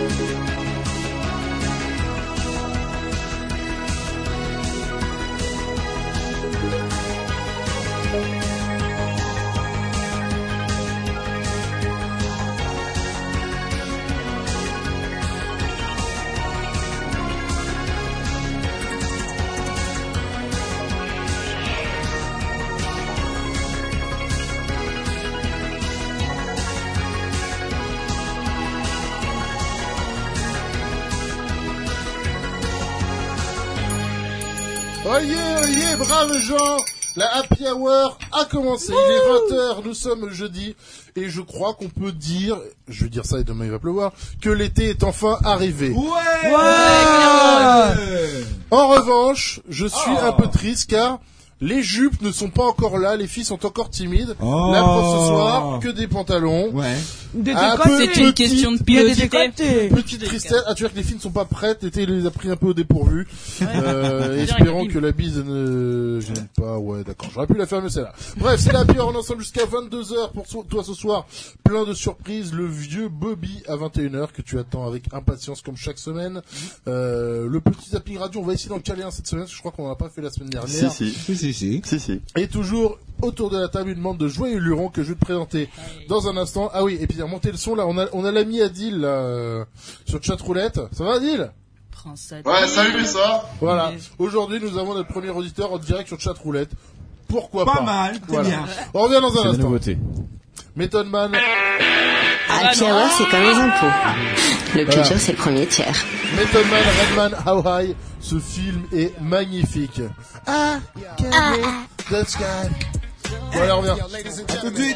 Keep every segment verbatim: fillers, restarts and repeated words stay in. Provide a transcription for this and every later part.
Oyez, oyez, braves gens, la happy hour a commencé. Il est vingt heures, nous sommes jeudi, et je crois qu'on peut dire, je vais dire ça et demain il va pleuvoir, que l'été est enfin arrivé. Ouais, ouais. En revanche, je suis oh. un peu triste car les jupes ne sont pas encore là, les filles sont encore timides. Oh. Là pour ce soir, que des pantalons. Ouais. Des ah, c'est une question de pilosité. Petite tristesse. Ah, tu vois que les filles ne sont pas prêtes. L'été les a pris un peu au dépourvu. Euh, espérons que la bise ne gêne pas. Ouais, d'accord. J'aurais pu la fermer celle-là. Bref, c'est la pire. On est ensemble jusqu'à vingt-deux heures pour toi ce soir. Plein de surprises. Le vieux Bobby à vingt et une heures que tu attends avec impatience comme chaque semaine. Euh, le petit zapping radio. On va essayer d'en caler un cette semaine. Parce que je crois qu'on n'en a pas fait la semaine dernière. Si, si. Si, si, si. si, si. Et toujours autour de la table une bande de joyeux lurons que je vais te présenter dans un instant. Ah oui, et puis remonter le son là, on a on a l'ami Adil là, euh, sur chatroulette. Ça va Adil? Ouais, salut ça. Voilà. Aujourd'hui, nous avons notre premier auditeur en direct sur chatroulette. Pourquoi pas? Pas mal, c'est voilà. bien. On revient dans un c'est instant. Nouveauté. Method Man. Happy Hour, c'est comme les impôts. Le plus dur, c'est le premier tiers. Method Man, Redman, How High. Ce film est magnifique. Ah, ah, the sky. Voilà, on revient. À tout de suite.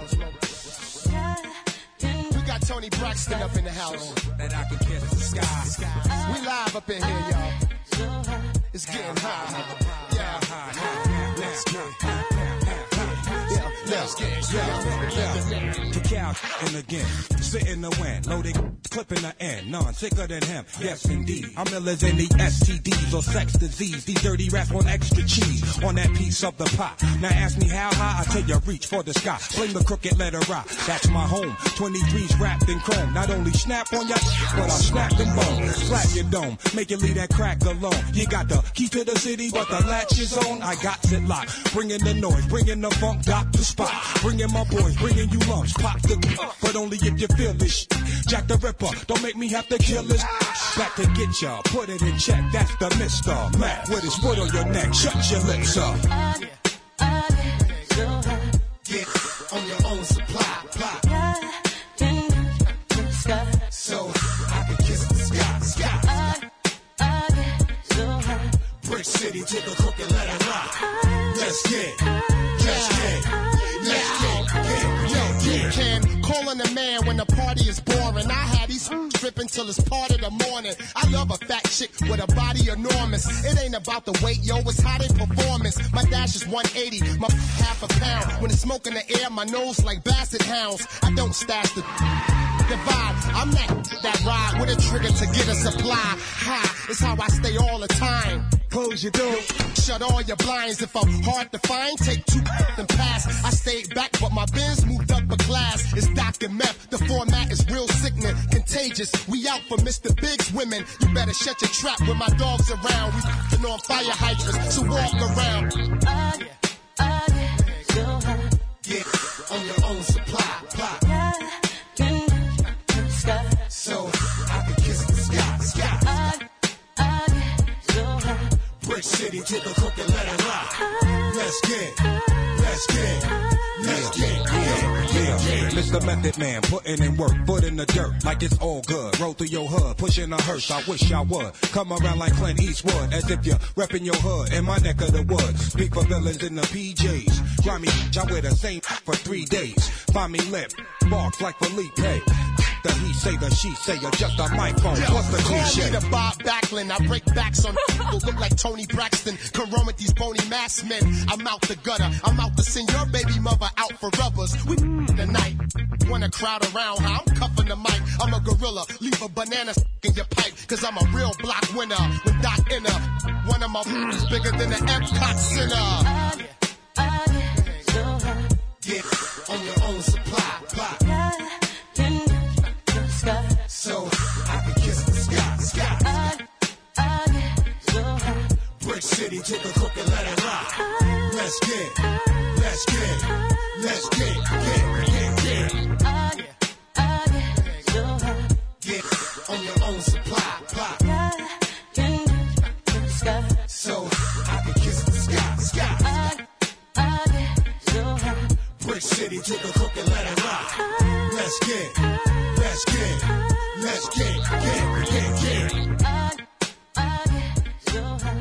Tony Braxton up in the house. And I can kiss the sky. We live up in here, y'all. It's getting high. Yeah, let's get yeah, let's get yeah. Kick out and again, sit in the wind, loaded clip in the end, none sicker than him. Yes, indeed. I'm illers in the S T Ds or sex disease. These dirty rats want extra cheese on that piece of the pie. Now ask me how high, I tell you reach for the sky. Fling the crooked letter rock. That's my home. twenty-threes wrapped in chrome. Not only snap on ya, but I'll snap them bones. Slap your dome, make you leave that crack alone. You got the key to the city, but the latch is on. I got it locked. Bringing the noise, bringing the funk, Doctor Spot. Bringing my boys, bringing you lumps. Pop the but only if you feel this. Jack the Ripper, don't make me have to kill this. Back to get ya, put it in check. That's the Mister Mac with his foot on your neck. Shut your lips up. Get on your own supply. So I can kiss the sky. Sky. Brick City to the crook and let it rock. Let's get, let's get, let's get, get, yo, you can call on a man when the party is boring. I had these stripping till it's part of the morning. I love a fat chick with a body enormous. It ain't about the weight, yo, it's how they performance. My dash is one eighty, my half a pound. When it's smoke in the air, my nose like basset hounds. I don't stash the divide. I'm that that ride with a trigger to get a supply. High, it's how I stay all the time. Close your door, shut all your blinds. If I'm hard to find, take two and pass. I stayed back, but my Benz moved up a class. It's Doctor Meth, the format is real sickening, contagious. We out for Mister Big's women. You better shut your trap when my dog's around. We f***ing on fire hydrants, so walk around. Get on your own supply. Plot. So I can kiss the sky. Sky. Brick City to the crook and let it rock. Let's get, let's get, let's get, yeah, yeah, yeah. Mister Method Man, putting in work, foot in the dirt, like it's all good. Roll through your hood, pushing a hearse, I wish I would. Come around like Clint Eastwood, as if you're repping your hood in my neck of the woods. Speak for villains in the P Js. Grimy, I wear the same for three days. Find me lip, barks like Felipe. The he say, the she say, or just a microphone. What's the cliche? Call me the Bob Backlund. I break backs on who look like Tony Braxton. Come run with these bony masked men. I'm out the gutter. I'm out to send your baby mother out for rubbers. We tonight. Wanna crowd around how I'm cuffing the mic. I'm a gorilla. Leave a banana in your pipe. Cause I'm a real block winner. With Doc Inner. One of my is bigger than the Epcot Center. Get on your own supply. Plot. So I can to the crook and let it rock. Let's get, let's get, let's get, get, get, get. I, I get so high. Get on your own supply, pop. So I can kiss the sky, sky. I, I get so high. Brick City to the crook and let it rock. Let's get, let's get, let's get, get, get, get. I, I get so high.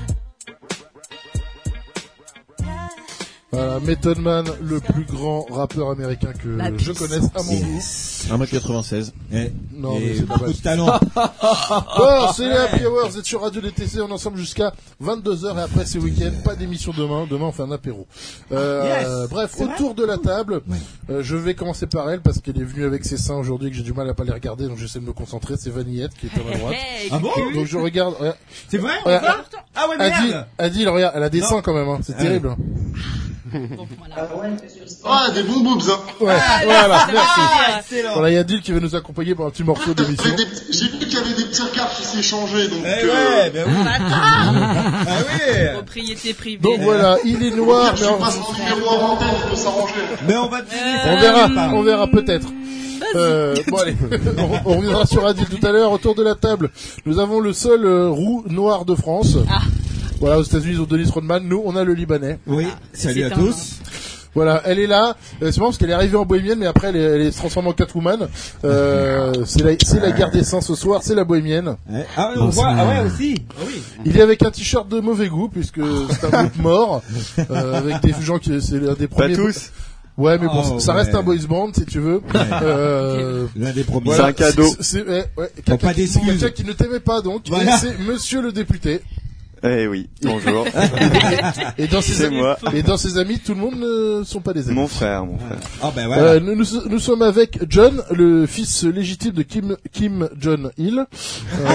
Voilà, Method Man, le plus grand rappeur américain que La je connaisse à mon goût. un mètre quatre-vingt-seize. Eh, Non, et mais c'est beaucoup dommage. de talent. Bon, c'est les Happy Hours, vous êtes sur Radio D T C, on est ensemble jusqu'à vingt-deux heures et après c'est week-end, pas d'émission demain, demain on fait un apéro. Euh, Yes, euh, bref, c'est autour vrai de la table, euh, je vais commencer par elle parce qu'elle est venue avec ses seins aujourd'hui que j'ai du mal à pas les regarder donc j'essaie de me concentrer, c'est Vanillette qui est à ma droite. Ah bon? Donc je regarde, regarde. C'est vrai? Ouais, Ah ouais, Adil, merde! Adil, regarde, elle a des Non. seins quand même, hein, c'est Ah terrible. Bon, voilà. Ah, des bons boobs, hein. Ouais, voilà, merci. Ah, excellent! Voilà, il y a Adil qui va nous accompagner pour un petit morceau d'émission. Avec des- J'ai vu qu'il y avait des petits regards qui s'échangeaient, donc... Eh euh, ouais, ben oui! Ah oui! Propriété privée. Donc voilà, il est noir, Je mais on, passe mon numéro en antenne, il peut s'arranger. Mais on va te on verra, on verra peut-être. Euh, bon allez, on, on reviendra sur Adil tout à l'heure. Autour de la table, nous avons le seul euh, roux noir de France. Ah. Voilà, aux États-Unis, ils ont Dennis Rodman. Nous, on a le Libanais. Oui, salut c'est à un tous. Voilà, elle est là. Euh, c'est marrant parce qu'elle est arrivée en bohémienne, mais après elle, est, elle est se transforme en Catwoman. Euh, c'est la, c'est la guerre des seins ce soir. C'est la bohémienne. Ouais. Ah ouais, on voit, ah ouais aussi. Ah oui. Il est avec un t-shirt de mauvais goût puisque c'est un groupe mort euh, avec des gens qui c'est l'un des premiers. Pas tous. Ouais, mais bon, Oh, ça ouais. reste un boys band si tu veux. Euh, L'un des premiers. C'est un cadeau. C'est, c'est- ouais, ouais, Bon, quelqu'un pas qui- d'excuses. quelqu'un qui ne t'aimait pas donc. Voilà. Et c'est Monsieur le député. Eh oui, bonjour. Et dans ses C'est amis, moi. et dans ses amis, tout le monde ne sont pas des amis. Mon frère, mon frère. Ah ben voilà. Euh, nous, nous, nous sommes avec John, le fils légitime de Kim, Kim Jong Il. Euh,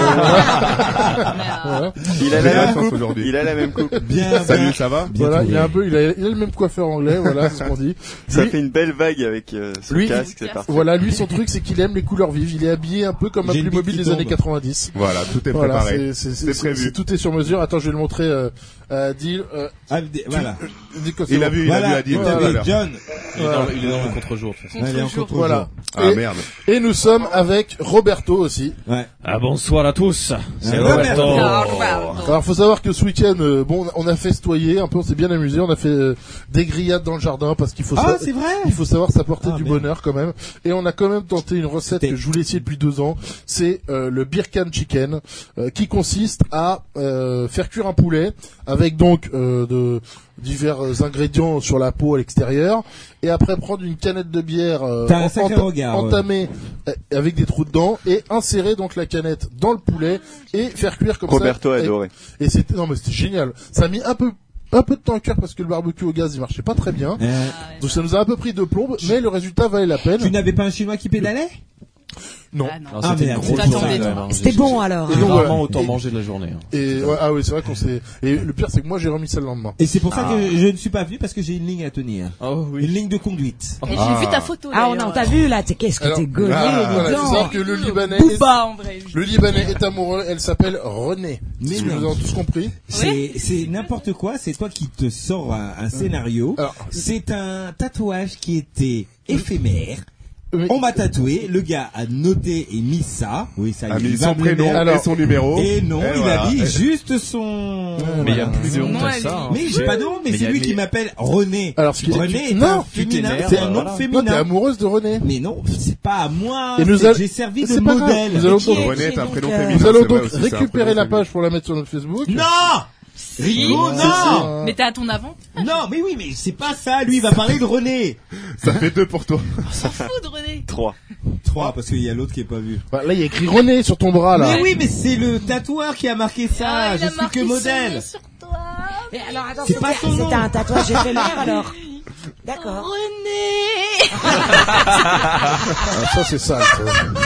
voilà. Il a J'ai la la même chance coupe. aujourd'hui. Il a la même coupe. Bien, Salut, bien. ça va? Bien Voilà, trouvé. il a un peu, il a, il a le même coiffeur anglais, voilà, c'est ce qu'on dit. Ça Lui- fait une belle vague avec euh, son Lui- casque, c'est parti. Voilà, lui, son truc, c'est qu'il aime les couleurs vives. Il est habillé un peu comme un J'ai une Playmobil bite qui des années tombe. quatre-vingt-dix. Voilà, tout est Voilà, préparé. c'est, c'est, C'est c'est, prévu. c'est- tout est sur mesure. Attends, je vais le montrer, euh, à Adil, euh, Ah, d- voilà. dis que c'est Il a bon. vu, il a vu Voilà, Adil vous tout à avez l'heure. John. Il est dans, il est dans le contre-jour, de toute façon. Ouais, il est en Contre-jour. contre-jour. Voilà. Ah et, merde. et nous sommes avec Roberto aussi. Ouais. Ah, bonsoir à tous. C'est Ah, Roberto. Ah, Roberto. Alors, faut savoir que ce week-end, euh, bon, on a festoyé, un peu, on s'est bien amusé, on a fait euh, des grillades dans le jardin parce qu'il faut Ah, sa- c'est vrai. il faut savoir s'apporter Ah, du merde. bonheur quand même. Et on a quand même tenté une recette C'était- que je voulais essayer depuis deux ans. C'est euh, le Birkan Chicken, euh, qui consiste à euh, faire cuire un poulet avec donc euh, de divers euh, ingrédients sur la peau à l'extérieur, et après prendre une canette de bière euh, T'as un en- sacré enta- regard, ouais. entamée euh, avec des trous dedans et insérer donc la canette dans le poulet et faire cuire comme Roberto ça. a Et- adoré. Et c'était non mais c'était génial. Ça a mis un peu un peu de temps à cuire parce que le barbecue au gaz il marchait pas très bien. Euh, Donc ça nous a un peu pris de plombe, mais le résultat valait la peine. tu n'avais pas un chinois qui pédalait? Non. Ah, non. Non, Ah, c'était merde, une grosse t'attendais, journée, toi. quand même, hein. C'était J'ai- bon alors. Et J'ai donc, rarement voilà. autant Et- mangé de la journée. hein. Et ouais, ah oui, c'est vrai qu'on s'est. Et le pire c'est que moi j'ai remis ça le lendemain. Et c'est pour ça que je ne suis pas venu parce que j'ai une ligne à tenir. Oh Une ligne de conduite. Et Ah. j'ai vu ta photo. Ah, on d'ailleurs. a, t'as vu là, t'es, qu'est-ce que Alors, t'es gaulé, ah, dis Voilà, il faut donc. savoir que le Libanais est, Booba en vrai. le Libanais est amoureux. Elle s'appelle René. Mais Ce que non. nous avons tous compris. C'est, c'est n'importe quoi, c'est toi qui te sors un, un scénario. Alors, C'est un tatouage qui était éphémère. oui. On m'a tatoué, le gars a noté et mis ça. Oui, ça A il mis va son me le prénom mettre. Alors, et son numéro. Et non, Et il voilà. a mis Et- juste son... Mais il y a plus de Son honte nom, à elle ça. est- hein. Mais j'ai pas de nom, mais, Mais c'est y a- lui mais- qui m'appelle René. Alors, ce qui- René tu- est non, un tu féminin, t'énerves, c'est un nom voilà. Toi, t'es féminin. amoureuse de René. Mais non, c'est pas à moi. Et nous c'est- allons- J'ai servi de C'est pas grave. modèle. Nous allons Qui est- donc, René est un donc, prénom euh, féminin. nous allons c'est vrai donc aussi, c'est un récupérer prénom la féminin. page pour la mettre sur notre Facebook. Non. Rico, Oui. non. Mais t'es à ton avant. Non, mais oui, mais c'est pas ça. Lui, il va parler de René. Ça fait deux pour toi. S'en fout de René. Trois. Trois, parce qu'il y a l'autre qui est pas vu. Bah, là, il y a écrit René sur ton bras, là. Mais oui, mais c'est le tatoueur qui a marqué ça. Ah, il Je a suis marqué que son modèle. nom sur toi. Mais alors attends, C'est c'était, pas son nom. c'était un tatouage éphémère alors. D'accord. René. Ah, ça, c'est ça. ça.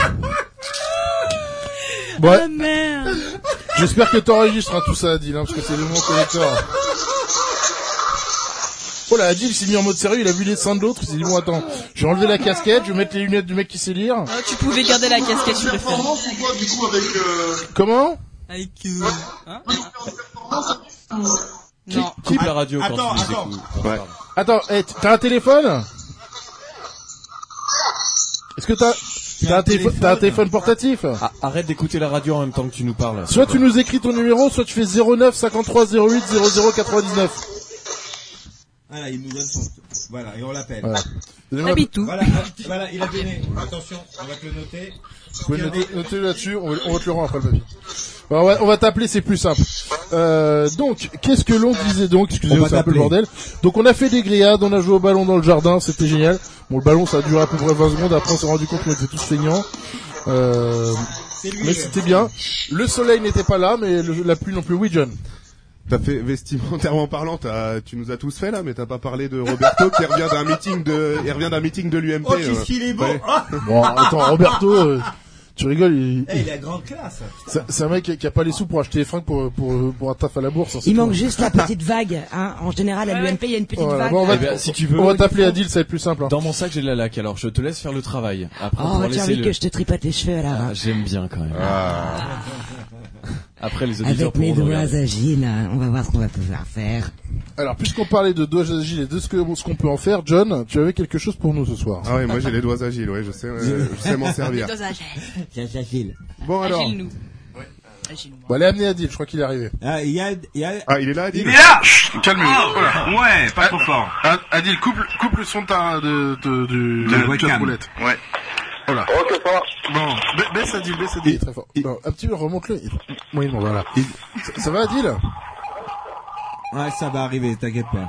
Bon, ouais. Ah merde. J'espère que t'enregistres hein, tout ça, Adil, hein, parce que c'est le moment collector. Oh là, Adil s'est mis en mode sérieux, il a vu les seins de l'autre, il s'est dit bon attends, je vais enlever la casquette, je vais mettre les lunettes du mec qui sait lire. Ah, tu pouvais garder la casquette, je préfère. Performance ou quoi, du coup, avec... Euh... Comment? Avec euh... hein oui, faire une performance avec- Non. Coupe la radio quand Attends, tu nous attends. écoutes. quand on Ouais. parle. Attends, hey, t'as un téléphone? Est-ce que t'as, t'as un téléphone, t'as un téléphone portatif? Ah, arrête d'écouter la radio en même temps que tu nous parles. Soit tu nous écris ton numéro, soit tu fais zéro neuf cinquante-trois zéro huit zéro zéro quatre-vingt-dix-neuf. Voilà, il nous donne son... Voilà, et on l'appelle. Voilà. Donnez-moi- Habite tout. Voilà, voilà, il a donné. Attention, on va te le noter. Vous pouvez noter, noter là-dessus, on va, on va te le rendre après le papier. Bon, on va, on va t'appeler, c'est plus simple. Euh, donc, qu'est-ce que l'on disait donc? On Excusez-moi, va c'est un peu le t'appeler. bordel. Donc, on a fait des grillades, on a joué au ballon dans le jardin, c'était génial. Bon, le ballon, ça a duré à peu près vingt secondes, après on s'est rendu compte qu'on était tous feignants. Euh, mais c'était bien. Le soleil n'était pas là, mais le- la pluie non plus. Oui, John. T'as fait vestimentairement parlant, t'as, tu nous as tous fait là, mais t'as pas parlé de Roberto qui revient d'un meeting de, il revient d'un meeting de l'U M P. Oh, qu'est-ce qu'il est beau! ouais. Ah Bon, attends, Roberto, euh, tu rigoles, il, Eh, il a grande classe. c'est, c'est un mec qui a, qui a pas les sous pour acheter des fringues pour, pour, pour un taf à la bourse. hein, c'est Il tout. manque juste la petite vague, hein. En général, à l'U M P, il y a une petite Voilà. vague. Bon, on va, Eh bien, si tu veux, on va t'appeler Adil, ça va être plus simple. Hein. Dans mon sac, j'ai de la laque, alors je te laisse faire le travail. Après, on Oh, pourra tu as laisser envie le... que je te tripote les cheveux, là. Ah, j'aime bien quand même. Ah. Après, les auditeurs Avec mes pourront nous doigts regarder. agiles, on va voir ce qu'on va pouvoir faire. Alors, puisqu'on parlait de doigts agiles et de ce que- ce qu'on peut en faire, John, tu avais quelque chose pour nous ce soir. Ah ouais, moi j'ai les doigts agiles, ouais, je sais, ouais, je sais m'en servir. Dosage. Tiens, facile. Bon alors. Agile-nous. Agile-moi. Bon, allez, amener Adil, je crois qu'il est arrivé. Ah, il y a, il y a... Ah, il est là, Adil? Il est là! Calme-toi. Ah, ouais, pas trop fort. Ad- Adil, coupe, coupe le son de ta, de, de, du, De de la la webcam. roulette. Ouais. Voilà. Ok, ça va. Bon, ba- baisse Adil, baisse Adil, très fort. Non, un petit peu, remonte-le. Oui, bon, voilà. Ça, ça va, Adil? Ouais, ça va arriver, t'inquiète pas.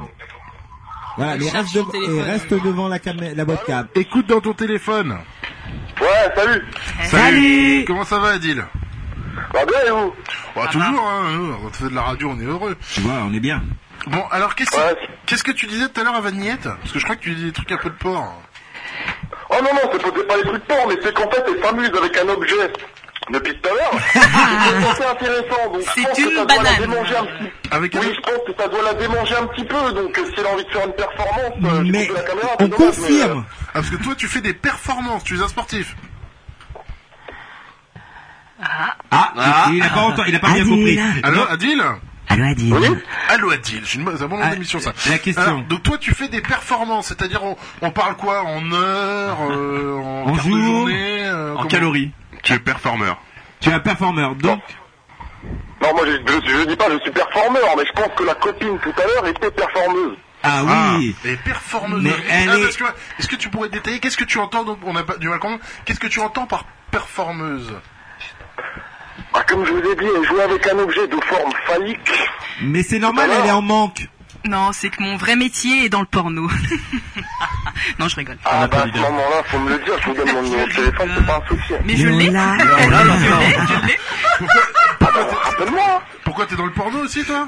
Voilà, mais Cherche reste, ton dev- téléphone. et reste devant la cam- la webcam. Écoute dans ton téléphone. Ouais, salut. Salut. Comment ça va, Adil? Va bien, et vous? Bah, toujours, hein, nous, on fait de la radio, on est heureux. Tu vois, on est bien. Bon, alors, qu'est-ce, Ouais. qu'est-ce que tu disais tout à l'heure à Vagnette? Parce que je crois que tu disais des trucs un peu de porc. Oh non, non, c'est pas, c'est pas les trucs porcs, mais c'est qu'en fait, elle s'amuse avec un objet. Depuis tout à l'heure. C'est intéressant, donc je C'est pense une que ça doit banane. la démanger un petit Avec un... Oui, je pense que ça doit la démanger un petit peu, donc euh, si elle a envie de faire une performance, euh, Mais je coupe la caméra, on c'est dommage, confirme. Ah, parce que toi, tu fais des performances, tu es un sportif. Ah, il, il a pas entendu, il a pas bien compris. Allô, Adil? Allô, Adil. Oui. Allô, Adil, c'est une bonne c'est un bon nom Ah, d'émission, ça. la question. Alors, donc toi, tu fais des performances, c'est-à-dire, on, on parle quoi? En heures, euh, en, En quart de jour, journée, euh, En comment- calories. Tu es performeur. Tu es un performeur, donc. Non, moi je, je, je dis pas je suis performeur, mais je pense que la copine tout à l'heure était performeuse. Ah oui. Et performeuse. Mais elle Ah, est- parce que, est-ce que tu pourrais détailler, qu'est-ce que tu entends, donc, on n'a pas du mal à comprendre, qu'est-ce que tu entends par performeuse? Bah, comme je vous ai dit, elle jouait avec un objet de forme phallique. Mais c'est normal, elle est en manque. Non, c'est que mon vrai métier est dans le porno. Non, je rigole. Ah bah à ce moment-là, faut me le dire, je vous donne mon numéro de téléphone, c'est pas un souci. Mais je l'ai. Je Lola. l'ai, je l'ai. Rappelle-moi. Pourquoi t'es dans le porno aussi, toi?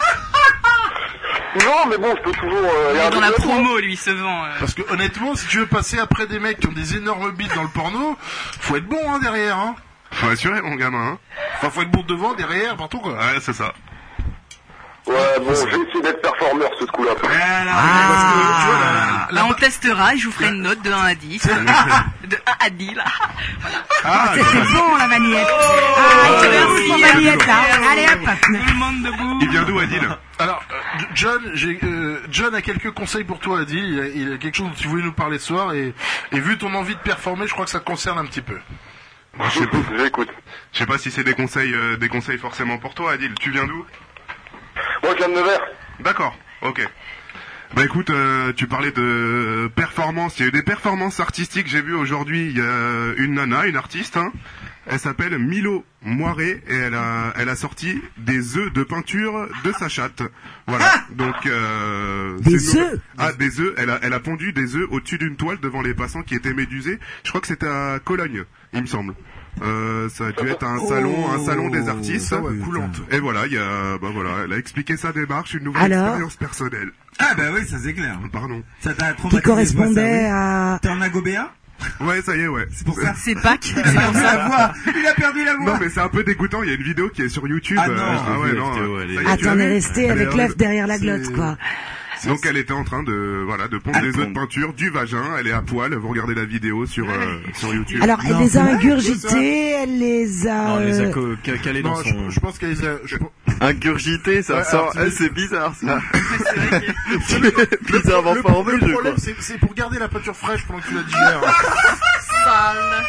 Non, mais bon, je peux toujours... Euh, Il y a est un dans la truc là-dedans. promo, lui, se vend. euh. Parce que, honnêtement, si tu veux passer après des mecs qui ont des énormes bites dans le porno, faut être bon, hein, derrière, hein. Faut assurer, mon gamin, hein. Enfin, faut être bon devant, derrière, partout, quoi. Ouais, c'est ça. Ouais, bon, je vais essayer d'être performeur ce coup-là. Parce que, tu vois, la, la- Là, on testera et je vous ferai une note de un à dix. De un à dix, là. Ah, C'est bon, la Vagnette. Ah, tu merci, veux mon Vagnette, là. Allez, hop. Tout le monde debout. Il vient d'où, Adil? Alors, euh, John, j'ai, euh, John a quelques conseils pour toi, Adil. Il, a- il a quelque chose dont tu voulais nous parler ce soir, et, et vu ton envie de performer, je crois que ça te concerne un petit peu. Bon, je sais pas, J'écoute. je sais pas si c'est des conseils, euh, des conseils forcément pour toi, Adil. Tu viens d'où? Moi, je viens de Nevers. D'accord, ok. Bah écoute, euh, tu parlais de performance. Il y a eu des performances artistiques. J'ai vu aujourd'hui, il y a une nana, une artiste. Hein. Elle s'appelle Milo Moiré et elle a, elle a sorti des œufs de peinture de sa chatte. Voilà. Donc euh, Des c'est une- œufs Ah, des œufs. Elle a, elle a pondu des œufs au-dessus d'une toile devant les passants qui étaient médusés. Je crois que c'était à Cologne, il me semble. Euh, ça a dû être un salon, un salon des artistes. Ah ouais, coulante. Et voilà, il y a, bah voilà, elle a expliqué sa démarche, une nouvelle Alors expérience personnelle. Ah bah oui, ça c'est clair. Pardon. Ça t'a Qui traumatisé. correspondait à... T'es en agobéa? Ouais, ça y est, ouais. C'est pour ça. C'est Pâques. Il a perdu la voix. Il a perdu la voix. Non, mais c'est un peu dégoûtant. Il y a une vidéo qui est sur YouTube. Ah non, euh, je l'ai ouais, vu, la non. vidéo, elle est- ça y est, Ah, tu t'en l'as es vu resté Elle est avec l'œuf horrible. derrière la C'est- glotte, quoi. Donc elle était en train de, voilà, de pondre Ah, des œufs de pondre. peinture du vagin. Elle est à poil. Vous regardez la vidéo sur euh, sur YouTube. Alors, elle Non, les a c'est vrai, ingurgités, elle les a... Non, elle les a euh, co- ca- calés dans Non, son... je, je pense qu'elle les a, je, Ingurgité, ça Ouais, sort. alors, tu Eh, veux- c'est bizarre ça. C'est le- le- Bizarrement le- formé, le je problème, crois. c'est, c'est pour garder la peinture fraîche pendant que tu la digères. Sale.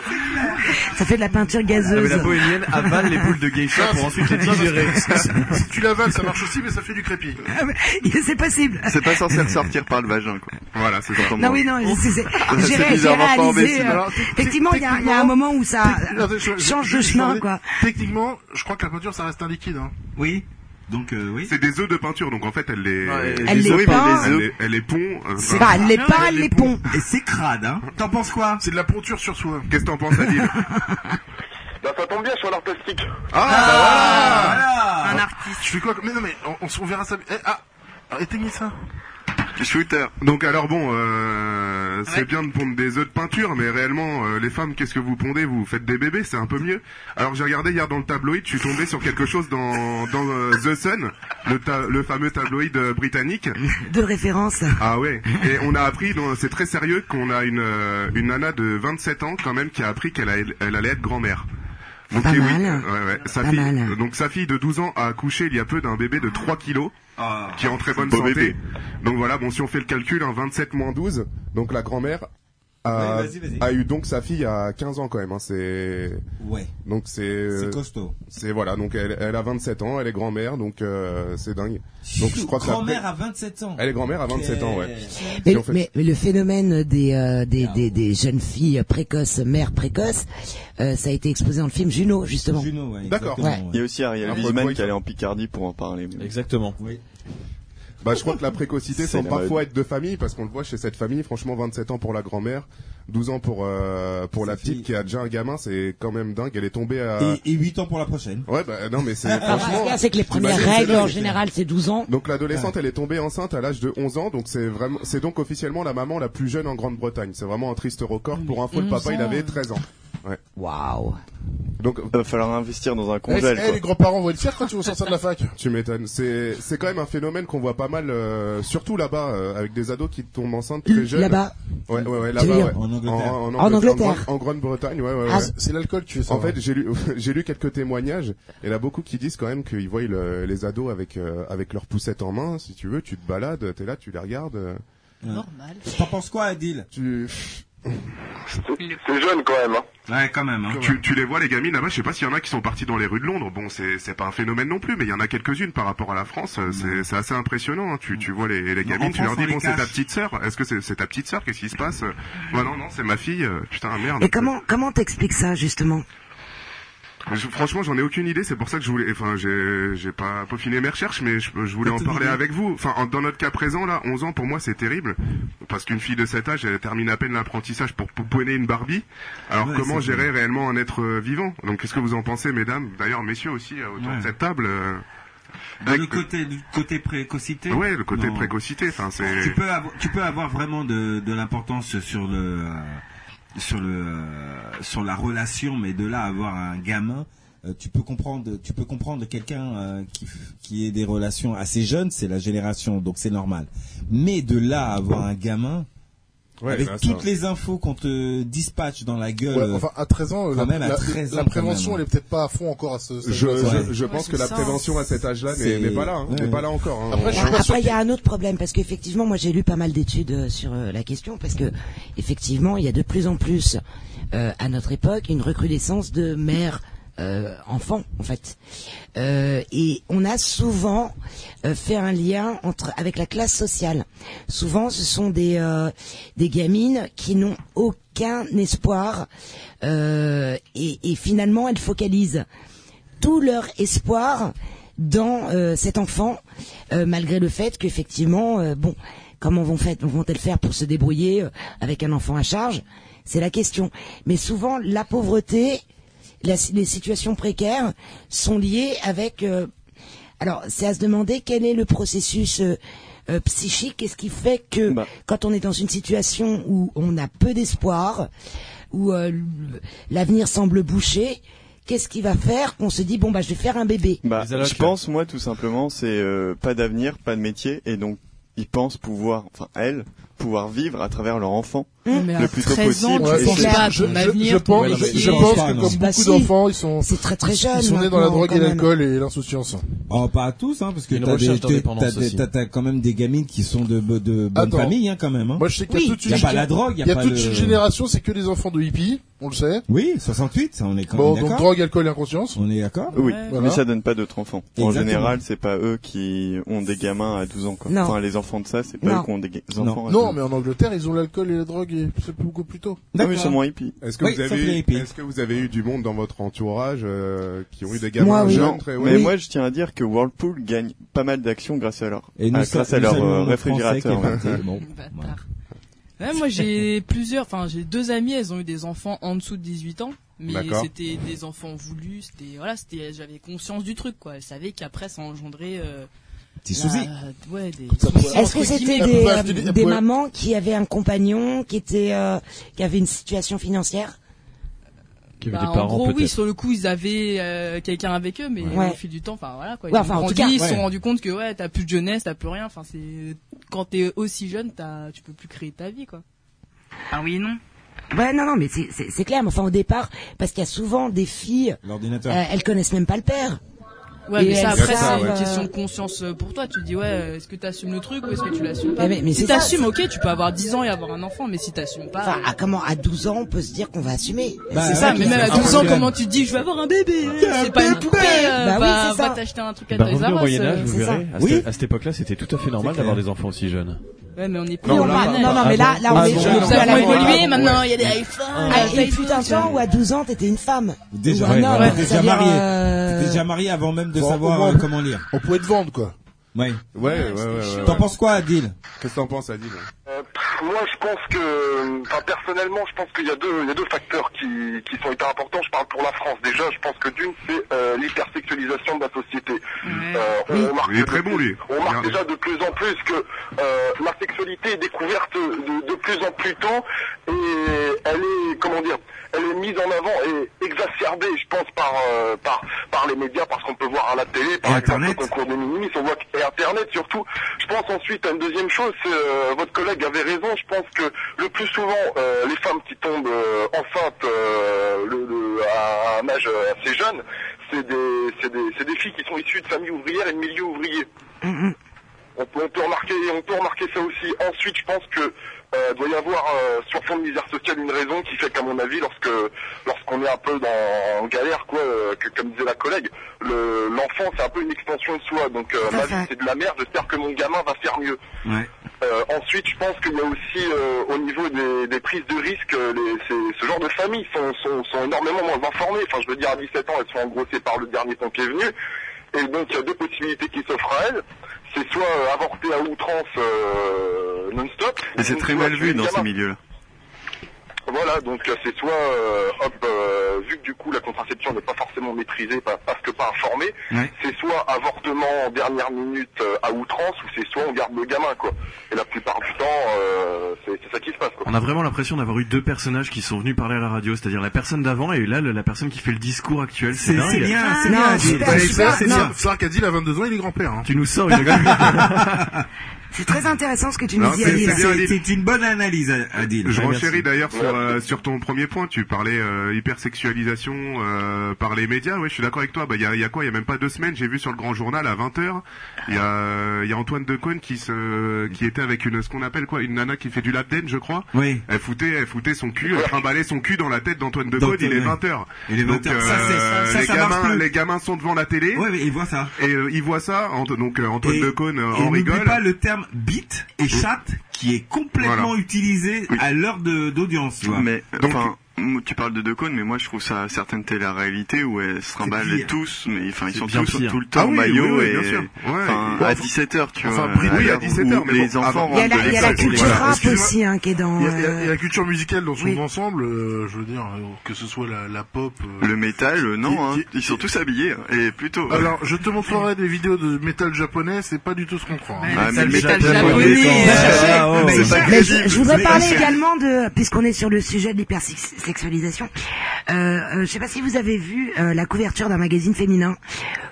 Ça fait de la peinture Ah, mais gazeuse. la bohémienne avale les boules de geisha Non, pour si- ensuite les non, parce que digérer. si- Si tu l'avales, ça marche aussi, mais ça fait du crépi. Ah, mais c'est possible. C'est pas censé ressortir par le vagin, quoi. Voilà, c'est ça. Non, oui, non, c'est, c'est, j'ai, C'est ré- j'ai bizarrement formé, réalisé, sinon. euh, Alors, t- effectivement, il y a, il y a un moment où ça Techniquement- Attends, je- je- change je- de je- chemin, je- quoi. Techniquement, je crois que la peinture, ça reste un liquide. Hein. Oui. Donc, euh, oui. C'est des œufs de peinture, donc en fait, elle les, Elle les oui, mais peint. elle les, elle les pond. euh, C'est enfin, pas, elle les peint, elle les pond. Et c'est crade, hein. T'en penses quoi? C'est de la ponture sur soi. Qu'est-ce que t'en penses, Adil? Bah, ça tombe bien sur l'art plastique. Ah, Voilà. Un artiste. Je fais quoi? Mais non, mais on, on, s- on verra ça. Eh, ah, éteignez ça. Shooter. Donc alors bon, euh, c'est Ouais. bien de pondre des œufs de peinture, mais réellement, euh, les femmes, qu'est-ce que vous pondez? Vous faites des bébés, c'est un peu mieux. Alors j'ai regardé hier dans le tabloïd, je suis tombé sur quelque chose dans, dans euh, The Sun, le, ta- le fameux tabloïd euh, britannique. De référence. Ah ouais. Et on a appris, donc, c'est très sérieux, qu'on a une euh, une nana de vingt-sept ans quand même qui a appris qu'elle a- elle allait être grand-mère. Donc Pas et mal. ouais, ouais. Sa Pas fille, mal. donc sa fille de douze ans a accouché il y a peu d'un bébé de trois kilos. Ah. Qui est en très bonne Beau santé. bébé. Donc voilà, bon, si on fait le calcul, hein, vingt-sept moins douze, donc la grand-mère a, Ouais, vas-y, vas-y. a eu donc sa fille à quinze ans quand même, hein, c'est, Ouais. donc c'est, euh, C'est costaud. c'est voilà, donc elle, elle a vingt-sept ans, elle est grand-mère, donc euh, c'est dingue. Donc je crois que la Grand-mère pré- à vingt-sept ans. elle est grand-mère à vingt-sept ans, ouais. Mais, Si on fait- mais, mais le phénomène des, euh, des, des, des jeunes filles précoces, mères précoces, euh, ça a été exposé dans le film Juno, justement. Juno, ouais. D'accord. exactement, Ouais. Il y a aussi Ariel Un peu de Wiesman bruit, qui allait en Picardie pour en parler. Exactement. Oui. Bah, je crois que la précocité C'est semble la parfois être de famille, parce qu'on le voit chez cette famille, franchement, vingt-sept ans pour la grand-mère, douze ans pour, euh, pour la Sa fille. petite qui a déjà un gamin, c'est quand même dingue, elle est tombée à... Et, et huit ans pour la prochaine. Ouais, bah, non, mais c'est, Alors, ce qu'il franchement... y a, c'est que les premières t'imagines, c'est règles, dingue. en général, c'est douze ans. Donc l'adolescente, elle est tombée enceinte à l'âge de onze ans, donc c'est vraiment, c'est donc officiellement la maman la plus jeune en Grande-Bretagne. C'est vraiment un triste record. Pour info, le onze papa, il ans. avait treize ans. Ouais. Waouh. Donc, Il va falloir investir dans un Eh, congèle, eh, quoi. les grands-parents vont être fiers quand tu vas sortir de la fac. tu m'étonnes. C'est, c'est quand même un phénomène qu'on voit pas mal, euh, surtout là-bas, euh, avec des ados qui tombent enceintes très jeunes. Là-bas. Ouais, ouais, ouais, Tu veux là-bas, dire ouais. En Angleterre. En, En Angleterre. En, Grande- en Grande-Bretagne, ouais, ouais, Ah, ouais. C'est l'alcool qui fait ça. En fait, j'ai lu, j'ai lu quelques témoignages. Et il y en a beaucoup qui disent quand même qu'ils voient le- les ados avec, euh, avec leur poussette en main. Si tu veux, tu te balades, t'es là, tu les regardes. euh, Normal. T'en penses quoi, Adil? Tu, C'est jeune quand même, hein. Ouais, quand même, hein. Tu, tu les vois, les gamines là-bas, je sais pas s'il y en a qui sont partis dans les rues de Londres. Bon, c'est, c'est pas un phénomène non plus, mais il y en a quelques-unes par rapport à la France. euh, C'est, c'est assez impressionnant. Hein. Tu, tu vois les, les gamines, En tu leur France, dis, on les bon, c'est ta cache. petite sœur. Est-ce que c'est, c'est ta petite sœur? Qu'est-ce qui se passe? Bah non, non, c'est ma fille. euh, Putain, merde. Et comment, comment t'expliques ça, justement? Je- franchement, j'en ai aucune idée. C'est pour ça que je voulais. Enfin, j'ai, j'ai pas peaufiné mes recherches, mais je, je voulais T'as en tout parler idée. avec vous. Enfin, en- dans notre cas présent, là, onze ans pour moi, c'est terrible, parce qu'une fille de cet âge, elle termine à peine l'apprentissage pour pouponner une Barbie. Alors, Ouais, comment c'est gérer vrai. réellement un être euh, vivant? Donc, qu'est-ce que vous en pensez, mesdames? D'ailleurs, messieurs aussi euh, autour Ouais. de cette table. euh, De avec- le côté, du côté précocité. Ouais, le côté Non. précocité. Enfin, c'est. Tu peux avoir, tu peux avoir vraiment de, de l'importance sur le, euh, sur le, euh, sur la relation, mais de là à avoir un gamin, Euh, tu peux comprendre, tu peux comprendre quelqu'un euh, qui f- qui ait des relations assez jeunes, c'est la génération, donc c'est normal. Mais de là à avoir un gamin, Ouais, avec là, ça- toutes les infos qu'on te dispatche dans la gueule, Ouais, enfin, à treize ans, quand la, même, à la- treize la ans, quand prévention, même. elle est peut-être pas à fond encore à ce, ce Je, âge-là. je, je Ouais, pense c'est que la ça. prévention à cet âge-là n'est, C'est- n'est pas là, hein, ouais. n'est pas là encore. Hein. Après, je suis pas sûr Après, il y qu'il- a un autre problème, parce qu'effectivement, moi, j'ai lu pas mal d'études euh, sur euh, la question, parce que, effectivement, il y a de plus en plus, euh, à notre époque, une recrudescence de mères euh, enfants, en fait. Euh, et on a souvent euh, fait un lien entre avec la classe sociale. Souvent, ce sont des euh, des gamines qui n'ont aucun espoir, euh, et, et finalement, elles focalisent tout leur espoir dans euh, cet enfant, euh, malgré le fait qu'effectivement, euh, bon, comment vont fait, vont-elles faire pour se débrouiller euh, avec un enfant à charge? C'est la question. Mais souvent, la pauvreté, la- les situations précaires sont liées avec. Euh, alors, c'est à se demander quel est le processus euh, euh, psychique. Qu'est-ce qui fait que Bah. quand on est dans une situation où on a peu d'espoir, où euh, l'avenir semble bouché, qu'est-ce qui va faire qu'on se dit bon bah je vais faire un bébé? Bah, Les allocs. je pense, moi, tout simplement, c'est euh, pas d'avenir, pas de métier, et donc ils pensent pouvoir, enfin elles, pouvoir vivre à travers leur enfant Mais à le plus tôt treize ans, possible. tu Et penses c'est- pas à je, ton je- avenir, je ton pense, métier. je pense que non. comme Bah beaucoup si. d'enfants, ils sont, C'est très très ils jeune. sont nés dans la maintenant, drogue quand et même. l'alcool et l'insouciance. Oh, pas à tous, hein, parce que Une t'as recherche des, t'as, d'indépendance t'as, des- aussi. t'as, t'as quand même des gamines qui sont de, de, de bonne Attends. famille, hein, quand même, hein. Moi, je sais qu'il y a Oui. toute Il y a une, pas la drogue, il y a il y a pas toute le- une génération, c'est que des enfants de hippies, on le sait. Oui, soixante-huit, ça, on est quand Bon, même donc d'accord. drogue, alcool et inconscience. On est d'accord? Oui, Ouais. Voilà. mais ça donne pas d'autres enfants. En Exactement. général, c'est pas eux qui ont des gamins à douze ans, quoi. Non. Enfin, les enfants de ça, c'est pas Non. eux qui ont des ga- des Non. enfants à Non, douze mais en Angleterre, ils ont l'alcool et la drogue et c'est beaucoup plus tôt. ans. Ah oui, ils sont moins hippies. Est-ce que Oui, vous sauf avez les eu, hippies. est-ce que vous avez eu du monde dans votre entourage euh, qui ont eu des gamins Moi, oui. jeunes Non, très mais ouais. moi, je tiens à dire que Whirlpool gagne pas mal d'actions grâce à leur, Et nous, à- ça- grâce à nous leur saluons euh, le réfrigérateur. Français qui est ouais. parti. Bon, Bâtard. voilà. Ouais, moi j'ai plusieurs, enfin j'ai deux amies, elles ont eu des enfants en dessous de dix-huit ans, mais D'accord. c'était des enfants voulus, c'était voilà, c'était j'avais conscience du truc quoi, elles savaient qu'après ça engendrait euh, Petit la- souci. ouais, des ça soucis, Est-ce que entre c'était guillemets. Elle des, pouvait euh, acheter des- elle des pouvait- mamans qui avaient un compagnon qui était euh, qui avait une situation financière? Qui avait Bah, des en parents gros, oui, peut-être. sur le coup, ils avaient euh, quelqu'un avec eux, mais Ouais. au fil du temps, enfin voilà quoi. Ils Ouais, ont enfin, en tout grandi, cas, ils se ouais. sont rendus compte que ouais, t'as plus de jeunesse, t'as plus rien. Enfin, c'est quand t'es aussi jeune, t'as, tu peux plus créer ta vie quoi. Ah oui et non. Ouais, non, non, mais c'est, c'est, c'est clair. Mais enfin, au départ, parce qu'il y a souvent des filles, L'ordinateur. euh, elles connaissent même pas le père. Ouais, Et mais ça elles après, savent, c'est une euh, question de conscience euh, pour toi. Tu te dis, ouais, est-ce que t'assumes le truc ou est-ce que tu l'assumes pas? Mais- mais- mais si c'est ça, t'assumes, c'est- ok, tu peux avoir dix ans et avoir un enfant, mais si t'assumes pas. Enfin, euh, à comment, à douze ans, on peut se dire qu'on va assumer. Bah, c'est ça, ouais, mais c'est même à un douze ans, peu comment tu te dis, je vais avoir un bébé? C'est pas une poupée, euh, Bah oui, va, c'est ça. va t'acheter un truc à Bah, Toys revenez R au Us, Moyen-Âge, euh, vous c'est ça. verrez. À, Oui. cette, à cette époque-là, c'était tout à fait normal C'est d'avoir clair. des enfants aussi jeunes. Ouais, mais on est plus Oui, dans on le va- Moyen-Âge. non, non, mais là, là, on Ah, est bon, plus bon, à Nous la avons moyenne. évolué, ouais. maintenant il y a des iPhones. Ah, des il fut un Facebook, temps où à douze ans, t'étais une femme. Déjà, Ou un ouais, homme. ouais, déjà C'est-à-dire, marié. euh, T'es déjà marié avant même de Bon, savoir au moins, euh, comment lire. On pouvait te vendre, quoi. Ouais. Ouais, ouais, ouais, ouais, T'en ouais. penses quoi, Adil? Qu'est-ce que t'en penses, Adil? Euh, pff, moi, je pense que, enfin, personnellement, je pense qu'il y a deux, il y a deux facteurs qui, qui sont hyper importants. Je parle pour la France déjà. Je pense que d'une, c'est euh, l'hypersexualisation de la société. Euh, on Oui. remarque Il est de très plus- bon, lui. On remarque Regardez. déjà de plus en plus que euh, la sexualité est découverte de, de plus en plus tôt et elle est, comment dire, elle est mise en avant et exacerbée, je pense, par euh, par par les médias, parce qu'on peut voir à la télé, par Et exemple, Internet. le concours des minimis, on voit que- et Internet surtout. Je pense ensuite à une deuxième chose, c'est, euh, votre collègue avait raison. Je pense que le plus souvent, euh, les femmes qui tombent euh, enceintes euh, le, le- à un âge assez jeune, c'est des c'est des c'est des filles qui sont issues de familles ouvrières et de milieux ouvriers. On peut, on peut remarquer, on peut remarquer ça aussi. Ensuite, je pense que euh, doit y avoir euh, sur fond de misère sociale une raison qui fait qu'à mon avis, lorsque lorsqu'on est un peu dans en galère, quoi, euh, que comme disait la collègue, le l'enfant c'est un peu une extension de soi. Donc euh, Tout à ma fait. vie c'est de la merde. J'espère que mon gamin va faire mieux. Ouais. Euh, ensuite, je pense qu'il y a aussi euh, au niveau des, des prises de risques, euh, les, ces- ce genre de familles sont, sont, sont énormément moins informées. Enfin, je veux dire, à dix-sept ans, elles sont engrossées par le dernier temps qui est venu. Et donc, il y a deux possibilités qui s'offrent à elles. C'est soit euh, avorter à outrance euh, non-stop. Mais c'est ou très soit mal tuer vu le dans gamin. ces milieux-là. Voilà, donc euh, c'est soit, euh, hop, euh, vu que du coup la contraception n'est pas forcément maîtrisée pa- parce que pas informée, Ouais. c'est soit avortement en dernière minute euh, à outrance, ou c'est soit on garde le gamin, quoi. Et la plupart du temps, euh, c'est c'est ça qui se passe, quoi. On a vraiment l'impression d'avoir eu deux personnages qui sont venus parler à la radio, c'est-à-dire la personne d'avant et là le- la personne qui fait le discours actuel. C'est C'est dingue. c'est bien, c'est Non, bien. Adil. super, Ouais, super, c'est non. bien. Faut savoir qu'Adil a vingt-deux ans, il est grand-père. Hein. Tu nous sors une C'est très intéressant ce que tu Non, nous dis, c'est- Adil. c'est bien, C'est Adil. c'est une bonne analyse, Adil. Je Ouais, renchéris merci. d'ailleurs sur euh, sur ton premier point. Tu parlais euh, hypersexualisation euh, par les médias. Ouais, je suis d'accord avec toi. Bah il y a, il y a quoi? Il y a même pas deux semaines, j'ai vu sur le Grand Journal à vingt heures, il y a il y a Antoine Decaune qui se qui était avec une ce qu'on appelle quoi, une nana qui fait du lap dance, je crois. Oui. Elle foutait elle foutait son cul, elle trimballait son cul dans la tête d'Antoine Decaune. Donc, Il est ouais. vingt heures. Il est Donc, vingt heures. Ça, c'est- euh, ça, les ça marche gamins plus. les gamins sont devant la télé. Ouais, mais il voit ça. Et euh, ils voient ça, Ant- donc euh, Antoine Et- Decaune euh, Et en n'oublie rigole. pas le terme bite et chatte qui est complètement Voilà. utilisé Oui. à l'heure de d'audience, tu vois. Mais, Donc- enfin, m- tu parles de Decaune, mais moi je trouve ça certaines télé-réalités où elles se trimballent pire. tous, mais enfin ils C'est sont bien tous pire. tout le temps Ah en oui, maillot oui, oui, et bien sûr. Ouais. enfin Bon, à dix-sept heures, tu enfin, vois. pris- oui, à l'heure dix-sept où heures, mais les bon, enfants avant- Il y a rentrent la, de il y a la l'école. culture Voilà, rap excuse-moi. aussi, hein, qui est dans... Il y, a, il y a- euh, il y a la culture musicale dans son oui. ensemble, euh, je veux dire, euh, que ce soit la, la pop. euh, Le métal, euh, non, Qui- hein, qui- ils sont tous habillés hein, et plutôt. Alors, je te montrerai des vidéos de métal japonais, c'est pas du tout ce qu'on croit. hein. Ah, mais le métal métal japonais, japonais, euh, c'est- mais c'est pas Mais je, crédible. je voudrais Mais- parler également de, puisqu'on est sur le sujet de l'hypersexualisation, euh, euh, je sais pas si vous avez vu euh, la couverture d'un magazine féminin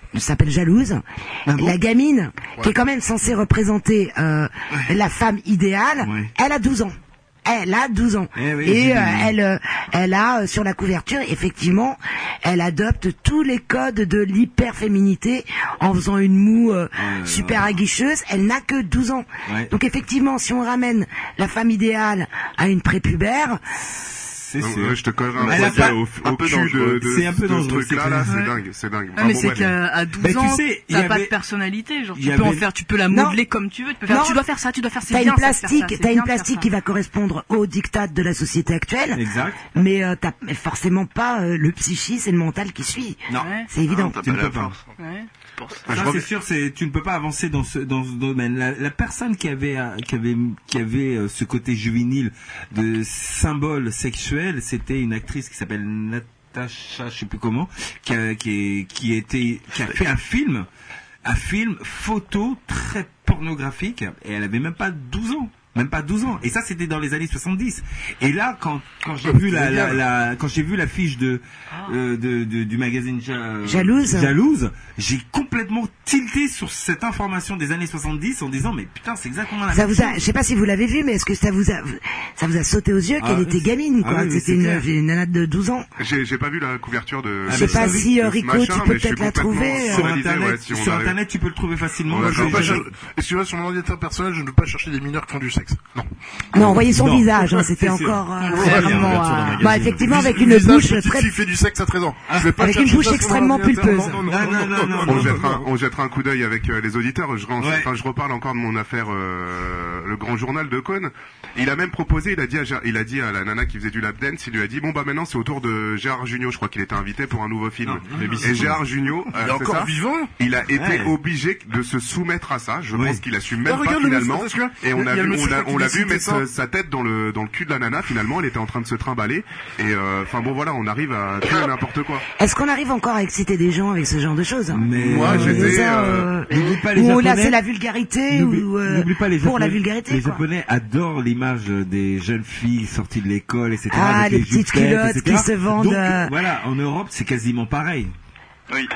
s'appelle Jalouse. La gamine, qui est quand même censée représenter euh, la femme idéale, elle a douze ans. Elle a douze ans. Eh oui, et j'ai euh, vu. elle, euh, elle a euh, sur la couverture, effectivement, elle adopte tous les codes de l'hyperféminité en faisant une moue euh, super aguicheuse. Elle n'a que douze ans. Ouais. Donc effectivement, si on ramène la femme idéale à une prépubère, C'est Non, sûr. ouais, je te collerai un Elle a papier pas- au, un au peu cul dangereux. de, de, C'est un peu de ce dangereux, truc-là, c'est là, clair. c'est dingue, c'est dingue. Ah, mais Vraiment, c'est ouais. qu'à douze Bah, tu ans, sais, il y t'as pas avait- de personnalité, genre il tu y peux en avait- faire, tu peux la Non. modeler comme tu veux, tu peux faire, Non. tu dois faire ça, tu dois faire, c'est t'as bien une ça de faire plastique, ça, c'est t'as bien une de faire plastique ça. qui va correspondre aux dictats de la société actuelle. Exact. Mais euh, t'as forcément pas euh, le psychisme et le mental qui suit. Non. Ouais. C'est évident. T'as Tu pas ne la peux pas. force. Ouais. Pour ça. Ah, je Ça, reviens- c'est sûr, c'est tu ne peux pas avancer dans ce dans ce domaine. La, la personne qui avait euh, qui avait qui avait euh, ce côté juvénile de symbole sexuel, c'était une actrice qui s'appelle Natasha, je sais plus comment, qui a, qui est, qui était qui a fait un film, un film photo très pornographique, et elle avait même pas douze ans. Même pas douze ans. Et ça, c'était dans les années soixante-dix. Et là, quand, quand j'ai vu la, la, la, quand j'ai vu l'affiche de, euh, de, de, du magazine Ja- Jalouse. Jalouse, j'ai complètement tilté sur cette information des années soixante-dix en disant, mais putain, c'est exactement la Ça même vous a, je chose. sais pas si vous l'avez vu, mais est-ce que ça vous a, ça vous a sauté aux yeux qu'elle Ah, était gamine, ah quoi. oui, oui, C'était c'est une, clair. une nana de douze ans. J'ai, j'ai pas vu la couverture de. Ah, Je sais de- pas de- si, de euh, ce Rico, machin, tu peux mais je suis peut-être la complètement trouver, euh, Sur validé, internet, ouais, si on sur arrive- internet, tu peux le trouver facilement. Ouais, Moi, je je- veux pas je- cher- Excusez-moi, sur mon ordinateur personnel, je ne veux pas chercher des mineurs qui ont du sexe. Non. Non, voyez son Non. visage, hein, c'était C'est sûr. encore, euh, Ouais, vraiment, bien sûr, euh, dans le bah, magazine. effectivement, avec Vis- une visage bouche de petite très, fille fait du sexe à treize ans. Je vais pas avec une chercher bouche ça sur extrêmement mon ordinateur. pulpeuse. Non, non, Ah, non, non, non, non, On non, jettera, non. on jettera un coup d'œil avec euh, les auditeurs. Je, ren- Ouais. enfin, je reparle encore de mon affaire, euh, le grand journal de Cône. Il a même proposé, il a dit à, Gérard- il a dit à la nana qui faisait du lap dance, il lui a dit bon bah maintenant c'est au tour de Gérard Jugnot. Je crois qu'il était invité pour un nouveau film. Non, non, non, Et non. Gérard Jugnot, Il euh, est c'est encore ça vivant. Il a été Ouais. obligé de se soumettre à ça. Je Oui. pense qu'il assume Là, même pas regarde le finalement. monsieur, parce que Et on il y a a le vu, monsieur on a, qui on l'a décide vu de mettre ça. sa- sa tête dans le dans le cul de la nana. Finalement, elle était en train de se trimballer. Et euh, enfin bon voilà, on arrive à tout et n'importe quoi. Est-ce qu'on arrive encore à exciter des gens avec ce genre de choses? Mais Moi, euh, j'étais, Ça, euh, euh, n'oublie pas les ou là Japonais. c'est la vulgarité N'oublie ou euh, n'oublie pas les pour la Japonais- vulgarité, Les quoi. Japonais adorent l'image des jeunes filles sorties de l'école, et cetera. Ah, avec les les petites jupettes, culottes et cetera. qui se vendent, Donc, euh, voilà, en Europe, c'est quasiment pareil. Oui.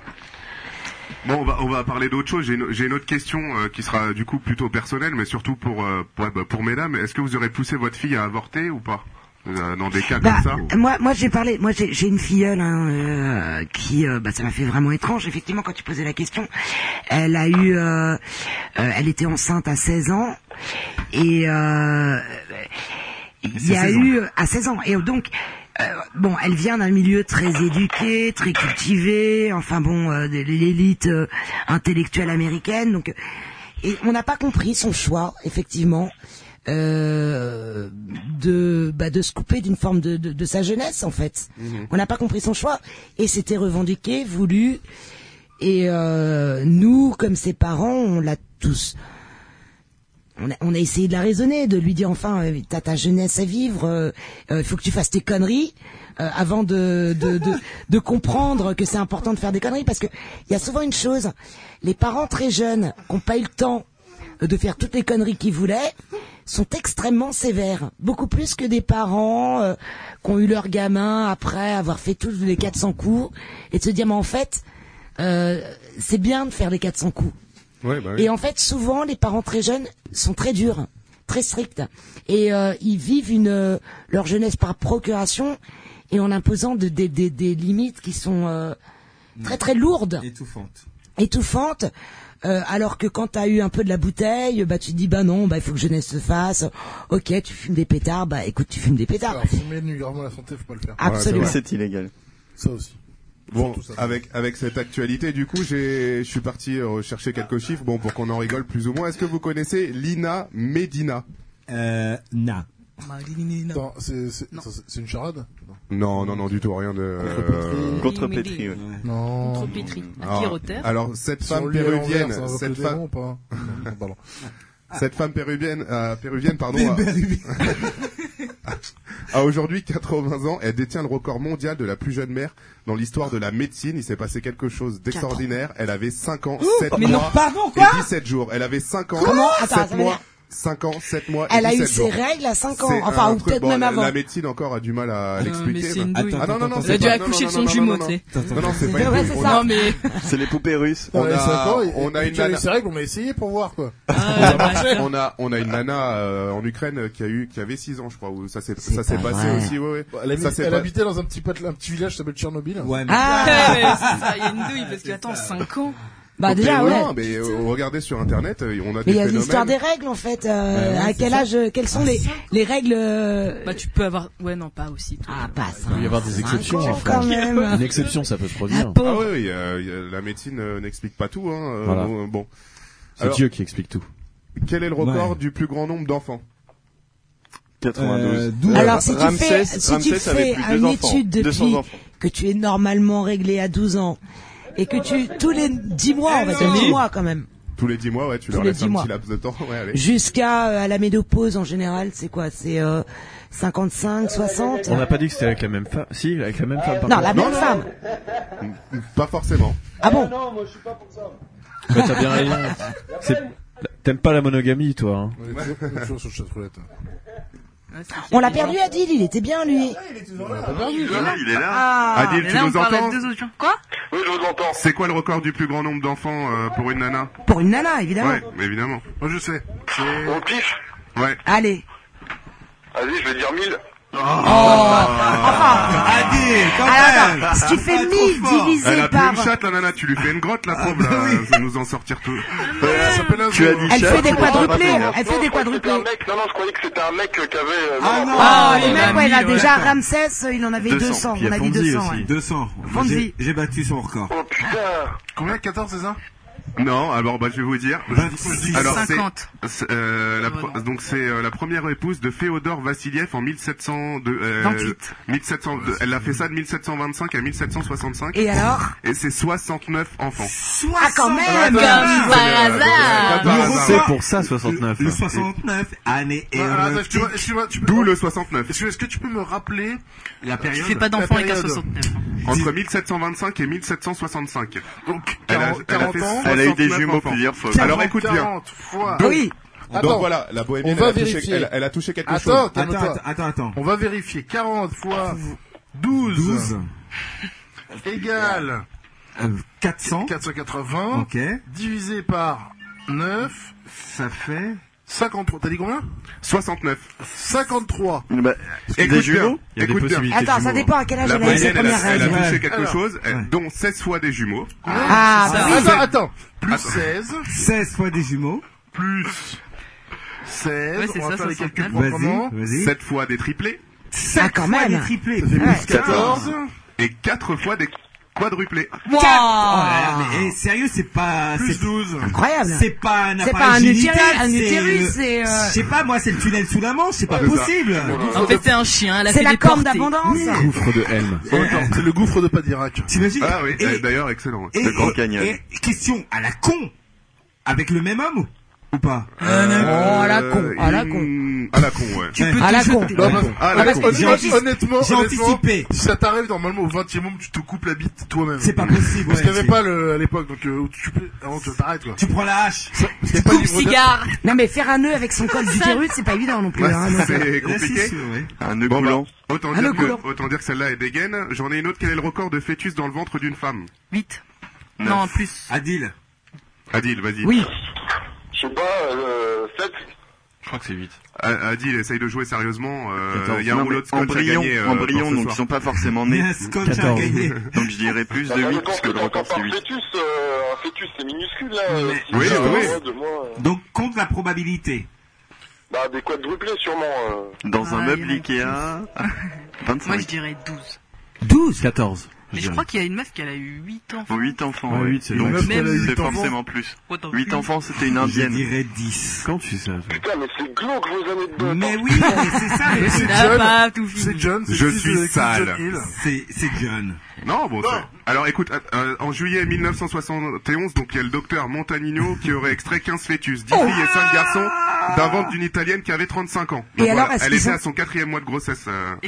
Bon, on va, on va parler d'autre chose. J'ai une, j'ai une autre question euh, qui sera du coup plutôt personnelle, mais surtout pour euh, pour, bah, pour mesdames. Est-ce que vous aurez poussé votre fille à avorter ou pas euh, dans des cas Bah, comme ça? moi, moi j'ai parlé, moi j'ai j'ai une filleule hein, euh, qui, euh, bah, ça m'a fait vraiment étrange. Effectivement, quand tu posais la question, elle a eu, euh, euh, elle était enceinte à seize ans et euh, il y a seize ans. eu à seize ans et donc. Euh, bon, elle vient d'un milieu très éduqué, très cultivé, enfin bon, euh, de l'élite euh, intellectuelle américaine. Donc, euh, et on n'a pas compris son choix, effectivement, euh, de bah, de se couper d'une forme de, de, de sa jeunesse, en fait. Mhm. On n'a pas compris son choix et c'était revendiqué, voulu. Et euh, nous, comme ses parents, on l'a tous. On a, on a essayé de la raisonner, de lui dire enfin, euh, t'as ta jeunesse à vivre, euh, euh, faut que tu fasses tes conneries euh, avant de de, de de comprendre que c'est important de faire des conneries, parce que il y a souvent une chose, les parents très jeunes qui n'ont pas eu le temps de faire toutes les conneries qu'ils voulaient sont extrêmement sévères, beaucoup plus que des parents euh, qui ont eu leur gamin après avoir fait tous les quatre cents coups et de se dire mais en fait euh, c'est bien de faire les quatre cents coups. Ouais, bah oui. Et en fait, souvent, les parents très jeunes sont très durs, très stricts, et euh, ils vivent une euh, leur jeunesse par procuration et en imposant de, des, des, des limites qui sont euh, très très lourdes, Étouffante. étouffantes. Euh, alors que quand t'as eu un peu de la bouteille, bah tu te dis bah non, bah il faut que jeunesse se fasse. Ok, tu fumes des pétards, bah écoute, tu fumes des pétards. Alors, fumer nuit gravement la santé, faut pas le faire. Absolument. C'est illégal. Ça aussi. Bon, Tout ça. avec avec cette actualité, du coup, j'ai, je suis parti rechercher quelques chiffres, bon, pour qu'on en rigole plus ou moins. Est-ce que vous connaissez Lina Medina? Euh, na. Attends, c'est c'est- c'est- c'est une charade? Non, non, non, du tout, rien de. euh, Contrepétrie, ouais. Non. Contrepétrie. Un alors, pierre au terre. alors, cette Si on femme lit à l'envers, péruvienne, ça invoque cette le femme, démon ou pas? Non, pardon. cette femme péruvienne, euh, péruvienne, pardon, a, a aujourd'hui quatre-vingts ans. Elle détient le record mondial de la plus jeune mère dans l'histoire de la médecine. Il s'est passé quelque chose d'extraordinaire. Elle avait cinq ans, sept mais non, mois pardon, quoi et dix-sept jours. Elle avait cinq ans, Comment Attends, ça sept veut mois, dire- cinq ans, sept mois et Elle a eu dix-sept jours. ses règles à cinq ans, C'est enfin, un ou truc- peut-être bon, même la- avant. La médecine encore a du mal à l'expliquer. mais c'est une bah. douille. Ah non, non, non, Elle c'est a dû pas- accoucher non, de son non, jumeau, non, tu sais. non, non, c'est pas Ouais, une ouais, douille. c'est On ça. a- Non, mais. C'est les poupées russes. On Ouais, cinq ans, a, et- on a et une tu as eu nana, ses règles, on a essayé pour voir, quoi. Ah, bah, on a, on a une nana euh, en Ukraine qui a eu, qui avait six ans, je crois, où ça s'est, C'est ça s'est pas passé vrai. aussi, ouais, ouais. Elle, habite- Ça s'est elle pas- habitait dans un petit, pat- un petit village qui s'appelle Tchernobyl. Ouais, mais Ah, Ouais, mais c'est ça, il y a une douille parce que attends, cinq ans. bah déjà, mais ouais. non, mais euh, regardez sur internet, euh, on a Mais des il y a phénomènes. l'histoire des règles en fait. Euh, Ouais, à c'est quel ça. âge euh, Quelles sont les les règles euh, Bah tu peux avoir. Ouais, non, pas aussi. toi. Ah, pas Il peut y avoir des cinq exceptions, ans, enfin. quand même. Une exception, ça peut se La produire. Ah pauvre. oui, oui, euh, y a- la médecine euh, n'explique pas tout, hein. euh, Voilà. bon, bon. C'est Alors, Dieu qui explique tout. quel est le record Ouais. du plus grand nombre d'enfants? quatre-vingt-douze. Euh, douze. Alors si tu Ramsès- fais si tu Ramsès avait fais plus de une deux enfants, étude deux cents depuis enfants. que tu es normalement réglé à douze ans et que tu tous les dix mois, on va dire dix mois quand même, Tous les dix mois, ouais, tu Tous leur les laisses dix un mois. petit laps de temps, ouais, allez. jusqu'à euh, à la ménopause en général, c'est quoi? C'est euh, cinquante-cinq, soixante. On n'a pas dit que c'était avec la même femme. Si, avec la même femme. par Non, contre. la même femme. Pas forcément. Ah bon? Ouais, t'as bien raison. C'est- T'aimes pas la monogamie, toi. Hein. On est toujours- toujours sur le chat roulette. Ouais, c'est On l'a qu'il y a perdu Adil, il était bien lui. On l'a pas perdu. Il est là, il est là. Ah. Adil, Mais tu là, on nous parle entends? de deux autres gens. Quoi? Oui, je vous entends. C'est quoi le record du plus grand nombre d'enfants euh, pour une nana? Pour une nana évidemment. Ouais, évidemment. Moi, je sais. C'est... Au pif. Ouais. Allez. Vas-y, je vais dire mille. Oh. Enfin. Adil, quand Alors même. attends, si tu fais Pas trop mille fort. Elle divisé a plus par, une chatte, la nana, tu lui fais une grotte, la pauvre, là, ça nous en sortir tout. Ça s'appelle un Tu as zoo. dit elle chat, fait des tu vas pas quadruplés, venir. elle fait Non, des je croyais que c'était un quadruplés. mec. Non, non, je croyais que c'était un mec qui avait. euh, Ah non, non. Ah, il le a mec, ouais, il a mille, ouais. déjà Ramsès, il en avait deux deux cents. cents, Puis il y on a a dit Fonzie deux cents. aussi. ouais. deux cents. Fonzie. J'ai- J'ai battu son record. Oh putain. Combien? quatorze, c'est ça? Non, alors bah je vais vous dire. vingt-six. Alors c'est cinquante. c'est, euh, la pro- Ouais, non. donc c'est euh, la première épouse de Féodor Vassiliev en mille sept cents de euh, vingt-huit. mille sept cents de- elle a fait ça de mille sept cent vingt-cinq à mille sept cent soixante-cinq Et alors? et c'est soixante-neuf enfants. Ah, quand même! Comme par hasard. Comme par hasard. C'est pour ça, soixante-neuf. Le soixante-neuf, année Ah, attends, héroïque. excuse-moi, excuse-moi, tu peux... D'où le soixante-neuf. Est-ce que, est-ce que tu peux me rappeler La Tu période. fais pas d'enfants avec un période. soixante-neuf. Entre mille sept cent vingt-cinq et mille sept cent soixante-cinq. Donc, Elle a, quarante, elle a quarante fait ans. Elle a eu des soixante-neuf jumeaux enfants. plusieurs fois. Alors écoute bien. quarante fois. Ah oui. Donc Attends. voilà, la bohémienne, On va elle, a touché, vérifier. elle, elle a touché quelque Attends, chose. Attends, calme-toi. attends, attends, attends. On va vérifier. quarante fois douze, douze, égale euh, quatre cents. quatre cent quatre-vingts Ok. divisé par neuf, Ça fait. cinquante-trois. T'as dit combien? soixante-neuf. cinquatrois. Bah, Écoute des bien. jumeaux Il y a des Écoute bien. possibilités. Attends, de ça jumeaux, dépend à quel âge La elle a eu ses bohémienne, elle, premières a- elle a règles. touché Ouais. quelque Alors. chose, elle- Ouais. dont seize fois des jumeaux. Ah, bah oui. Attends, attends. Plus Attends. seize, seize fois des jumeaux. plus seize. Ouais, c'est on va ça, faire les calculs soixante-neuf. proprement. Vas-y, vas-y. sept fois des triplés Ah, quand fois même. des triplés. Ça fait Ouais. plus quatorze. et quatre fois des quadruplés. Wow. Oh là là, mais eh, sérieux, c'est pas. Plus c'est- douze. Incroyable. C'est pas un C'est appareil pas un génital, utérus, un c'est utérus, le- c'est, euh, Je sais pas, moi, c'est le tunnel sous la Manche, c'est pas C'est ça. possible. En fait, c'est un chien. Elle a C'est fait la des corne portées. d'abondance. Gouffre de Helm. C'est le gouffre de Padirac. T'imagines? Ah oui, Et- d'ailleurs, excellent. Et, Le Grand et- Canyon. et question à la con, avec le même homme ou pas? Oh, à la con, à la une- con. À la con, ouais. Tu peux À te la con. jeter. Non, parce- Ah, ah, la parce con. que J'ai honnêtement, antici- honnêtement, j'ai honnêtement, anticipé. si ça t'arrive normalement au vingtième moment, tu te coupes la bite toi-même. C'est pas possible. Parce ouais, qu'il n'y avait c'est- pas le, à l'époque, donc euh, tu peux, avant tu t'arrêtes quoi. Tu prends la hache. C'était pas Coupe libre de- cigare. Non, mais faire un nœud avec son col d'utérus, c'est pas évident non plus. Ouais, hein, donc. c'est Là, compliqué. c'est sûr, ouais. Un nœud Bon, bah, coulant. autant, Ah, dire le que, coulant. autant dire que celle-là est dégaine. J'en ai une autre. Quel est le record de fœtus dans le ventre d'une femme? huit. Neuf. Non, plus. Adil. Adil, vas-y. Oui. Je sais pas, euh, sept. Je crois que c'est huit. A- Adil, essaye de jouer sérieusement. Euh, Attends, Il y a un non, rouleau mais de scotch à embryon, gagner. euh, embryon, pour ce donc soir. ils sont pas forcément Il y nés. a un scotch à quatorze. gagner. Donc je dirais plus Bah, de ça huit, dépend parce ce que que le t'entends record c'est par huit. fœtus, euh, un fœtus c'est minuscule là. Mais- euh, Oui, si, oui, euh, oui. ouais, de moi, euh, Donc, compte la probabilité. Bah des quadruplés sûrement. euh. Dans un Ah, meuble il y en a Ikea, Moi, je vingt-cinq. dirais douze. douze. quatorze. Mais je crois qu'il y a une meuf qui a eu huit enfants. huit enfants, Ouais, ouais. huit, c'est Donc le max. c'est Elle a eu huit enfants. forcément plus. Oh, t'as huit vu. enfants, c'était une Je indienne. dirais dix. Quand tu sais ça, toi Putain mais c'est glauque vos années de dot. Mais oui, mais c'est ça, mais C'est T'as John. pas tout C'est fini. John. c'est Je le fils suis de- sale. John Hill. c'est, c'est John. Non, bon, ça- alors écoute, euh, en juillet mille neuf cent soixante et onze, donc il y a le docteur Montanino qui aurait extrait quinze fœtus, dix filles et cinq garçons d'un ventre d'une italienne qui avait trente-cinq ans. Donc Et alors, voilà, est-ce elle qu'ils était ont- à son quatrième mois de grossesse. euh, Et combien?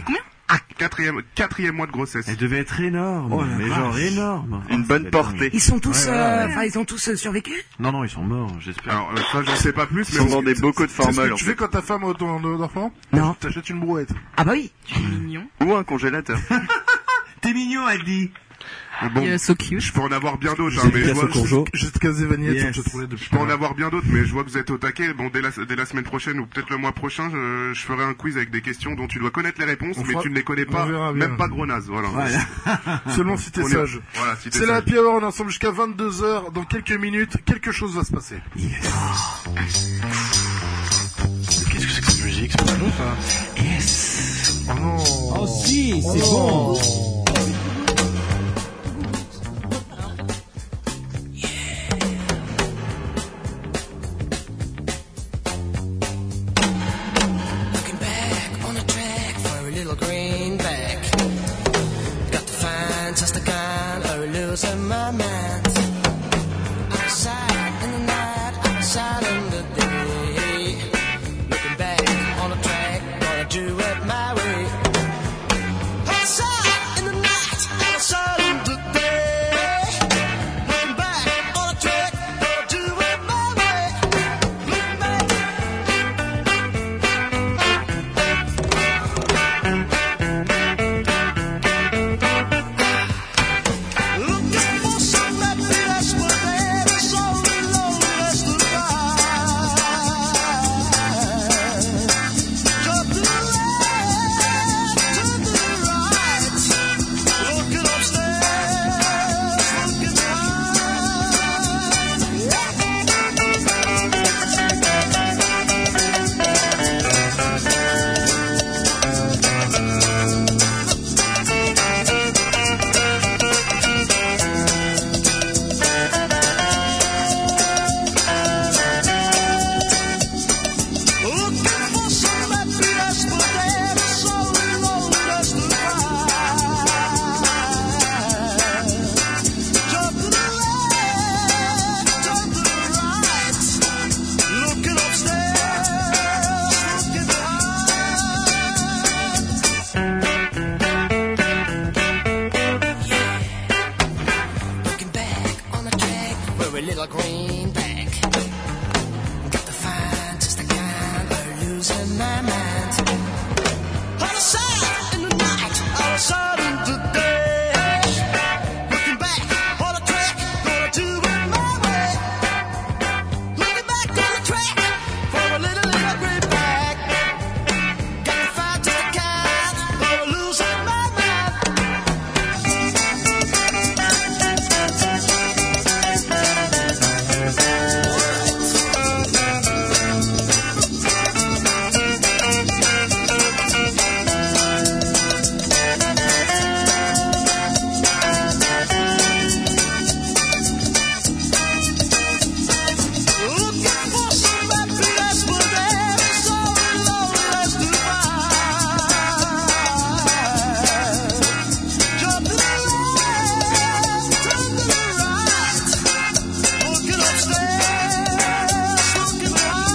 Quatrième, quatrième mois de grossesse. Elle devait être énorme, Oh, mais vache. genre énorme. Une bonne portée. Ils sont tous, Ouais, ouais, euh, ouais. enfin, ils ont tous euh, survécu. Non, non, ils sont morts, j'espère. Alors, euh, ça, j'en sais pas plus, mais mais on on vendait beaucoup de C'est ce formol. que en tu fait. fais quand ta femme a autant d'enfants? Non. T'achètes une brouette. Ah bah oui. Mignon. Ou un congélateur. T'es mignon, elle dit. Bon, Yeah, so cute. je peux en avoir bien d'autres, hein, J'ai mais je cassé vois, au courgeot. J'ai casé Vagnette Yes. sur le chat depuis Je peux en avoir bien d'autres, mais je vois que vous êtes au taquet. Bon, dès la, dès la semaine prochaine ou peut-être le mois prochain, je, je ferai un quiz avec des questions dont tu dois connaître les réponses, On mais fera- tu ne les connais on pas, verra bien. même pas gros naze, voilà. Seulement si t'es On est- sage. Voilà, si t'es C'est la sage. Happy Hour, on est ensemble jusqu'à vingt-deux heures. Dans quelques minutes, quelque chose va se passer. Qu'est-ce que c'est que cette musique? C'est pas nous, ça? Yes. Oh non. Oh si, c'est Oh. bon. Looking back on a track for a little greenback. Got to find just a kind of losing my mind. Outside in the night, outside in the day. Looking back on a track, gonna do it my way. Outside in the night, outside in the day. Looking back on a track, gonna do it my way. Looking back. Looking for some happiness, but there is only loneliness to find. Jump to the left, to the right, looking upstairs, looking Looking for some happiness, but there is only loneliness to find. Jump to the left, jump to the right, looking upstairs, looking behind. Looking back on the track for a little greenback. Got to find just the kind of losing my mind. Outside in the night, outside in the day. Looking back on the track, gonna do it my way. Looking back on the track for a little, little greenback. Got to find just the kind of losing my Looking for some happiness, but there is only loneliness to find. Jump to the left, jump to the right, looking upstairs, looking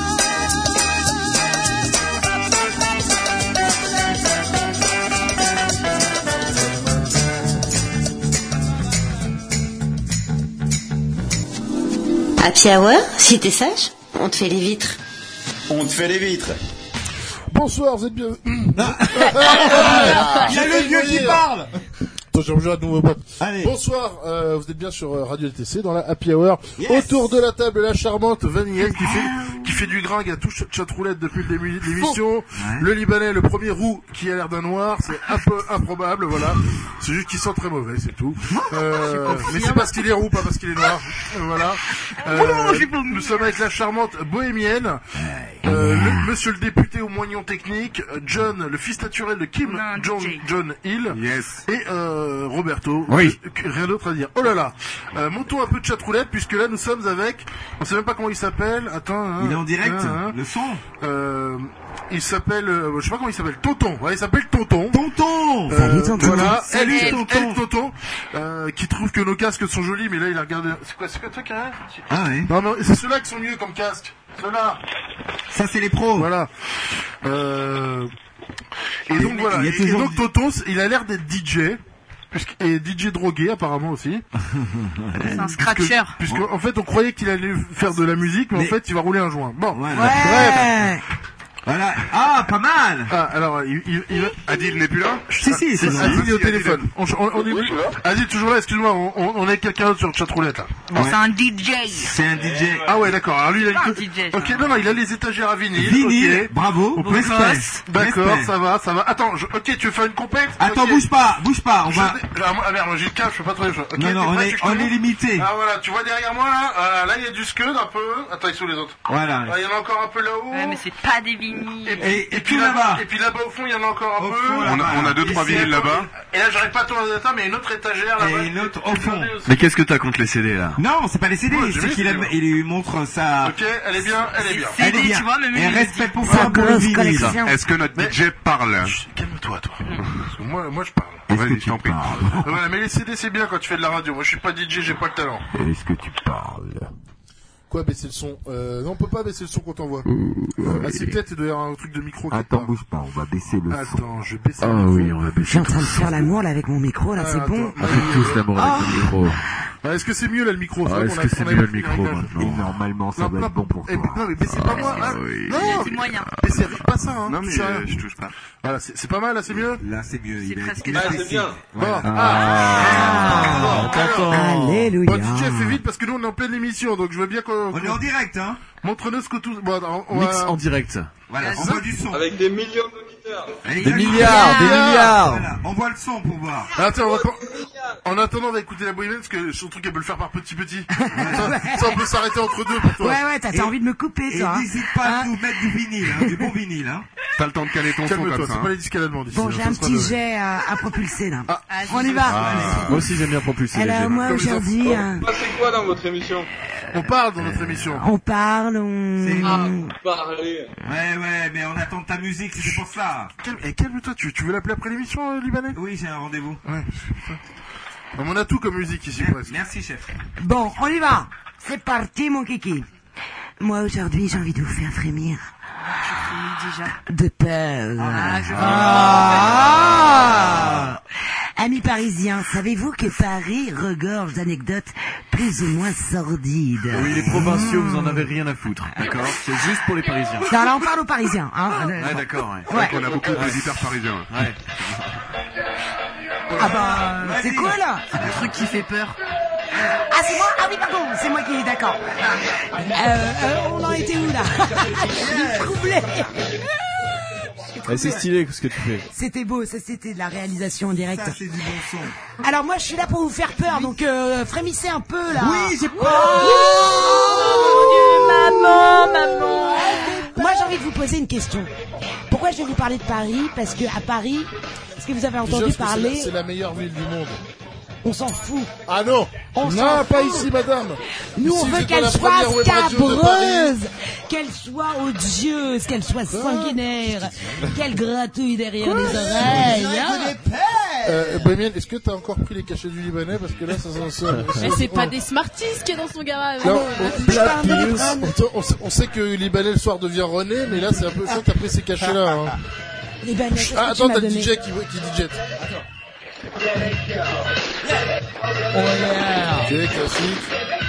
Happy Hour, si t'es sage, on te fait les vitres. On te fait les vitres. Bonsoir, vous êtes bien. Il y a le vieux qui parle. Attends, j'ai obligé de nouveau pote. Allez. Bonsoir, euh, vous êtes bien sur euh, Radio L T C dans la Happy Hour. Yes. Autour de la table, la charmante Vanille qui fait qui fait du gringue à tout ch- chatroulette depuis le début de l'émission. Le Libanais, le premier roux qui a l'air d'un noir, c'est un peu improbable, voilà. C'est juste qu'il sent très mauvais, c'est tout. Euh, mais c'est parce qu'il est roux, pas parce qu'il est noir. Euh, voilà. Euh, nous sommes avec la charmante bohémienne, euh, le, monsieur le député au moignon technique, John, le fils naturel de Kim Jong John Hill, Yes. et euh, Roberto. Oui. Euh, Rien d'autre à dire. Oh là là. Euh, montons un peu de chatroulette puisque là nous sommes avec. On sait même pas comment il s'appelle. Attends. Hein, Il est en direct, hein, hein. le son. Euh, il s'appelle. Euh, je sais pas comment il s'appelle. Tonton. Ouais, il s'appelle Tonton. Tonton. Euh, Salut, Tonton. Voilà. Salut, elle, Tonton. elle, Tonton. Euh, qui trouve que nos casques sont jolis, mais là il a regardé. C'est quoi, c'est quoi toi qui a? Ah ouais. Non, non, c'est ceux-là qui sont mieux comme casque. Ceux-là. Ça c'est les pros. Voilà. Euh. Et donc voilà. il y a Et, et toujours donc Totos, il a l'air d'être D J. Puisque, et D J drogué apparemment aussi. C'est un scratcher. Puisque, puisque en fait on croyait qu'il allait faire de la musique, mais, mais... en fait il va rouler un joint. Bon, ouais. Bref. Voilà. Ah, pas mal. Ah, alors, il, il, il... Adil n'est plus là? Si, si, c'est Adil est au téléphone. On, on, on est... oui, Adil, toujours là, excuse-moi, on, on est quelqu'un d'autre sur le chatroulette, là. Bon, ouais. C'est un D J. C'est un D J. Ah ouais, d'accord. Alors lui, il a un D J. Ok, non, non, il a les étagères à vinyle. Vinyle, okay. bravo. On peut D'accord, ça va, ça va. Attends, je... ok, tu veux faire une compète? Attends, okay. bouge pas, bouge pas, on je... va... Ah merde, j'ai le câble, je peux pas trouver les choses. Okay, non, non, on est, on est limité. Ah voilà, tu vois derrière moi, là, euh, là, il y a du scud un peu. Attends, ils sont les autres. Voilà. Il y en a encore un peu là-haut. Ouais, mais c'est pas des vinyles. Et, et, et puis là-bas. Et puis là-bas au fond, il y en a encore un au peu. Fond, on, a, on a deux trois vinyles là-bas. Et là, j'arrive pas à tourner la table, mais il y a une autre étagère là-bas. Et une autre au fond. Mais qu'est-ce que t'as contre les C D là? Non, c'est pas les C D, ouais, c'est qu'il a, il lui montre ça. Ok, elle est bien, elle est bien. Elle est bien. Tu vois, même et respect pour ça, pour le vinyle. Est-ce que notre D J parle? Calme-toi, toi. Parce que moi, moi, je parle. Vas-y, je t'en prie. Voilà, mais les C D, c'est bien quand tu fais de la radio. Moi, je suis pas D J, j'ai pas le talent. Est-ce que tu parles? Quoi, baisser le son? Euh, non, on peut pas baisser le son quand on voit. Euh, ah, c'est peut-être, il doit y avoir un truc de micro. Attends, bouge pas, on va baisser le son. Attends, je vais baisser le son. Ah oui, on va baisser. Je suis en train de faire l'amour, là, avec mon micro, là, ah, c'est attends, bon. On fait tous l'amour avec oh. le micro. Ah, est-ce que c'est mieux, là, le micro? Ah, est-ce que c'est mieux, le micro, maintenant? Et normalement, ça non, va non, être bon pour toi. Non, mais baissez pas moi, hein. Oui. Non, c'est moyen. Baissez pas ça, hein. Non, mais euh, je touche pas. Voilà, c'est pas mal, là, c'est mieux? Là, c'est mieux. C'est presque là, c'est bien. Bon. Ah, t'entends. Alléluia. Bon, D J, fais vite, parce que nous, on est en pleine émission, donc je veux bien qu'on... On est en direct, hein. Montre-nous ce que tout... Bon, on Mix va... en direct. Voilà, on voit du son. Avec des millions d'auditeurs. Des milliards, des milliards. Voilà, on voit le son pour voir. Ah, attends, on va... En attendant, on va écouter la bohème, parce que son truc, elle peut le faire par petit petit. ça, ça, on peut s'arrêter entre deux pour toi. Ouais, ouais, t'as envie de me couper, et toi. Et n'hésite pas à nous mettre du vinyle, hein, du bon vinyle, hein. T'as le temps de caler ton son comme ça. C'est pas les disques à la demande ici. Bon, j'ai un petit jet à, à propulser, là. Ah, on y va. Ah, moi aussi, j'aime bien propulser. Alors, moi, aujourd'hui... Vous passez quoi dans votre émission? On parle dans notre émission. On parle, on... Ah, parler. Ouais, ouais, mais on attend ta musique, c'est pour ça. Calme, eh, calme-toi, tu, tu veux l'appeler après l'émission, euh, Libanais? Oui, j'ai un rendez-vous. Ouais. On a tout comme musique ici, Merci, presque. merci, chef. Bon, on y va. C'est parti, mon kiki. Moi, aujourd'hui, j'ai envie de vous faire frémir. déjà. De peur. Ah, je ah. Amis parisiens, savez-vous que Paris regorge d'anecdotes plus ou moins sordides? Oui, les provinciaux, vous en avez rien à foutre, d'accord? C'est juste pour les Parisiens. Non, là, on parle aux Parisiens. Hein. Ouais, d'accord, ouais. C'est vrai qu'on a beaucoup d'auditeurs parisiens. Ouais. Ah bah, c'est cool. Le truc qui fait peur. Ah, c'est moi? Ah oui, pardon, c'est moi qui est d'accord. Euh, euh, on en était où, là? Je suis troublé. Eh, c'est stylé ce que tu fais. C'était beau, ça c'était de la réalisation en direct. Ça, c'est du bon son. Alors moi je suis là pour vous faire peur, donc euh, frémissez un peu là. Oui, j'ai peur. Oh, maman, maman. Moi j'ai envie de vous poser une question. Pourquoi je vais vous parler de Paris? Parce que à Paris, est-ce que vous avez entendu Déjà, parler? C'est la, la meilleure ville du monde. On s'en fout. Ah non, on non, pas ici, madame. Nous, ici, on veut qu'elle soit scabreuse, qu'elle soit odieuse, qu'elle soit sanguinaire, qu'elle gratouille derrière Quoi les oreilles. Hein euh, Bohémienne, est-ce que t'as encore pris les cachets du Libanais? Parce que là, ça s'en sort. Mais c'est pas des Smarties qui est dans son garage. Non, on, on, on sait que Libanais le soir devient René, mais là, c'est un peu ça, t'as pris ces cachets-là. Hein. Libanais, qu'est-ce ah, que attends, tu t'as m'as le donné? D J qui, qui D J. Attends. Oh yeah. Ok, classique.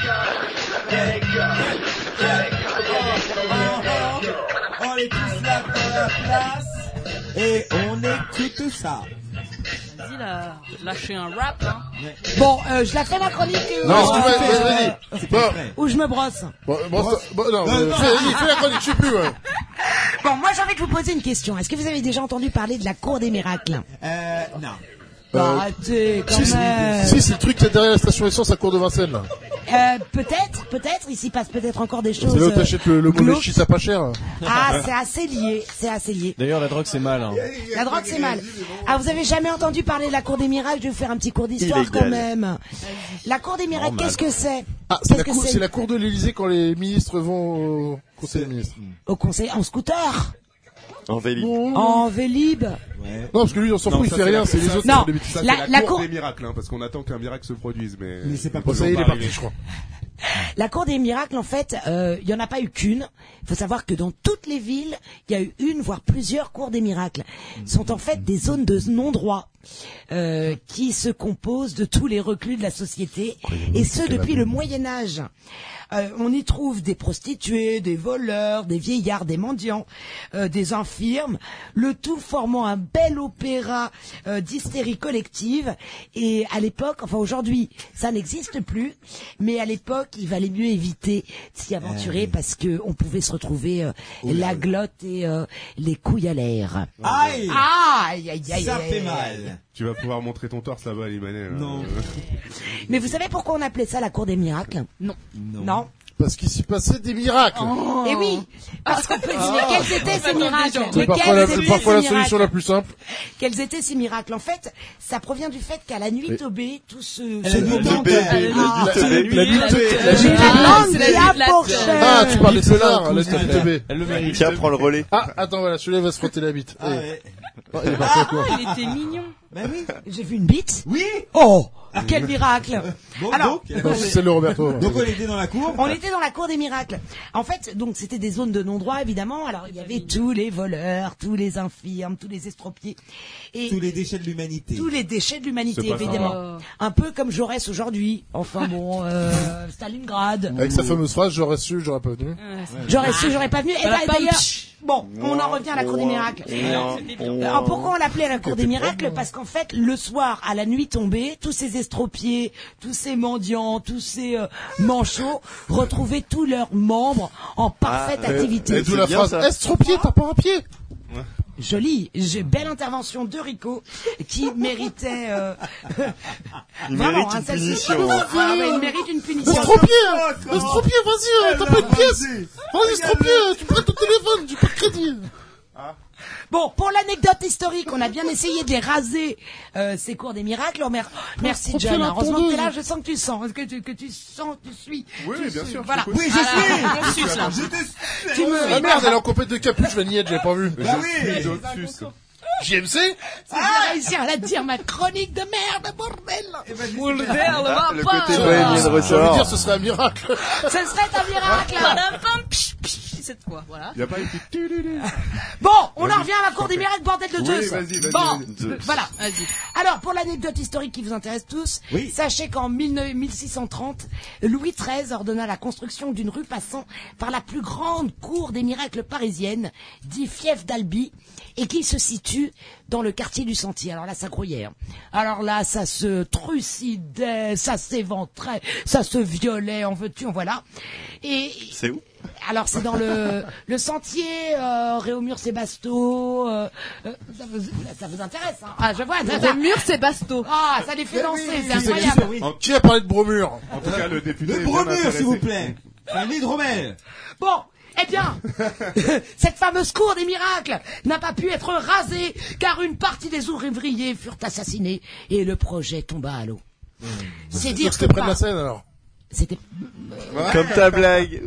On est tous là dans la place et on écoute ça. Vas-y, là, lâchez un rap, hein. Bon, euh, je la fais ma chronique. Euh, non, ou, vas-y, vas-y. Bon. Ou je me brosse. Bon, brosse, bon, non, euh, fais, vas-y, fais la chronique, je sais plus, ouais. Bon, moi j'ai envie de vous poser une question. Est-ce que vous avez déjà entendu parler de la cour des miracles? Euh, non. Euh, Arrêtez, quand si, même. Si, c'est le truc qui est derrière la station essence à Cour de Vincennes, là. Euh, peut-être, peut-être, il s'y passe peut-être encore des choses. C'est là où t'achètes le, le mauvais glauques. shit à pas cher. Ah, c'est assez lié, c'est assez lié. D'ailleurs, la drogue, c'est mal, hein. La drogue, c'est mal. Alors, vous avez jamais entendu parler de la cour des miracles? Je vais vous faire un petit cours d'histoire Illégal. quand même. La cour des miracles, Normal. qu'est-ce que c'est? Ah, c'est la, Qu'est-ce que cour, c'est la cour de l'Élysée quand les ministres vont au conseil des ministres. Au conseil, en scooter? En Vélib. En Vélib? Ouais. Non, parce que lui, on s'en fout, il fait rien, c'est les autres qui Non. font des bêtises. Ça, La- c'est la la cour cour- des miracles, hein, parce qu'on attend qu'un miracle se produise, mais... Mais c'est pas Bon, ça y est, il est parti, je crois. La cour des miracles, en fait, euh, il y en a pas eu qu'une. Il faut savoir que dans toutes les villes, il y a eu une, voire plusieurs cours des miracles. Ce sont en fait des zones de non-droit euh, qui se composent de tous les reclus de la société, et ce depuis le Moyen-Âge. Euh, on y trouve des prostituées, des voleurs, des vieillards, des mendiants, euh, des infirmes, le tout formant un bel opéra euh, d'hystérie collective. Et à l'époque, enfin aujourd'hui, ça n'existe plus, mais à l'époque, il valait mieux éviter de s'y aventurer Euh. parce que on pouvait se retrouver euh, Oui, la oui. glotte et euh, les couilles à l'air. Aïe Aïe, aïe, aïe, Ça aïe, fait aïe. mal. Tu vas pouvoir montrer ton torse là-bas, Libanais. Là. Non. Mais vous savez pourquoi on appelait ça la cour des miracles? Non. Non. Parce qu'il s'y passait des miracles. Oh. Et oui, parce qu'on peut dire quels étaient ces miracles. C'est Mais parfois quels la, étaient c'est parfois ces la solution miracles la plus simple. Quels étaient ces miracles? En fait, ça provient du fait qu'à la nuit Et- tombée, tout ce... La ce nuit moment tombée, de- la nuit Ah. La, la, la nuit te- la J'ai nuit la te- langue c'est la qui nuit a de la pour terre. cher. Ah, tu parlais de C'est cela, là, la nuit c'est te tomber. Elle le mérite. Tiens, prends le relais. Ah, attends, voilà, celui-là va se frotter la bite. Ah Eh. ouais. Oh, il est parti à quoi? Ah, il était mignon. Bah oui. J'ai vu une bite. Oui. Oh, quel miracle. Bon, Alors, donc, Non, c'est le Roberto. donc on était dans la cour. on était dans la cour des miracles. En fait, donc c'était des zones de non-droit, évidemment. Alors, il y avait tous les voleurs, tous les infirmes, tous les estropiés. Et Tous les déchets de l'humanité. tous les déchets de l'humanité, C'est pas évidemment. sympa. Un peu comme Jaurès aujourd'hui. Enfin bon, euh, Stalingrad. Avec sa fameuse phrase, j'aurais su, j'aurais pas venu. J'aurais su, j'aurais pas venu. Et Voilà, bah, pas d'ailleurs, pch. bon, on en revient à la cour des miracles. Alors pourquoi on l'appelait la cour des miracles? Parce qu'en fait, le soir, à la nuit tombée, tous ces estropiés, tous ces mendiants, tous ces euh, manchots retrouvaient tous leurs membres en parfaite Ah, activité. Et d'où la phrase, estropié, t'as pas un pied. Joli, j'ai belle intervention de Rico qui méritait euh, Il vraiment, mérite hein, une celle-ci. punition. Ah ouais, il mérite une punition. Estropié, estropié, vas-y, t'as pas une pièce. Vas-y, estropié, tu prends ton téléphone, tu pas de crédit. Bon, pour l'anecdote historique, on a bien essayé de les raser, euh, ces cours des miracles. Oh, mer- merci, Refais John. la Heureusement que t'es là, tondeuse. je sens que tu sens, que tu, que tu sens, tu suis. Oui, tu bien suis. sûr, Voilà. je t'écoute. Oui, je suis. On suce, là. Je te Tu me- Ah merde, elle est en compète de capuche, Vanillette, j'avais pas vu. Bah oui. J M C? Si je vais réussir à la dire, ma chronique de merde, bordel. Boulder, Ah, le le va côté pas. bohémien J'ai envie de ressort. dire, ce serait un miracle. Ce serait un miracle. Padam, psh, psh, cette fois, voilà. Y a pas une petite... Bon, on en revient à la cour des miracles, bordel de Oui, Zeus. vas-y, vas-y, Bon, vas-y. voilà. Vas-y. Alors, pour l'anecdote historique qui vous intéresse tous, Oui. sachez qu'en mille six cent trente, Louis treize ordonna la construction d'une rue passant par la plus grande cour des miracles parisienne, dit Fief d'Albi, et qui se situe dans le quartier du Sentier. Alors là, ça grouillait. hein. Alors là, ça se trucidait, ça s'éventrait, ça se violait, en veux-tu, en voilà. Et C'est où? alors c'est dans le le Sentier, euh, Réaumur Sébasto. Euh, euh, ça, vous, ça vous intéresse hein? Ah, je vois. ça- ça- Le mur, c'est Basto. Ah, ça les fait danser, c'est Qui c'est- qui incroyable. c'est- Qui a parlé de Bromure? En tout cas, le député... Le est bien bromure, intéressé. s'il vous plaît. Un hydromel. Bon, eh bien, cette fameuse cour des miracles n'a pas pu être rasée car une partie des ouvriers furent assassinés et le projet tomba à l'eau. C'est dire que C'était près de par- la scène, alors. C'était Comme ta blague.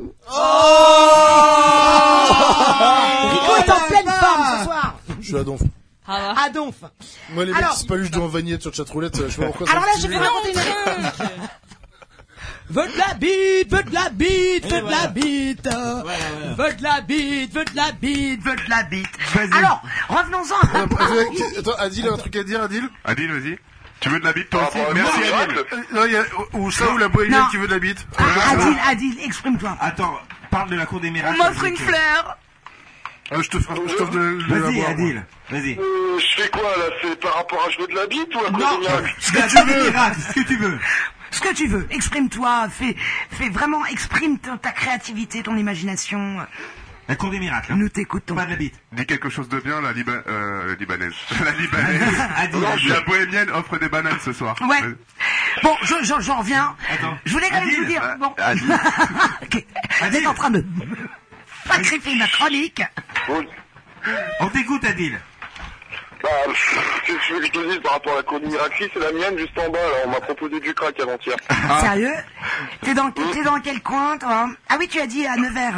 Rico est en pleine forme ce soir. Je suis à donf. À donf. Moi, les mecs Alors- qui se paluchent devant Vagnette sur chatroulette, je sais pas pourquoi ça Alors me là, je vais stimule. vous raconter une Veux de la bite, veux de la bite, veux de la bite, veux de la bite, veux de la bite, veux de la bite. Alors, revenons-en. à- Euh, Attends, Adil a un truc à dire, Adil? Adil, vas-y. Tu veux de la bite, toi Par aussi? rapport à Merci, la Adil. miracle. Euh, Non, il y a, ou ça, ou la bohémienne Non. qui veut de la bite. Ah, Adil, Adil, exprime-toi. Attends, parle de la cour des On miracles. m'offre une fleur. Ah, je te ferai, je t'offre de, de la Vas-y, boire, Adil, vas-y. Euh, je fais quoi là? C'est par rapport à je veux de la bite ou à Non, quoi des miracles? ce que tu veux, ce que tu veux. Ce que tu veux, exprime-toi, fais, fais vraiment, exprime ta, ta créativité, ton imagination. La cour des miracles. hein. Nous t'écoutons. Pas de la bite. Dis quelque chose de bien, la Liba... euh, libanaise. La libanaise. Adil, Non, Adil. la bohémienne offre des bananes ce soir. Ouais. Bon, je, je, j'en reviens. Attends. Je voulais quand même Adil, vous dire, euh, bon. Adil. Ok. Vous êtes en train de sacrifier ma chronique. Oui. On t'écoute, Adil. Bah, pff, qu'est-ce que je veux que je te dise par rapport à la cour des miracles? C'est la mienne juste en bas là, on m'a proposé du crack avant-hier. Sérieux? T'es dans, t'es dans quel coin, toi? Ah oui, tu as dit à Nevers.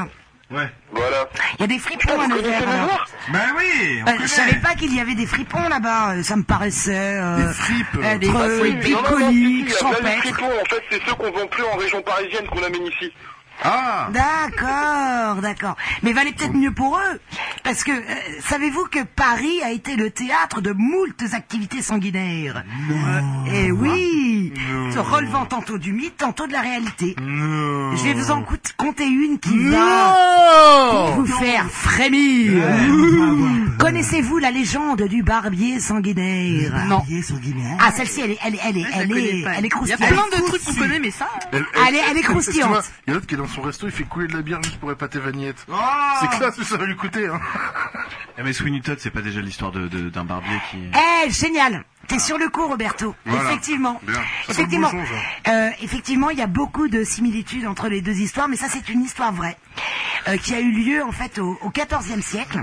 Ouais. Voilà. Il y a des fripons à Nevers. alors. Bah oui, on Euh, connaît. je savais pas qu'il y avait des fripons là-bas. euh, Ça me paraissait. Euh, Des fripes. euh, des Ah, euh, si, des non, non, non, coniques, si, si, la vraie champêtres. fripons, en fait, c'est ceux qu'on vend plus en région parisienne qu'on amène ici. Ah. D'accord, d'accord. Mais valait peut-être mieux pour eux. Parce que, euh, savez-vous que Paris a été le théâtre de moultes activités sanguinaires? Non. Et oui. Se relevant tantôt du mythe, tantôt de la réalité. Non. Je vais vous en co- compter une qui Non. va vous faire frémir. Connaissez-vous la légende du barbier sanguinaire? Non. Ah, celle-ci, elle est, elle est, elle est, Ah, je la elle connais est, pas. elle est Il y a croustillante. plein de trucs qu'on connaît, mais ça. Elle, Elle est- elle est croustillante. excuse-moi, il y a l'autre qui est dans son resto, il fait couler de la bière juste pour épater Vagnette. Oh C'est classe, mais ça va lui coûter, hein. Eh, mais Sweeney Todd, c'est pas déjà l'histoire de, de- d'un barbier qui... Eh, génial. T'es sur le coup, Roberto. Voilà. Effectivement. Bien. Ça sent Effectivement. le bouchon, ça. Euh, effectivement, il y a beaucoup de similitudes entre les deux histoires, mais ça, c'est une histoire vraie, euh, qui a eu lieu, en fait, au, au quatorzième siècle.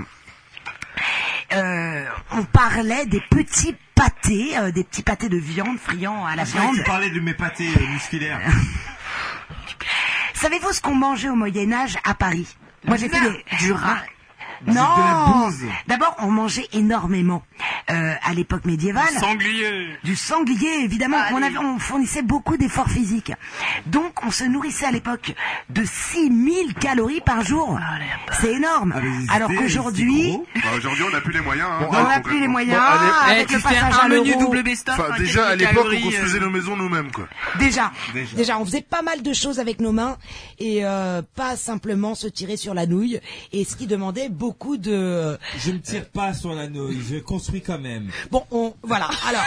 Euh, on parlait des petits pâtés, euh, des petits pâtés de viande friand à la Ah, c'est vrai viande. que tu parlais de mes pâtés euh, musculaires. Savez-vous ce qu'on mangeait au Moyen-Âge à Paris? Moi, j'ai fait des... Du rat. Non. D'abord, on mangeait énormément euh, à l'époque médiévale. Du sanglier. Du sanglier, évidemment. On, avait, on fournissait beaucoup d'efforts physiques. Donc, on se nourrissait à l'époque de six mille calories par jour. C'est énorme. Alors qu'aujourd'hui, Bah, aujourd'hui, on n'a plus les moyens. Hein, on n'a plus les moyens. avec tu le fais passage un à menu l'euro. double best-of. Enfin, hein, déjà, à quelques l'époque, on calories, construisait euh, nos maisons nous-mêmes, quoi. Déjà, Déjà. déjà, on faisait pas mal de choses avec nos mains et euh, pas simplement se tirer sur la nouille. Et ce qui demandait beaucoup de. Je me tire pas sur la nouille, je construis quand même. Bon, on voilà. Alors.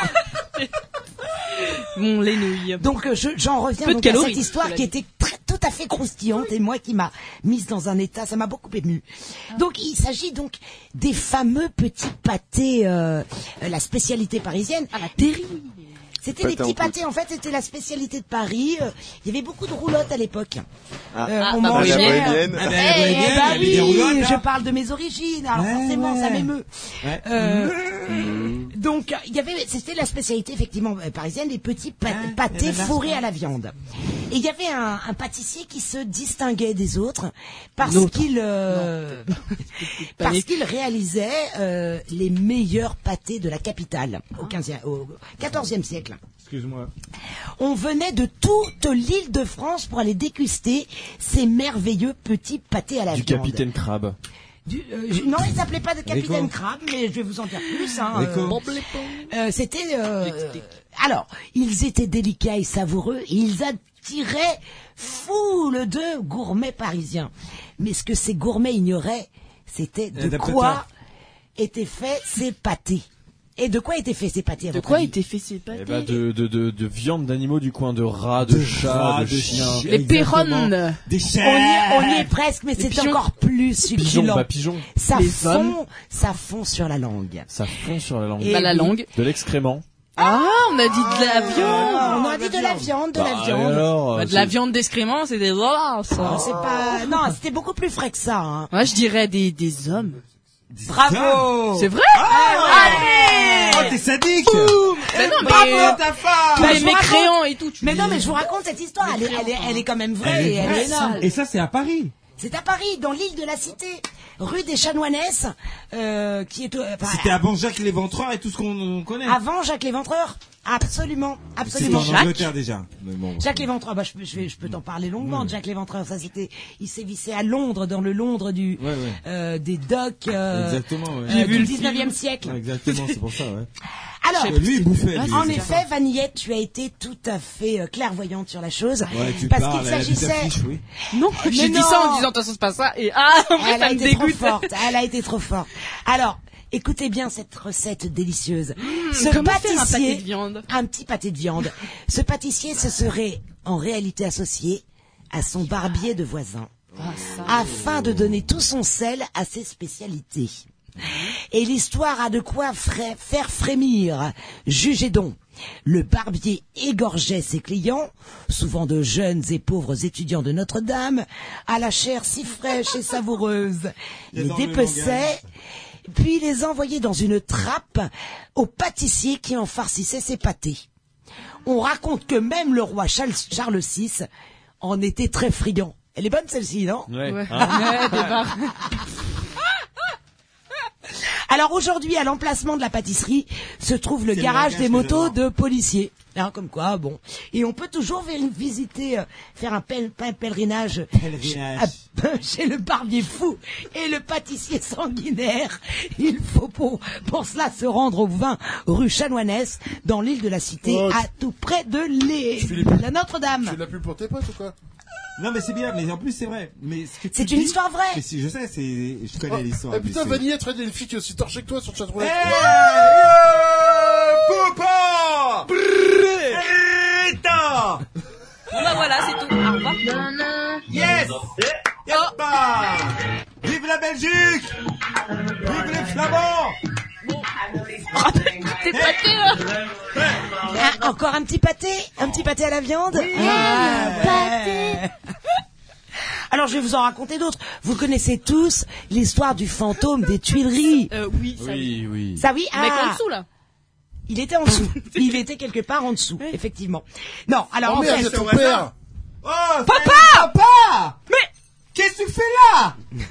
Bon, les nouilles. Donc euh, je- j'en reviens Peu de donc à calories, cette histoire cela qui dit. était très- tout à fait croustillante et moi qui m'a mise dans un état, ça m'a beaucoup ému. Donc il s'agit donc des fameux petits pâtés, euh, euh, la spécialité parisienne. Ah, la terrible. C'était Pâté des en petits poudre. pâtés, en fait, c'était la spécialité de Paris. Euh, Il y avait beaucoup de roulottes à l'époque. Ah. Euh, Ah, on bah, mangeait. la bohémienne. Eh, Ah, bah, la eh, bohémienne, bah il y avait des oui, roulottes, je hein. parle de mes origines. Alors Ouais, forcément, ouais. ça m'émeut. Ouais. Euh, Mmh. donc, il y avait, c'était la spécialité effectivement euh, parisienne, les petits pâ- Ah, pâtés il y en avait fourrés un. à la viande. Et il y avait un, un pâtissier qui se distinguait des autres parce L'autre. qu'il euh, parce qu'il réalisait euh, les meilleurs pâtés de la capitale au quinzième, au quatorzième siècle. Excuse-moi. On venait de toute l'île de France pour aller déguster ces merveilleux petits pâtés à la Du viande. capitaine Crabbe. Du, euh, je- non, il s'appelait pas de Capitaine Rico. Crabbe, mais je vais vous en dire plus. Hein, Rico. euh, euh, C'était... euh, alors, ils étaient délicats et savoureux, et ils attiraient foule de gourmets parisiens. Mais ce que ces gourmets ignoraient, c'était de Adaptateur. quoi étaient faits ces pâtés. Et de quoi étaient faits ces pâtés à De votre quoi avis étaient faits ces pâtés? Eh ben de, de, de, de viande d'animaux du coin, de rats, de, De chats, rats, de, de chiens. chiens. Les Exactement. péronnes. Des On y, chèvres. est, on y est presque, mais Les c'est pigeons. encore plus Pigeons, succulent. bah pigeons. Ça Les fond, hommes. ça fond sur la langue. Ça fond sur la langue. Et Bah, la oui. langue. De l'excrément. Ah, on a dit de la viande. On a dit de la viande, de la Bah, viande. et alors, Bah, de la viande d'excrément, c'est des voilà, ça. Ah, c'est pas, non, c'était beaucoup plus frais que ça. Hein. Moi, je dirais des, des hommes. Bravo. C'est vrai? Allez. Oh, t'es sadique. Mais non, mais, Bravo, ta femme. tous Bah, les je vous mécréants et tout. tu Mais dis- non, mais je vous raconte cette histoire. Elle est, elle est, elle est quand même vraie Elle et est elle vraie. est énorme. Et ça, c'est à Paris. C'est à Paris, dans l'île de la Cité, rue des Chanoinesses, euh, qui est, euh, enfin, C'était avant Jacques Léventreur et tout ce qu'on connaît. avant Jacques Léventreur. Absolument, C'était absolument. en Angleterre déjà. Mais bon. Jacques Léventreur, bah, je, peux- je, vais- je peux t'en parler longuement. de Jacques Léventreur, ça c'était, il sévissait à Londres, dans le Londres du, Ouais, ouais. euh, des docks euh, Exactement, ouais. euh, J'ai du dix-neuvième siècle. Ouais, exactement, c'est pour ça, ouais. Alors, Et lui, il bouffait. lui, en c'est effet, Vanillette, tu as été tout à fait euh, clairvoyante sur la chose, ça. Ouais, tu parce parles, qu'il elle a vu ta s'agissait. fiche, oui. Non, Mais j'ai dit non. ça en disant, de toute façon, c'est pas ça. Et ah, en vrai, Elle a ça me été trop dégoûte. forte. Elle a été trop forte. Alors, écoutez bien cette recette délicieuse. Ce comment faire un pâtissier, pâté de viande un petit pâté de viande. Ce pâtissier se serait en réalité associé à son barbier de voisin, afin de donner tout son sel à ses spécialités. Et l'histoire a de quoi fra- faire frémir. Jugez donc. Le barbier égorgeait ses clients, souvent de jeunes et pauvres étudiants de Notre-Dame, à la chair si fraîche et savoureuse. Il les Énorme dépeçait, langage. puis les envoyait dans une trappe au pâtissier qui en farcissait ses pâtés. On raconte que même le roi Charles Charles six en était très friand. Elle est bonne celle-ci, non? Ouais. Ouais. Hein Ouais, débarque. Alors aujourd'hui, à l'emplacement de la pâtisserie, se trouve le C'est le garage langage des que motos j'adore. de policiers. Hein, comme quoi, bon. Et on peut toujours ver- visiter, euh, faire un, pel- un pèlerinage, Pèlerinage. Chez, à- chez le barbier fou et le pâtissier sanguinaire. Il faut pour, pour cela se rendre au vingt rue Chanoinesse, dans l'île de la Cité, Oh, à tout près de l'île, Philippe. la Notre-Dame. Tu fais de la pub pour tes potes ou quoi? Non, mais c'est bien, mais en plus, c'est vrai. Mais ce que tu C'est dis- une histoire vraie. Mais si, je sais, c'est, je connais Oh, l'histoire. eh, mais putain, c'est- Vanillette, il y a une fille qui est aussi torchée que toi sur le chat roulette. Poupa! Brrrita! Bon bah voilà, c'est tout. Au revoir. Yes! Yoppa! Vive la Belgique! Vive les Flamands! T'es pâté, là. Ah, encore un petit pâté, un petit pâté à la viande. Ah, ouais. Alors je vais vous en raconter d'autres. Vous connaissez tous l'histoire du fantôme des Tuileries. Euh, oui, ça Oui, oui. Ça oui. Le mec Ah. en dessous, là. Il était en dessous. Il était quelque part en dessous, effectivement. Non, alors Oh en merde, il y fait, a ton père. Oh, Papa! Papa! Mais Qu'est-ce que tu fais là?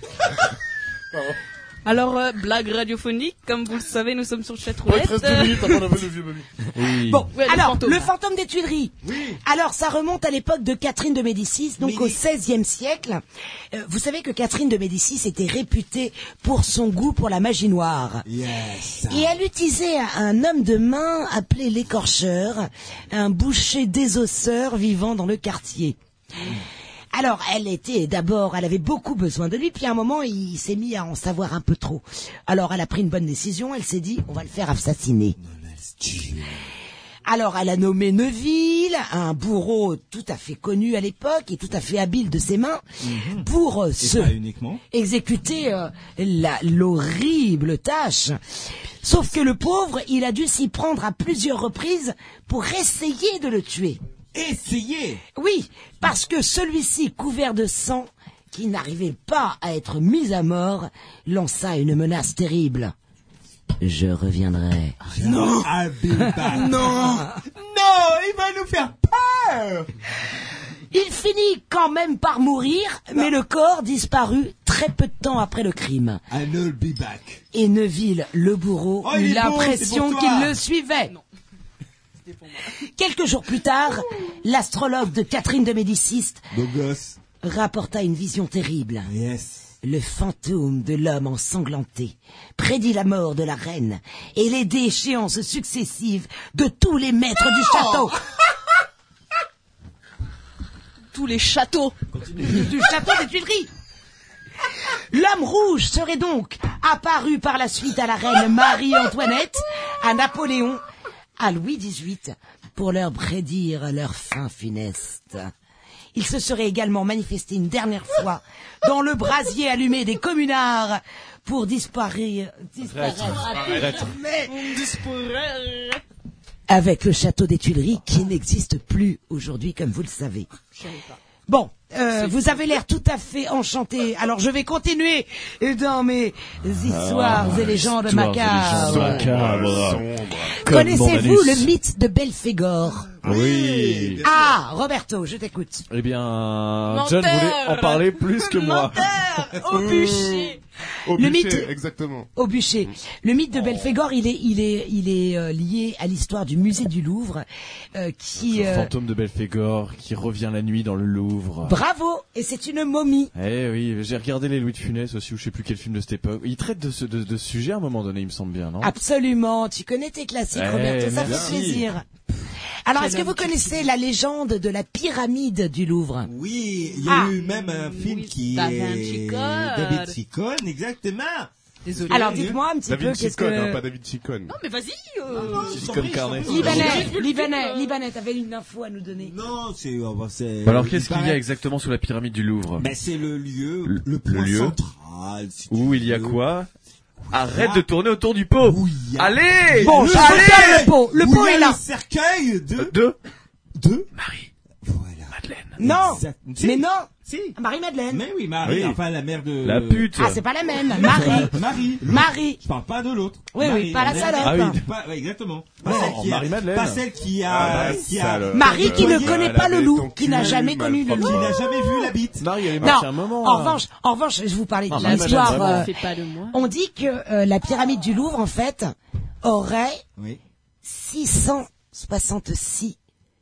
Alors, euh, blague radiophonique, comme vous le savez, nous sommes sur le chat Ouais, roulette. il te reste deux minutes avant d'enlever le vieux Bobby. Oui. bon, Ouais, le alors fantôme. le fantôme des Tuileries. Oui. Alors ça remonte à l'époque de Catherine de Médicis, donc Médicis. au seizième siècle. Euh, vous savez que Catherine de Médicis était réputée pour son goût pour la magie noire. Yes. Et elle utilisait un homme de main appelé l'écorcheur, un boucher désosseur vivant dans le quartier. Alors, elle était d'abord, elle avait beaucoup besoin de lui, puis à un moment, il s'est mis à en savoir un peu trop. Alors, elle a pris une bonne décision, elle s'est dit, on va le faire assassiner. Alors, elle a nommé Neuville, un bourreau tout à fait connu à l'époque et tout à fait habile de ses mains, pour euh, Et se pas uniquement. exécuter euh, la- l'horrible tâche. Sauf que le pauvre, il a dû s'y prendre à plusieurs reprises pour essayer de le tuer. Essayez! Oui, parce que celui-ci, couvert de sang, qui n'arrivait pas à être mis à mort, lança une menace terrible. Je reviendrai. Non! Non! Non! Il va nous faire peur! Il finit quand même par mourir, mais le corps disparut très peu de temps après le crime. I'll be back. Et Neuville, le bourreau, Oh, il eut est beau, l'impression c'est pour qu'il toi. le suivait. Quelques jours plus tard, l'astrologue de Catherine de Médicis Beau gosse. rapporta une vision terrible. Yes. Le fantôme de l'homme ensanglanté prédit la mort de la reine et les déchéances successives de tous les maîtres du château. Tous les châteaux. Du château des Tuileries. L'homme rouge serait donc apparu par la suite à la reine Marie-Antoinette, à Napoléon, à Louis dix-huit, pour leur prédire leur fin funeste. Il se serait également manifesté une dernière fois dans le brasier allumé des communards pour disparaître, disparaître mais avec le château des Tuileries qui n'existe plus aujourd'hui, comme vous le savez. Bon, euh, vous avez l'air tout à fait enchanté. Alors je vais continuer dans mes histoires Ah, et légendes histoires et macabres. légendes macabres. Comme Connaissez-vous mon le anus. mythe de Belphégor? Oui. Ah, Roberto, je t'écoute. Eh bien, Menteur. John voulait en parler plus que moi. Menteur, au bûcher. Au Le bûcher, mythe- exactement. Au bûcher. Le mythe de Belphégor, il est, il est, il est euh, lié à l'histoire du musée du Louvre, euh, qui. Le euh, fantôme de Belphégor qui revient la nuit dans le Louvre. Bravo, et c'est une momie. Eh oui, j'ai regardé les Louis de Funès aussi, ou je sais plus quel film de cette époque. Il traite de ce, de, de ce sujet à un moment donné, il me semble bien, non? Absolument, tu connais tes classiques, Eh, Roberto, ça merci. fait plaisir. Alors, Quel est-ce que homme vous connaissez la légende de la pyramide du Louvre? Oui, il y a Ah. eu même un film Oui, qui Da est... Vinci Code. David Chicone, exactement. Désolé. Alors, dites-moi un petit peu, David qu'est-ce Chicone, hein, pas que... David Chicone. Non, mais vas-y. Euh... Silicon Carnet. Libanais, J'ai Libanais, vu le Libanais, t'avais une info à nous donner. Non, c'est... oh, bah, c'est Bon, alors, il qu'est-ce qu'il y a paraît- exactement sous la pyramide du Louvre? Ben, c'est le lieu, Le- le, le point lieu. central. Si tu Où il y a veux. quoi? Arrête de tourner autour du pot. Où il y a- Allez! Bon, Le je referme cercueil le pot, le Où pot il y a est là. le cercueil de... Deux. de... Marie. Voilà. Madeleine. Non, Exact- Si. mais non, Si. Marie-Madeleine. Mais oui, Marie, Oui. enfin la mère de... La pute. Ah, c'est pas la même. Marie. Marie. Marie. Je parle pas de l'autre. Oui, Marie, oui, pas la mère- salope. Ah oui. Pas, ouais, exactement. Pas Non, celle qui a, Marie-Madeleine. pas celle qui a, Ah, qui a, salope. Marie qui ne Voyez, connaît elle pas le avait loup, ton qui n'a cul jamais connu le malpropre. loup. qui n'a jamais vu la bite. Marie, elle est Non, marchée un moment. en là. revanche, en revanche, je vous parlais de Ah, Marie-Madeleine, l'histoire. vraiment. euh, C'est pas le moi. on dit que euh, la pyramide du Louvre, en fait, aurait Oui. six cent soixante-six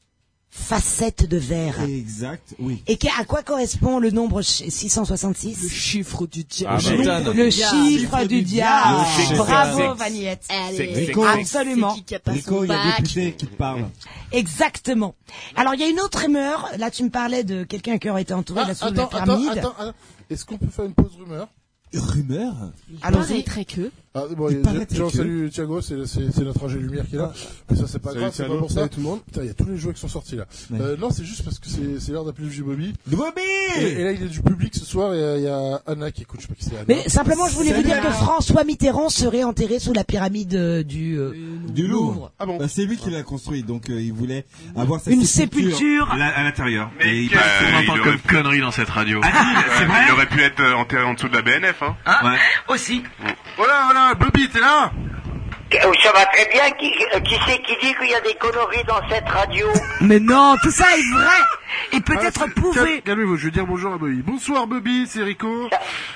facettes de verre. Exact, oui. Et que- à quoi correspond le nombre ch- six cent soixante-six? Le chiffre du diable. Ah, bah, Le, putain. le chiffre du diable. Le chiffre. Bravo, Sexe. Vagnette. Rico, Absolument. C'est qui qui a pas Rico, son il y a bac. des députés qui te parlent. Exactement. Alors, il y a une autre rumeur. Là, tu me parlais de quelqu'un qui aurait été entouré Ah, là sous attends, la attends, pyramide. attends, attends. Est-ce qu'on peut faire une pause rumeur? Rumeur? Allons-y. Paraîtrait que. Ah, bon, Il il y a- paraîtrait Jean, que- salut Thiago, c'est, c'est, c'est notre ingé lumière qui est là. Mais ça, c'est pas Salut, grave, c'est pas Thiago, pour ça. salut tout le monde. Putain, il y a tous les jouets qui sont sortis là. Ouais. Euh, non, c'est juste parce que c'est, c'est l'heure d'appeler le vieux Bobby. Bobby! Et, et là, il y a du public ce soir et euh, il y a Anna qui écoute, je sais pas qui c'est Anna. Mais simplement, je voulais vous Salut, dire que Anna. François Mitterrand serait enterré sous la pyramide euh, du euh, Du Louvre. Ah bon? Bah, c'est lui qui l'a construit, donc euh, il voulait avoir sa une sépulture. sépulture. Là, à l'intérieur. Mais Et il quel- passe Euh, souvent il en tant aurait que- pu- Connerie dans cette radio. Ah, si, c'est vrai? Il aurait pu être euh, enterré en dessous de la B N F, hein. Ouais. Aussi. Voilà, voilà, Bobby, t'es là? Ça va très bien. Qui, euh, qui c'est qui dit qu'il y a des conneries dans cette radio? Mais non, tout ça est vrai et peut-être Ah, c'est- prouvé. cal- Calmez-vous, je vais dire bonjour à Bobby. Bonsoir Bobby, c'est Rico.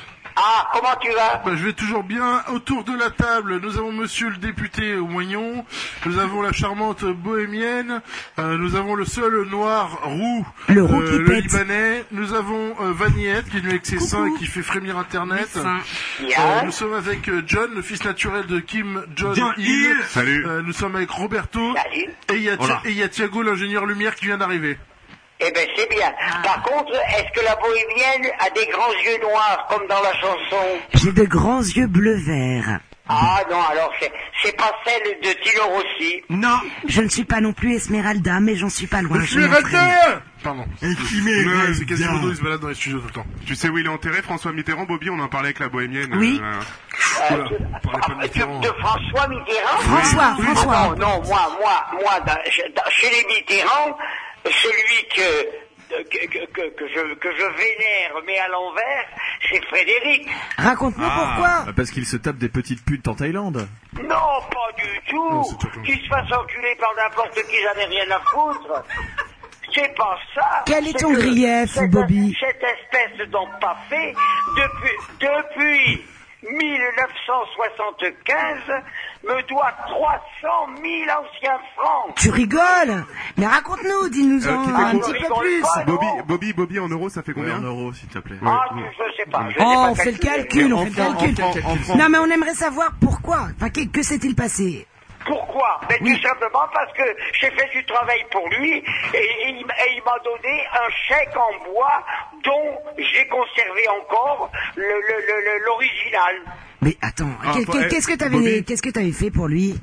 Ah, comment tu vas? Bah, je vais toujours bien. Autour de la table, nous avons monsieur le député au Moignon, nous avons la charmante bohémienne, euh, nous avons le seul noir roux, Le roux euh, qui le pète. libanais, nous avons euh, Vagnette qui est venu avec ses seins et qui fait frémir internet. Bien. Euh, nous sommes avec euh, John, le fils naturel de Kim John, John Hill. Hill. Salut. Euh, nous sommes avec Roberto. Salut. Et il y a, Thi- Voilà. et il y a Thiago, l'ingénieur lumière qui vient d'arriver. Eh ben c'est bien. Par contre, est-ce que la bohémienne a des grands yeux noirs comme dans la chanson? J'ai de grands yeux bleu-vert. Ah non, alors c'est c'est pas celle de Tino Rossi. Non, je ne suis pas non plus Esmeralda, mais j'en suis pas loin. je m'entraîne. Esmeralda! Pardon. Esmeralda. Ouais, c'est Quasimodo, il se balade dans les studios tout le temps. Tu sais où il est enterré, François Mitterrand, Bobby? On en parlait avec la bohémienne. Oui. euh, Oula, on parlait pas de De, Mitterrand. de François Mitterrand? François, Ah François. non, non, moi, moi, moi, dans- dans- chez les Mitterrand, celui que que, que, que, que je, que je vénère, mais à l'envers, c'est Frédéric. Raconte-moi pourquoi. Bah, parce qu'il se tape des petites putes en Thaïlande. Non, pas du tout. Qu'il se fasse enculer par n'importe qui, j'en ai rien à foutre. C'est pas ça. Quel est C'est ton que grief, cette- Bobby? Cette espèce d'empaffé, depuis, depuis mille neuf cent soixante-quinze, me doit trois cent mille anciens francs. Tu rigoles? Mais raconte-nous, dis-nous Euh, en qui fait un quoi petit peu Rigole plus. pas, non. Bobby, Bobby, Bobby, en euros, ça fait Ouais, combien? en euros, s'il te plaît. Ah, je sais pas. Je Oh, n'ai pas on fait le calculé. calcul, on En fait le francs, calcul. en francs, en francs. Non, mais on aimerait savoir pourquoi. Enfin, que, que s'est-il passé? Pourquoi? Ben, Oui. tout simplement parce que j'ai fait du travail pour lui et, et il, et il m'a donné un chèque en bois dont j'ai conservé encore le- le- le- le- l'original. Mais attends, Ah, qu'est- bah, qu'est- eh, qu'est-ce que t'avais, Bobby. qu'est-ce que t'avais fait pour lui?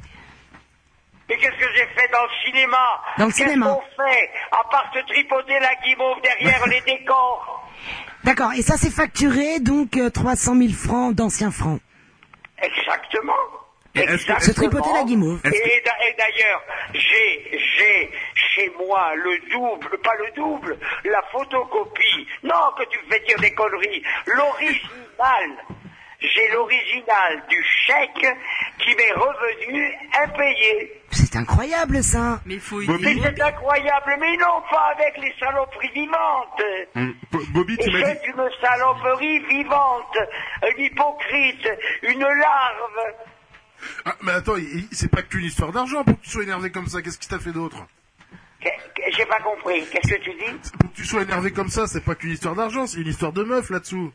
Mais qu'est-ce que j'ai fait dans le cinéma? Dans le Qu'est-ce cinéma. qu'on fait à part se tripoter la guimauve derrière les décors? D'accord, et ça s'est facturé donc euh, trois cent mille francs d'anciens francs. Exactement. Et est-ce que- Se tripoter la guimauve. Et, et d'a- et d'ailleurs, j'ai, j'ai chez moi le double, pas le double, la photocopie. Non, que tu me fais dire des conneries. L'original. J'ai l'original du chèque qui m'est revenu impayé. C'est incroyable ça. Mais il faut y Mais c'est incroyable, mais non pas avec les saloperies vivantes. Hum, Bo- Bobby, tu Et m'as dit... c'est une saloperie vivante, un hypocrite, une larve. Ah, mais attends, il- il- c'est pas qu'une histoire d'argent pour que tu sois énervé comme ça. Qu'est-ce qui t'a fait d'autre? Que- que- J'ai pas compris. Qu'est-ce que tu dis? Pour que tu sois énervé comme ça, c'est pas qu'une histoire d'argent, c'est une histoire de meuf là-dessous.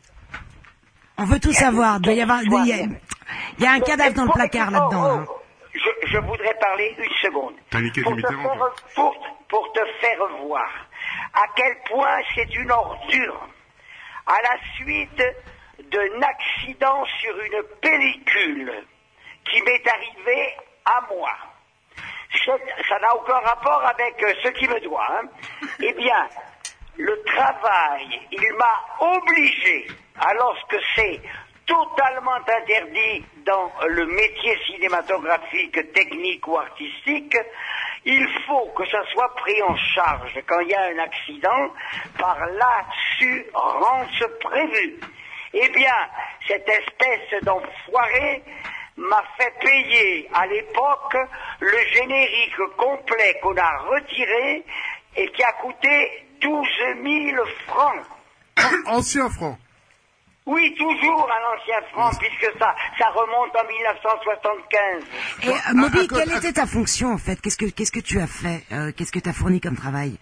On veut tout savoir. Il doit y avoir, il y a, il y a un cadavre dans le placard là-dedans. hein. Je, je voudrais parler une seconde. T'as niqué Pour du te, Mitterrand, faire, pour, pour te faire voir à quel point c'est une ordure. À la suite d'un accident sur une pellicule qui m'est arrivé à moi. C'est- Ça n'a aucun rapport avec euh, ce qui me doit. Hein. Eh bien, le travail, il m'a obligé, alors que c'est totalement interdit dans le métier cinématographique, technique ou artistique, il faut que ça soit pris en charge quand il y a un accident par la assurance prévue. Eh bien, cette espèce d'enfoiré m'a fait payer à l'époque le générique complet qu'on a retiré et qui a coûté douze mille francs. Ancien franc. Oui, toujours un ancien franc, puisque ça, ça remonte en mille neuf cent soixante-quinze. Et euh, Moby, quelle était ta fonction en fait? Qu'est-ce que qu'est-ce que tu as fait? euh, Qu'est-ce que tu as fourni comme travail?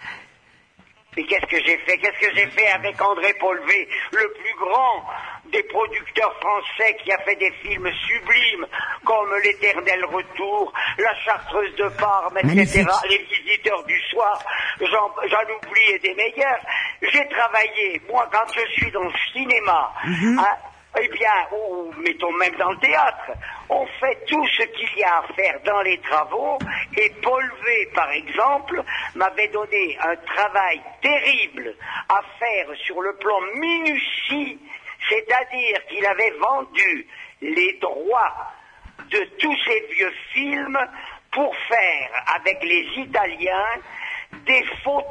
Et qu'est-ce que j'ai fait? Qu'est-ce que j'ai fait avec André Paulvé, le plus grand des producteurs français qui a fait des films sublimes comme L'Éternel Retour, La Chartreuse de Parme, et cetera, Les Visiteurs du Soir, j'en, j'en oublie et des meilleurs. J'ai travaillé, moi, quand je suis dans le cinéma, mm-hmm. hein, eh bien, ou mettons même dans le théâtre, on fait tout ce qu'il y a à faire dans les travaux, et Paul V, par exemple, m'avait donné un travail terrible à faire sur le plan minutie, c'est-à-dire qu'il avait vendu les droits de tous ces vieux films pour faire avec les Italiens des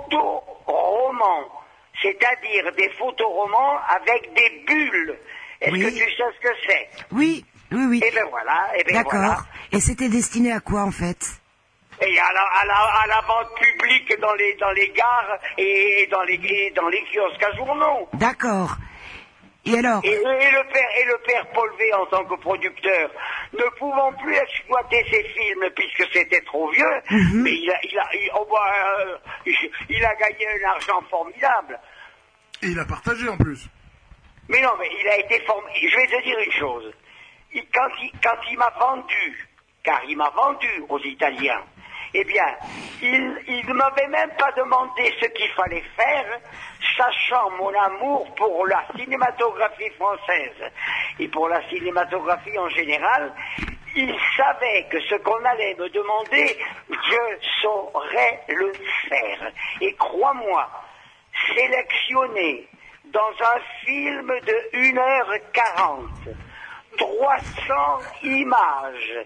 photoromans, c'est-à-dire des photoromans avec des bulles. Est-ce oui. que tu sais ce que c'est? Oui, oui, oui. Et ben voilà, et ben D'accord. voilà. Et c'était destiné à quoi en fait? Et à la, à la, à la vente publique dans les, dans les gares et dans les, et dans les kiosques à journaux. D'accord. Et alors et, et le père et le père Paul V en tant que producteur, ne pouvant plus exploiter ses films puisque c'était trop vieux, mm-hmm. mais il a, il a, il, oh bah, euh, il, il a gagné un argent formidable. Et il a partagé en plus. Mais non, mais il a été formé. Je vais te dire une chose. Il, quand il, quand il m'a vendu, car il m'a vendu aux Italiens, eh bien, il, il ne m'avait même pas demandé ce qu'il fallait faire, sachant mon amour pour la cinématographie française et pour la cinématographie en général. Il savait que ce qu'on allait me demander, je saurais le faire. Et crois-moi, sélectionner dans un film de une heure quarante, trois cents images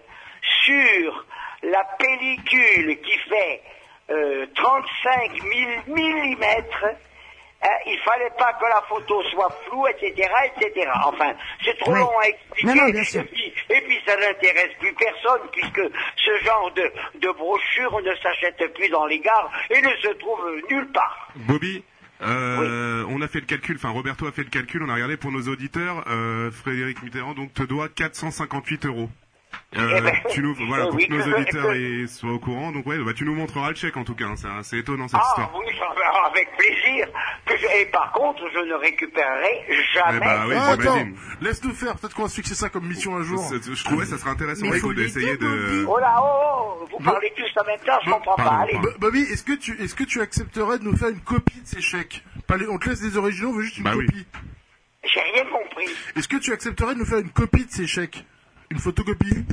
sur la pellicule qui fait euh, trente-cinq millimètres, hein, il fallait pas que la photo soit floue, et cetera, et cetera. Enfin, c'est trop oui. long à expliquer. Non, non, bien sûr. Et, puis, et puis, ça n'intéresse plus personne, puisque ce genre de, de brochure ne s'achète plus dans les gares et ne se trouve nulle part. Bobby, euh, oui. on a fait le calcul, enfin Roberto a fait le calcul, on a regardé pour nos auditeurs, euh, Frédéric Mitterrand donc te doit quatre cent cinquante-huit euros. Euh, eh ben, tu nous, voilà, pour oui, que nos auditeurs que... soient au courant, donc ouais, bah, tu nous montreras le chèque en tout cas, hein, c'est assez étonnant cette ah, histoire. Ah oui, avec plaisir. Que je... Et par contre, je ne récupérerai jamais. Eh bah, oui, ah, attends, laisse-nous faire, peut-être qu'on va se fixer ça comme mission un jour. C'est, je trouvais ça serait intéressant d'essayer de... Oh là, oh, oh, vous parlez tous en même temps, je comprends pas, allez. Bobby, est-ce que tu, est-ce que tu accepterais de nous faire une copie de ces chèques? Pas les... On te laisse des originaux, on veut juste une bah, copie. Oui. J'ai rien compris. Est-ce que tu accepterais de nous faire une copie de ces chèques? Une photocopie?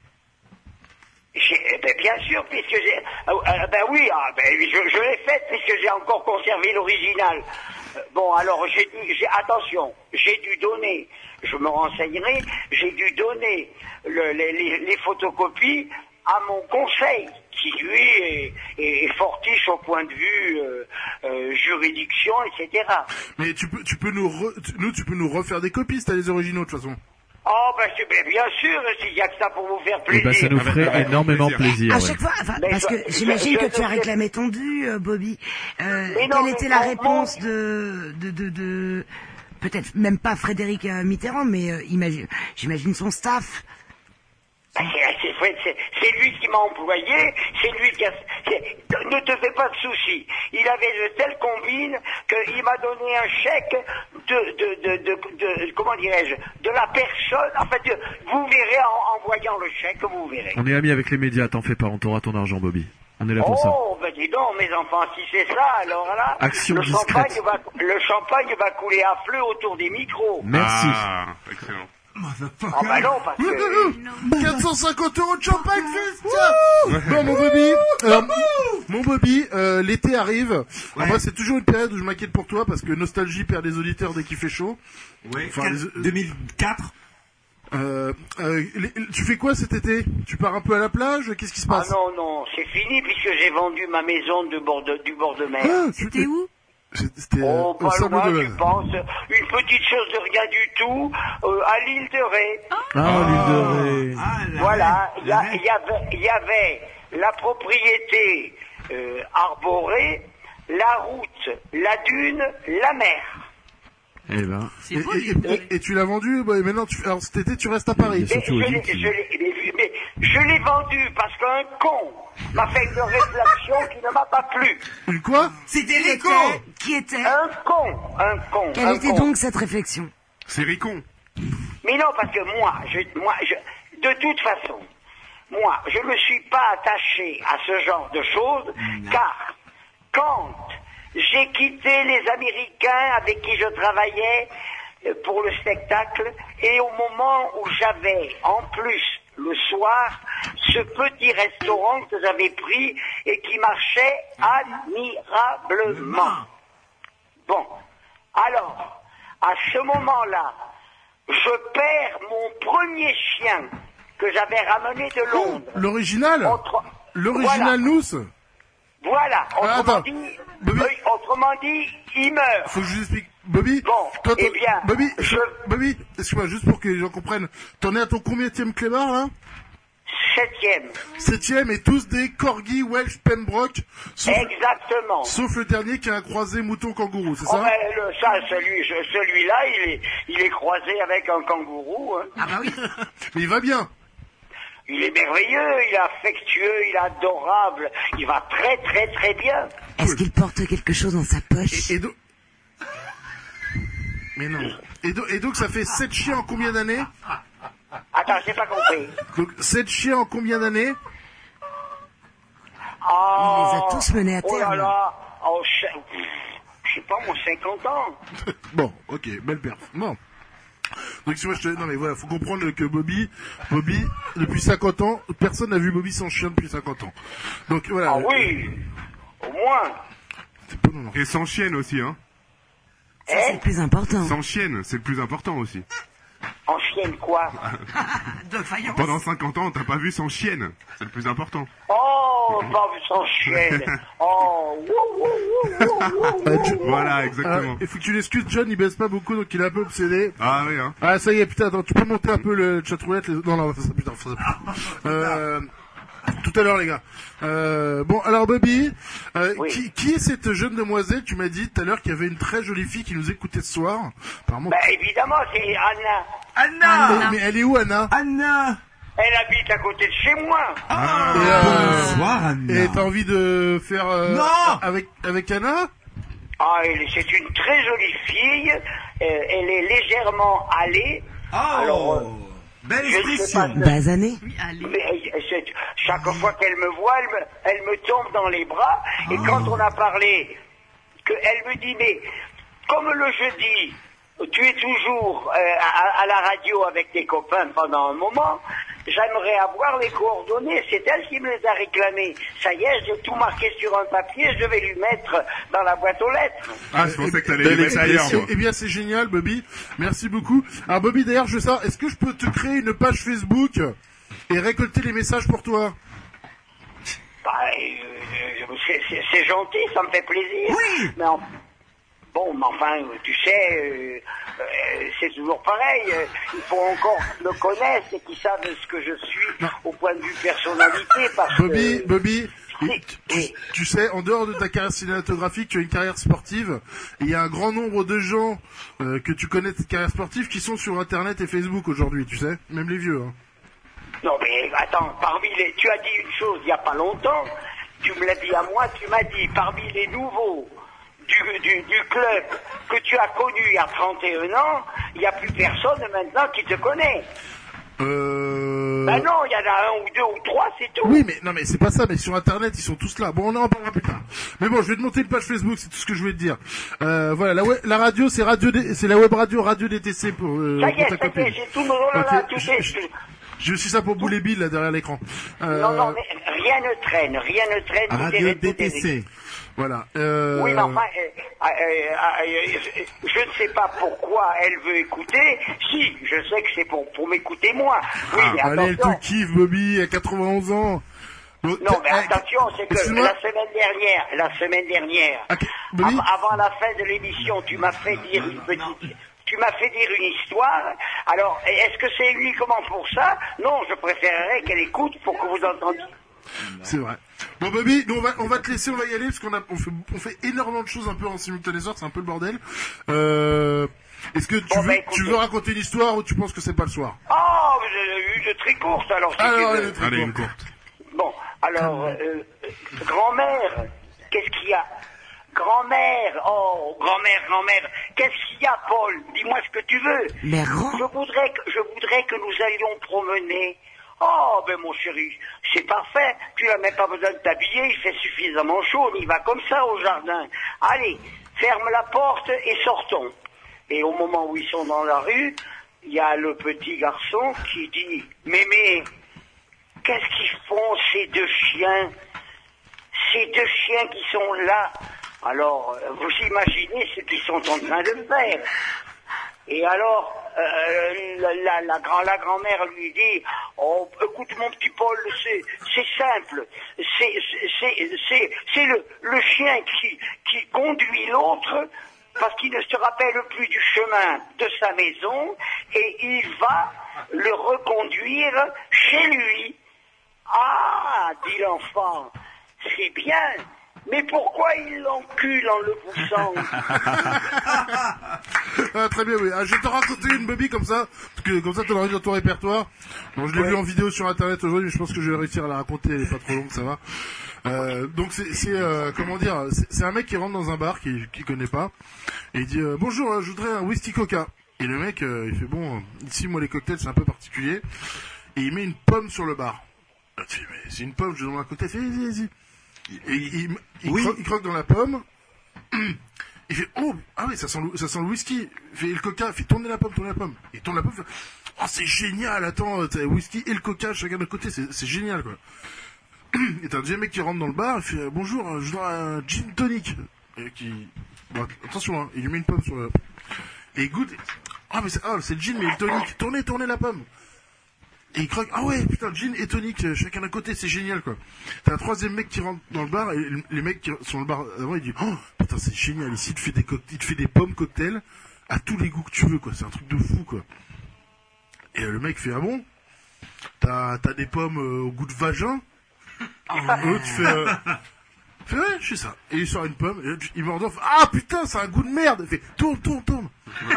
J'ai, ben bien sûr, puisque j'ai... Euh, euh, ben oui, ah, ben, je, je l'ai faite puisque j'ai encore conservé l'original. Euh, bon, alors, j'ai dû... J'ai, attention, j'ai dû donner, je me renseignerai, j'ai dû donner le, les, les, les photocopies à mon conseil, qui lui est, est, est fortiche au point de vue euh, euh, juridiction, et cetera. Mais tu peux, tu peux nous, re, nous, tu peux nous refaire des copies si t'as les originaux de toute façon. Oh, ben, c'est bien, bien sûr, s'il y a que ça pour vous faire plaisir. Et bah, ça nous ferait ah, énormément plaisir. plaisir à ouais. chaque fois, enfin, parce que j'imagine que tu as réclamé ton dû, euh, Bobby. Euh, quelle non, était la réponse de, de, de, de, peut-être même pas Frédéric Mitterrand, mais euh, imagine, j'imagine son staff. C'est, c'est, c'est lui qui m'a employé, c'est lui qui a... C'est, ne te fais pas de soucis. Il avait de telles combines qu'il m'a donné un chèque de... de, de, de, de comment dirais-je, de la personne... En fait, de, vous verrez en, en voyant le chèque, vous verrez. On est amis avec les médias, t'en fais pas, on t'aura ton argent, Bobby. On est là pour oh, ça. Oh, ben dis donc, mes enfants, si c'est ça, alors là... Action le discrète. Champagne va, le champagne va couler à flot autour des micros. Merci. Ah, excellent. Ah bah non, parce que... quatre cent cinquante euros de champagne fest. Bon, mon Bobby, euh, mon Bobby, euh, l'été arrive. Ouais. Moi, c'est toujours une période où je m'inquiète pour toi parce que Nostalgie perd des auditeurs dès qu'il fait chaud. Ouais. Enfin, les, deux mille quatre. Euh, euh, les, tu fais quoi cet été? Tu pars un peu à la plage? Qu'est-ce qui se passe? Ah non, non, c'est fini puisque j'ai vendu ma maison de bord de, du bord de mer. Ah, c'était où? C'était Oh, au pas Sable loin, d'Olonne. je pense. Une petite chose de rien du tout, euh, à l'île de Ré. Ah, l'île de Ré. Voilà, il y, a- il y avait, il y avait la propriété euh, arborée, la route, la dune, la mer. Eh ben. Et, et- et- et tu l'as vendu, bah, et maintenant, tu, alors cet été, tu restes à Paris. Mais je l'ai- je l'ai- mais- mais je l'ai vendu parce qu'un con m'a fait une réflexion qui ne m'a pas plu. Une quoi? C'était les cons. Qui était? Un con, un con. Quelle un était con. donc cette réflexion? C'est Ricon. Mais non, parce que moi, je, moi, je, de toute façon, moi, je ne me suis pas attaché à ce genre de choses, car quand j'ai quitté les Américains avec qui je travaillais euh, pour le spectacle, et au moment où j'avais, en plus, le soir, ce petit restaurant que j'avais pris et qui marchait admirablement. Bon, alors, à ce moment-là, je perds mon premier chien que j'avais ramené de Londres. L'original? Autre- L'original Voilà. Nous? Voilà, Ah, autrement, attends. dit, oui, autrement dit, il meurt. Faut que je vous explique. Bobby, Bon, toi, eh t'en- bien, Bobby, je- Bobby, excuse-moi, juste pour que les gens comprennent, t'en es à ton combienième clébard, là? Septième. Septième, et tous des Corgi Welsh Pembroke, sauf, Exactement. sauf le dernier qui a un croisé mouton-kangourou, c'est Oh, ça? ben, le- ça, celui, je- celui-là, il est, il est croisé avec un kangourou. Hein. Ah bah oui. Mais il va bien. Il est merveilleux, il est affectueux, il est adorable, il va très très très bien. Est-ce qu'il porte quelque chose dans sa poche? Et, et donc... Mais non. Et, do- et donc ça fait sept chiens en combien d'années? Attends, j'ai pas compris. Donc sept chiens en combien d'années? Oh, Il les a tous menés à Oh là terme. là, oh, je je sais pas, moi, cinquante ans. Bon, ok, belle perf. Bon. Donc si moi je te... Non mais voilà, faut comprendre que Bobby, Bobby, depuis cinquante ans, personne n'a vu Bobby sans chien depuis cinquante ans. Donc voilà. Ah oui, au moins. Et sans chienne aussi, hein. Ça, c'est le plus important. Sans chienne, c'est le plus important aussi. En chienne quoi? Pendant cinquante ans, t'as pas vu sans chienne. C'est le plus important. Oh, pas vu sans chienne. Oh, wouh, wouh, wouh, wouh, wouh, Ah, wouh, tu- wouh. Voilà, exactement. Ah, il faut que tu l'excuses, John, il baisse pas beaucoup, donc il est un peu obsédé. Ah oui, hein. Ah, ça y est, putain, attends, tu peux monter un peu le chat roulette les... Non, non, ça, putain, ça, euh, tout à l'heure, les gars. Euh, bon, alors, Bobby, euh, Oui. qui, qui est cette jeune demoiselle? Tu m'as dit tout à l'heure qu'il y avait une très jolie fille qui nous écoutait ce soir. Apparemment. Ben évidemment, c'est Anna. mais, mais elle est où, Anna? Anna! Elle habite à côté de chez moi. Et, euh, Bonsoir, Anna. Et t'as envie de faire euh, Non avec avec Anna? Ah, elle- c'est une très jolie fille. Euh, elle est légèrement allée. Oh, Alors, euh, belle je ne sais expression. pas- Basané? Mais euh, c'est- chaque fois qu'elle me voit, elle me, elle me tombe dans les bras. Et quand on a parlé, que elle me dit, mais comme le jeudi, tu es toujours euh, à, à la radio avec tes copains pendant un moment, j'aimerais avoir les coordonnées. C'est elle qui me les a réclamées. Ça y est, j'ai tout marqué sur un papier, je vais lui mettre dans la boîte aux lettres. Ah, je pensais que t'allais Eh les mettre ailleurs, moi. eh bien, c'est génial, Bobby. Merci beaucoup. Alors, Bobby, d'ailleurs, je veux savoir, est-ce que je peux te créer une page Facebook et récolter les messages pour toi? Bah, euh, c'est- c'est c'est gentil, ça me fait plaisir. Oui. Mais en- bon, mais enfin, tu sais, euh, euh, c'est toujours pareil. euh, Il faut encore qu'ils me connaissent et qu'ils savent ce que je suis au point de vue personnalité. Parce Bobby, que, Bobby, Oui, tu, oui. tu sais, en dehors de ta carrière cinématographique, tu as une carrière sportive. Et il y a un grand nombre de gens euh, que tu connais de cette carrière sportive qui sont sur Internet et Facebook aujourd'hui, tu sais, même les vieux. Hein. Non, mais attends, parmi les... Tu as dit une chose il n'y a pas longtemps, tu me l'as dit à moi, tu m'as dit, parmi les nouveaux du, du, du club que tu as connu il y a trente et un ans, il n'y a plus personne maintenant qui te connaît. Euh... Ben non, il y en a un ou deux ou trois, c'est tout. Oui, mais non, mais c'est pas ça. Mais sur Internet, ils sont tous là. Bon, on en parlera plus tard. Mais bon, je vais te monter une page Facebook, c'est tout ce que je voulais te dire. Euh, voilà, la, web, la radio, c'est radio, D- c'est la web radio, radio D T C pour. Euh, Ça y est, pour ta ça y copine. est, j'ai tout le oh là là, Ok, tout je- est... je- J'ai aussi ça pour Boulet Bill là derrière l'écran. Euh, Non, non, mais rien ne traîne, rien ne traîne. tout est Radio réglé, D T tout est C. réglé. Voilà. Euh... Oui, mais enfin, euh, euh, euh, euh, je ne sais pas pourquoi elle veut écouter. Si, je sais que c'est pour, pour m'écouter moi. Oui, mais Ah, allez, elle attention. te kiffe, Bobby, à quatre-vingt-onze ans. Bon, Non, mais t'as- attention, c'est que excuse-moi. la semaine dernière, la semaine dernière, Bobby av- avant la fin de l'émission, tu m'as fait dire une petite, tu m'as fait dire une histoire. Alors, est-ce que c'est uniquement pour ça? Non, je préférerais qu'elle écoute pour que vous entendiez. C'est vrai. Bon Bobby, nous on va on va te laisser, on va y aller parce qu'on a on fait on fait énormément de choses un peu en simultané, c'est un peu le bordel. Euh, est-ce que tu Bon, veux bah, écoutez. tu veux raconter une histoire ou tu penses que c'est pas le soir? Oh, vous avez eu de très courte alors. Si Alors, tu allez, veux. très Allez, court. une courte. Bon, alors, euh, euh, grand-mère, qu'est-ce qu'il y a? Grand-mère, oh, grand-mère, grand-mère, qu'est-ce qu'il y a, Paul? Dis-moi ce que tu veux. Mais grand- Je voudrais que, je voudrais que nous allions promener. Oh, ben mon chéri, c'est parfait. Tu n'as même pas besoin de t'habiller, il fait suffisamment chaud, on y va comme ça au jardin. Allez, ferme la porte et sortons. Et au moment où ils sont dans la rue, il y a le petit garçon qui dit, Mémé, qu'est-ce qu'ils font ces deux chiens? Ces deux chiens qui sont là. Alors, euh, vous imaginez ce qu'ils sont en train de faire. Et alors, euh, la, la, la, grand, la grand-mère lui dit, oh, écoute mon petit Paul, c'est, c'est simple. C'est, c'est, c'est, c'est le, le chien qui, qui conduit l'autre parce qu'il ne se rappelle plus du chemin de sa maison et il va le reconduire chez lui. Ah, dit l'enfant, c'est bien, mais pourquoi il l'encule en le poussant? Ah, très bien, oui. Ah, je vais te raconter une Bobby comme ça, parce que comme ça tu l'auras dans ton répertoire. Bon, je l'ai Ouais. vu en vidéo sur internet aujourd'hui, mais je pense que je vais réussir à la raconter, elle est pas trop longue, ça va. Euh, donc c'est, c'est euh, comment dire, c'est, c'est un mec qui rentre dans un bar qui qui connaît pas et il dit euh, bonjour, euh, je voudrais un whisky coca. Et le mec euh, il fait bon, euh, ici moi les cocktails c'est un peu particulier et il met une pomme sur le bar. Ah, tu fais, mais c'est une pomme, je demande un cocktail, il fait vas-y, vas-y. Et il, il, il, Oui. croque, il croque dans la pomme. Il fait oh ah oui ça sent le, ça sent le whisky. Il fait et le coca, il fait tourner la pomme, tourner la pomme. Il tourne la pomme. Il fait, oh c'est génial, attends t'as le whisky et le coca chacun de côté, c'est, c'est génial quoi. Et t'as un deuxième mec qui rentre dans le bar, il fait euh, bonjour, euh, je voudrais un gin tonic. Et qui bon, attention hein, il lui met une pomme sur le et il goûte. Ah mais c'est ah c'est le gin mais le tonic. Tournez tournez la pomme. Et il croque, ah ouais, putain, gin et tonic, euh, chacun d'un côté, c'est génial, quoi. T'as un troisième mec qui rentre dans le bar, et les mecs qui sont dans le bar avant, ils disent, oh, putain, c'est génial, ici, il te fait des cocktails, il te fait des pommes cocktails, à tous les goûts que tu veux, quoi. C'est un truc de fou, quoi. Et euh, le mec fait, ah bon? T'as, t'as des pommes euh, au goût de vagin? Eux, tu fais, euh, il fait, ouais, je sais ça. Et il sort une pomme, et là, tu- il mord dedans, il fait, ah putain, c'est un goût de merde. Il fait, tourne, tourne, tourne.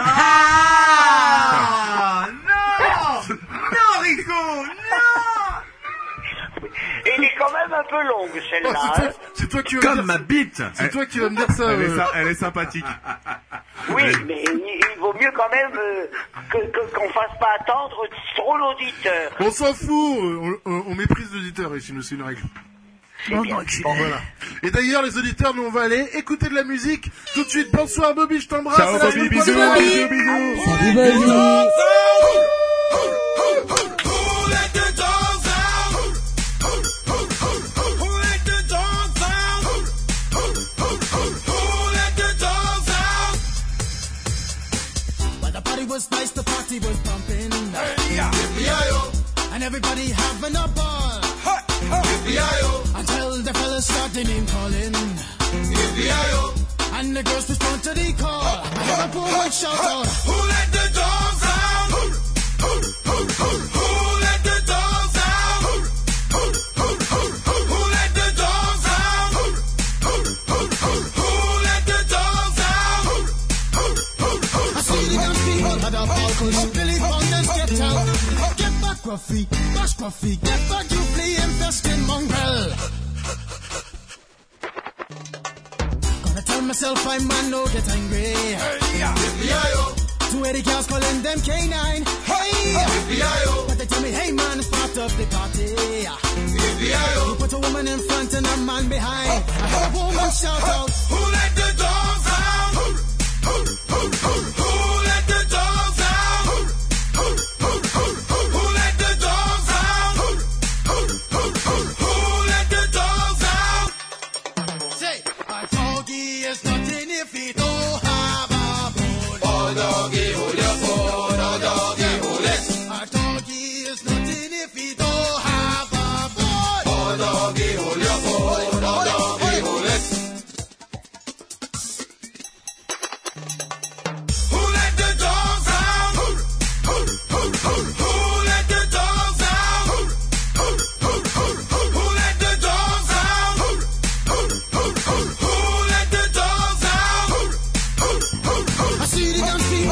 Ah non Non, Rico, non. Elle est quand même un peu longue, celle-là. Oh, c'est, hein. toi, c'est toi qui vas Comme me dire, ma bite. c'est toi qui vas me dire ça. Elle est, euh. sa- elle est sympathique. Oui, mais il, il vaut mieux quand même euh, que, que- qu'on fasse pas attendre trop l'auditeur. On s'en fout, on, on, on méprise l'auditeur ici, nous, c'est une règle. C'est bien. Bon, voilà. Et d'ailleurs, les auditeurs, nous on va aller écouter de la musique tout de suite. Bonsoir Bobby, je t'embrasse. Ciao, À la Bobby, semaine bisous, prochaine. bisous, bisous. Salut Bobby. Who let the dogs out? Who let the dogs out? Who let the dogs out? But the party was nice, the party was pumping. Hey, yeah. Yippee-yi-yo. And everybody having a ball. Hey, hey. Yippee-yi-yo. Until the fellas started name calling. Yippee-yi-yo. And the girls respond to the call. I heard a poor one shout out. Who let the dogs out? Who let the dogs out? Who let the dogs out? Who let the dogs out? I see the dance people had a ball push. Billy Bonders get out. Get back, Ruffy. Bash, Ruffy. Get back, you flea infested mongrel. Gonna tell myself I man no get angry. Hey, yeah. Yippee-yi-yo. Two eighty cows calling them K nine. Hey! Yippee-yi-yo. But they tell me, hey man, start up the party. Yippee-yi-yo. You put a woman in front and a man behind. I heard a woman shout out. Who let the dogs out? Who let the dogs out? Who let the dogs out? Who let the dogs out? Say, a doggy is nothing if he don't have a bone. Oh doggy, hold your phone. Oh doggy, hold it. A doggy is nothing if he don't have a bone. Oh doggy, hold your phone. Oh doggy, hold it.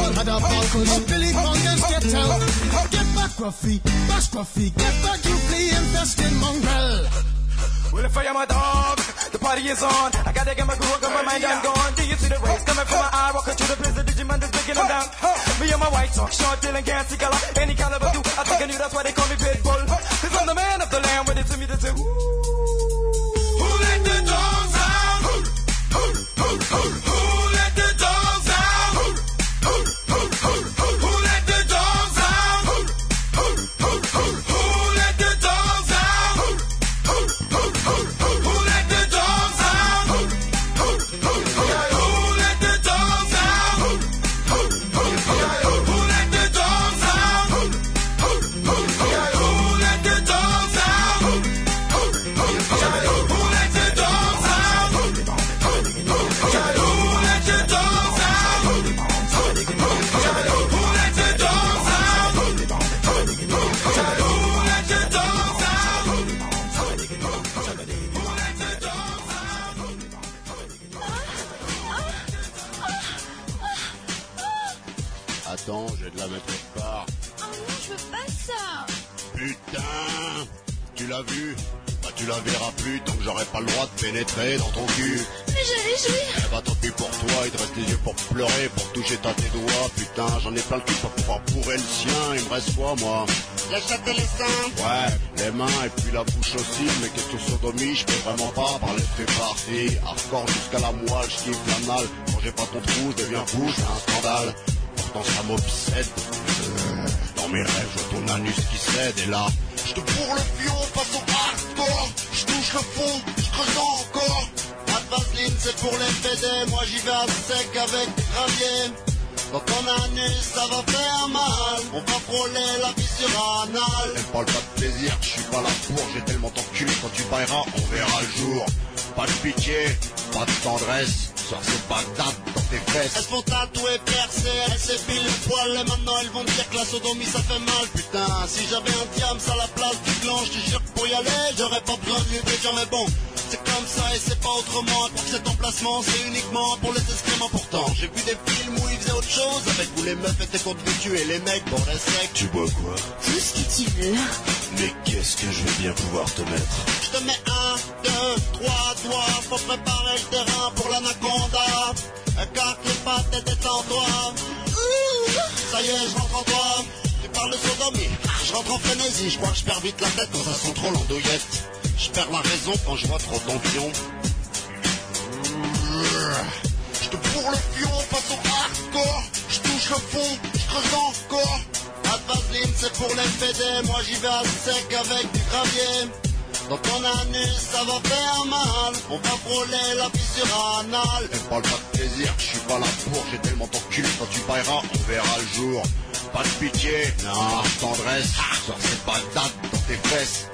Had a balcony, Billy Congens get out. Get back, Gruffy, bash Gruffy, get back, you flea infested mongrel. Well, if I am a dog, the party is on. I gotta get my groove, got my mind, I'm gone. Do you see the rays coming from my eye? Walking through the blizzard, Digimon is breaking them down. Me and my white talk, short, Dylan, Gansy, color, any caliber do. I think I knew that's why they call me Pitbull. Cause I'm the man of the land, when they to me, they say, ooh. Who let the dogs out? Who, who, who, who, who let the dogs out? Who, who, who, who, who, who let the dogs out? Who, who, who, who, who let the dogs out? Who, who, who, who, who, who let the dogs out? Who, who, who, who, who let the dogs out? Who, who, who, who, who let the dogs out? Who, who, who, who, who let the dogs out? Who, who, who, who, who let the dogs out? Who, who, who, who, who let the dogs out? Who, who, who, let the dogs out? Who, who, let the dogs out? Attends, je vais te la mettre quelque part. Oh non, je veux pas ça. Putain, tu l'as vu? Bah tu la verras plus tant que j'aurai pas le droit de pénétrer dans ton cul. Mais j'allais jouer. Eh bah tant pis pour toi, il te reste les yeux pour pleurer, pour toucher ta tes doigts. Putain, j'en ai plein le cul pour pouvoir bourrer le sien, il me reste quoi moi? La chatte et les seins. Ouais, les mains et puis la bouche aussi, mais question sodomie, je peux vraiment pas parler de tes parties. Hardcore jusqu'à la moelle, je kiffe la malle. Quand j'ai pas ton trou, je deviens fou, c'est un scandale. Pourtant ça m'obsède. Euh, dans mes rêves, je vois ton anus qui cède et là, je te bourre le fion face au hardcore. Je touche le fond, je creuse encore. Pas de vaseline, c'est pour les pédés. Moi j'y vais à sec avec du gravier. Dans ton anus, ça va faire mal. On va frôler la fissure anale. Elle parle pas de plaisir, je suis pas là pour. J'ai tellement t'enculé, quand tu bailleras, on verra le jour. Pas de pitié, pas de tendresse. Sors ces Bagdad dans tes fesses. Elles font tatouer, percer, elles s'épilent le poil. Et maintenant elles vont dire que la sodomie ça fait mal. Putain, si j'avais un diams à la place du gland, je te jure que pour y aller, j'aurais pas besoin de lubrifiant. Mais bon, c'est comme ça et c'est pas autrement. Pour cet emplacement, c'est uniquement pour les excréments. Pourtant, j'ai vu des films où ils faisaient autre chose. Avec vous les meufs étaient contre vêtus et les mecs, bon les secs. Tu bois quoi? Tout ce que tu veux. Mais qu'est-ce que je vais bien pouvoir te mettre? Je te mets un, deux, trois doigts. Faut préparer le terrain pour l'anaconda. Écarte les pattes et détends-toi. Ça y est, je rentre en toi. Tu parles de sodomie, je rentre en frénésie. Je crois que je perds vite la tête quand ça sent trop l'andouillette. Je perds la raison quand je vois trop ton fion. Je te bourre le fion face au hardcore. Je touche le fond, je creuse encore. Pas de vaseline, c'est pour les pédés. Moi j'y vais à sec avec du gravier. Dans ton anus, ça va faire mal. On va frôler la fissure anale. Elle parle pas de plaisir, je suis pas là pour. J'ai tellement t'enculé, quand tu bailleras, on verra le jour. Pas de pitié, non, tendresse. Sors ces Bagdad dans tes fesses.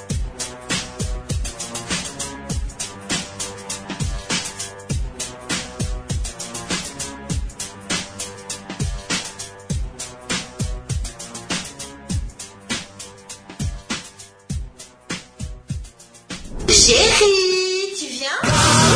Chérie, tu viens?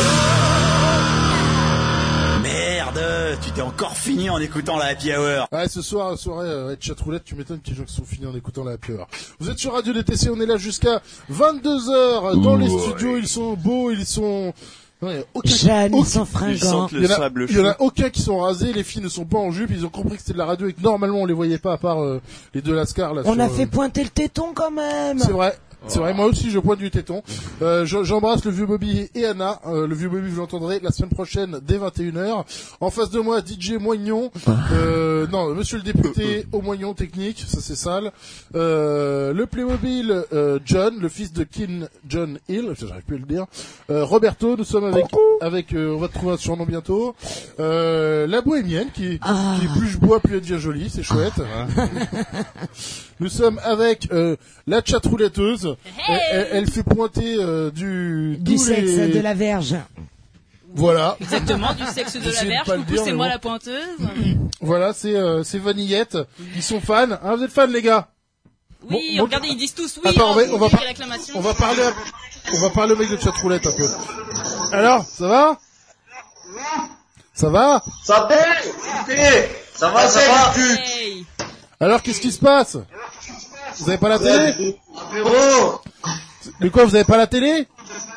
Merde, tu t'es encore fini en écoutant la Happy Hour. Ouais, ce soir, soirée, euh, avec chatroulette, tu m'étonnes qu'il y ait des gens qui sont finis en écoutant la Happy Hour. Vous êtes sur Radio D T C, on est là jusqu'à vingt-deux heures. Dans Ouh, les studios, ouais. Ils sont beaux, ils sont... Ouais, aucun, Jeanne, aucun, ils sont fringants. Il y, en a, il y en a aucun qui sont rasés, les filles ne sont pas en jupe, ils ont compris que c'était de la radio et que normalement on les voyait pas à part euh, les deux lascars là. On sur, a fait euh... pointer le téton quand même. C'est vrai. C'est vrai, moi aussi je pointe du téton. Euh, j'embrasse le vieux Bobby et Anna. Euh, le vieux Bobby, vous l'entendrez la semaine prochaine dès vingt et une heures. En face de moi, D J Moignon. Euh, non, monsieur le député au Moignon technique, ça c'est sale. Euh, le Playmobil euh, John, le fils de Kim John Hill, j'arrive plus à le dire. Euh, Roberto, nous sommes avec, avec euh, on va trouver un surnom bientôt. Euh, la bohémienne qui, ah. qui plus je bois, plus elle devient jolie, c'est chouette. Ah. Nous sommes avec euh, la chatrouletteuse. Hey elle, elle fait pointer euh, du... Du sexe les... de la verge. Voilà. Exactement, du sexe de la verge. Du coup, c'est moi bon. La pointeuse. Voilà, c'est euh, c'est Vanillette. Ils sont fans. Hein, vous êtes fans, les gars? Oui, bon, regardez, bon... ils disent tous oui. Attends, hein, on, va, on, va par... on va parler à... on va parler au mec de chatroulette un peu. Alors, ça va? Ça va? Ça fait. Ça va, ça va. Hey. Alors, qu'est-ce qui se passe? Vous avez pas la télé? Apéro. Mais quoi, vous avez pas la télé?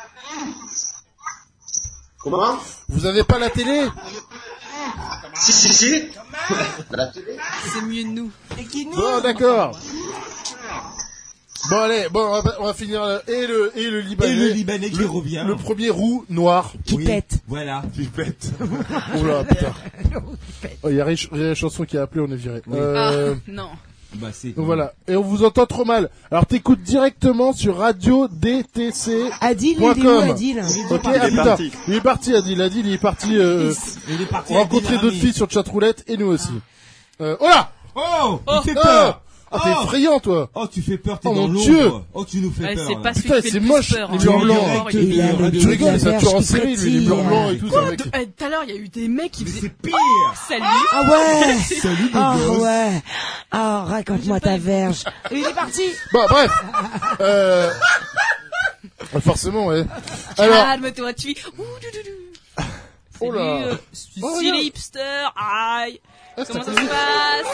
Comment? Vous avez pas la télé? Si, si, si. La télé. C'est mieux de nous. Bon, d'accord. Bon, allez, bon, on va, on va finir, euh, et le, et le Libanais. Et le Libanais qui le, revient. Le premier roux, noir. Qui Oui, pète. Voilà. Qui pète. Oula, putain. Oh, il y a Rich- la chanson qui a appelé, on est viré. Oui. Euh, Ah, non. Bah, c'est. donc voilà. Et on vous entend trop mal. Alors t'écoutes directement sur radio D T C. Adil, il est où, Adil? Ok, Il est ah, putain. parti. Il est parti, Adil. Adil, il est parti, euh, Il est parti avec rencontrer Adil d'autres Rami. filles sur chatroulette et nous aussi. Euh, oh là! Oh, il fait Oh peur. Ah, t'es Oh. effrayant, toi! Oh, tu fais peur, t'es Oh, dans mon l'ombre. Dieu. Oh, tu nous fais Ouais, peur. c'est là. pas celui Putain, qui fait c'est le moche, plus peur. les hein. murs blancs. Genre, il y a Il eu- a le Tu rigoles, de mais ça la tue en verge série, qui lui, les murs pétille. blancs et tout, ça, Quoi? mec. De- eh, Tout à l'heure, il y a eu des mecs qui Mais faisaient c'est pire. salut. Ah ouais. Salut, beau Ah gosse. ouais. Ah, raconte-moi ta verge. Et il est parti. Bon, bref. Euh... Forcément, ouais. Alors, Calme-toi, tu vis. Ouh, dou, dou, dou. oh là. Salut, euh, Oh, style regarde. hipster. Aïe. Ah, c'est Comment ça un se passe?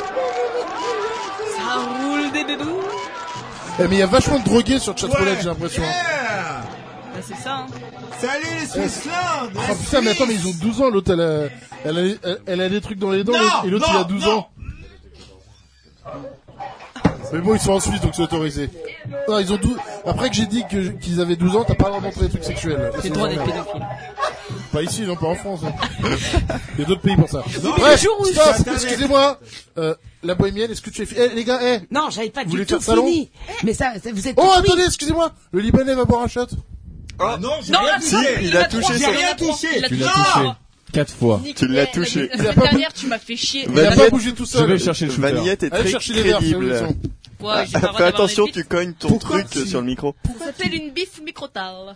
Ça roule des bébous. eh, mais il y a vachement de drogués sur chatroulette, Ouais. j'ai l'impression. Yeah. Bah, c'est ça, hein. Salut les Swissland. Oh putain, mais attends, mais ils ont douze ans, l'autre, elle a, elle a, elle, elle a des trucs dans les dents, Non, et l'autre, non, il a douze non. ans. Mais bon, ils sont en Suisse, donc c'est autorisé. Non, ils ont douze... Après que j'ai dit que, qu'ils avaient douze ans, t'as pas le droit de montrer des trucs sexuels. C'est le droit d'être pédophile. Pas ici, non, pas en France. Hein. Il y a d'autres pays pour ça. Non, Bref, toujours où stop, je suis. excusez-moi. Euh, la bohémienne, est-ce que tu es... Eh, les gars, eh. Non, j'avais pas Vous du voulez tout faire salon fini. Mais ça, ça vous êtes Oh, tous attendez, mis. excusez-moi. Le Libanais va boire un shot. Ah non, j'ai Non, rien là, touché. Si, il a en touché trois, J'ai son- il en a rien trois. touché. Il a Tu l'as touché. touché. Quatre fois. Nick, Tu l'as la- touché. La, Il a la semaine pas dernière, tu m'as fait chier. Il a Vanillette- pas bougé tout Je seul. vais chercher le shooter. Vanillette est Allez très chercher les verres, c'est crédible. l'émission. Ouais, j'ai pas le droit Fais d'avoir attention, des tu bifs. cognes ton Pourquoi truc tu- sur le micro. Ça s'appelle une bif microtale.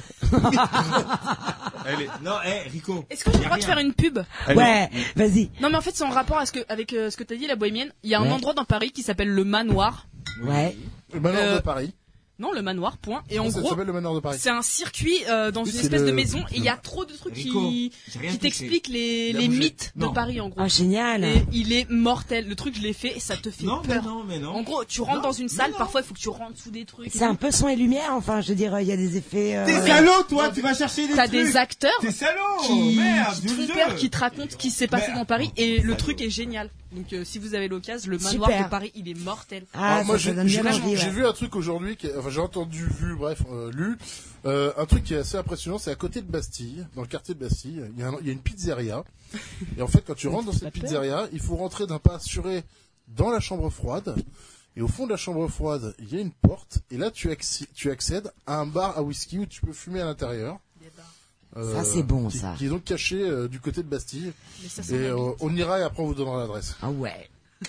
Elle est... Non, eh, Rico. Est-ce que j'ai y le a droit de rien. faire une pub? Ouais, vas-y. Non, mais en fait, c'est en rapport à ce que, avec euh, ce que t'as dit, la bohémienne. Il y a un Ouais. endroit dans Paris qui s'appelle le Manoir. Ouais. Le manoir Euh, de Paris. Non, le Manoir, point. Et en Ça gros, s'appelle le manoir de Paris. c'est un circuit euh, dans Oui, une c'est espèce le- de maison et il y a trop de trucs Rico, qui, j'ai rien qui touché. t'expliquent les, Il a les bougé. mythes Non. de Paris en gros. Oh, génial. Et il est mortel. Le truc, je l'ai fait et ça te fait Non, mais peur. non, mais non. En gros, tu rentres Non, dans une salle, non. parfois il faut que tu rentres sous des trucs. et C'est un tout. peu son et lumière, enfin, je veux dire, il y a des effets. euh, T'es ouais. salaud, toi, tu vas chercher des T'as trucs. des acteurs T'es salaud. qui, Merde, qui te Dieu font Dieu. peur, qui te racontent ce qui s'est passé Mais- dans Paris et le truc est génial. Donc euh, si vous avez l'occasion, le manoir Super. de Paris, il est mortel. Ah, Alors, moi, ça, j'ai ça donne j'ai- bien j'ai- envie, j'ai ouais. vu un truc aujourd'hui, qui est- enfin j'ai entendu, vu, bref, euh, lu, euh, un truc qui est assez impressionnant, c'est à côté de Bastille, dans le quartier de Bastille, il y a, un- il y a une pizzeria, et en fait quand tu rentres dans cette pizzeria, il faut rentrer d'un pas assuré dans la chambre froide, et au fond de la chambre froide, il y a une porte, et là tu, acci- tu accèdes à un bar à whisky où tu peux fumer à l'intérieur. Ça, c'est bon, qui, ça. Qui est donc caché euh, du côté de Bastille. Mais ça Et sent la euh, bite. on ira et après on vous donnera l'adresse. Ah ouais.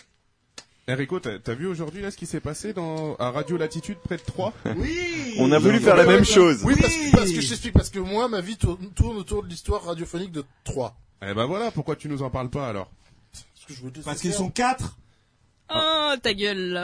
Enrico, t'as t'as vu aujourd'hui là ce qui s'est passé dans à Radio Latitude près de Troyes? Oui. On a voulu faire la même chose. Oui, parce, parce que je t'explique, parce que moi, ma vie tourne, tourne autour de l'histoire radiophonique de Troyes. Eh ben voilà, pourquoi tu nous en parles pas alors? Parce que je veux te Parce laisser qu'ils faire. sont quatre. Oh, ta gueule.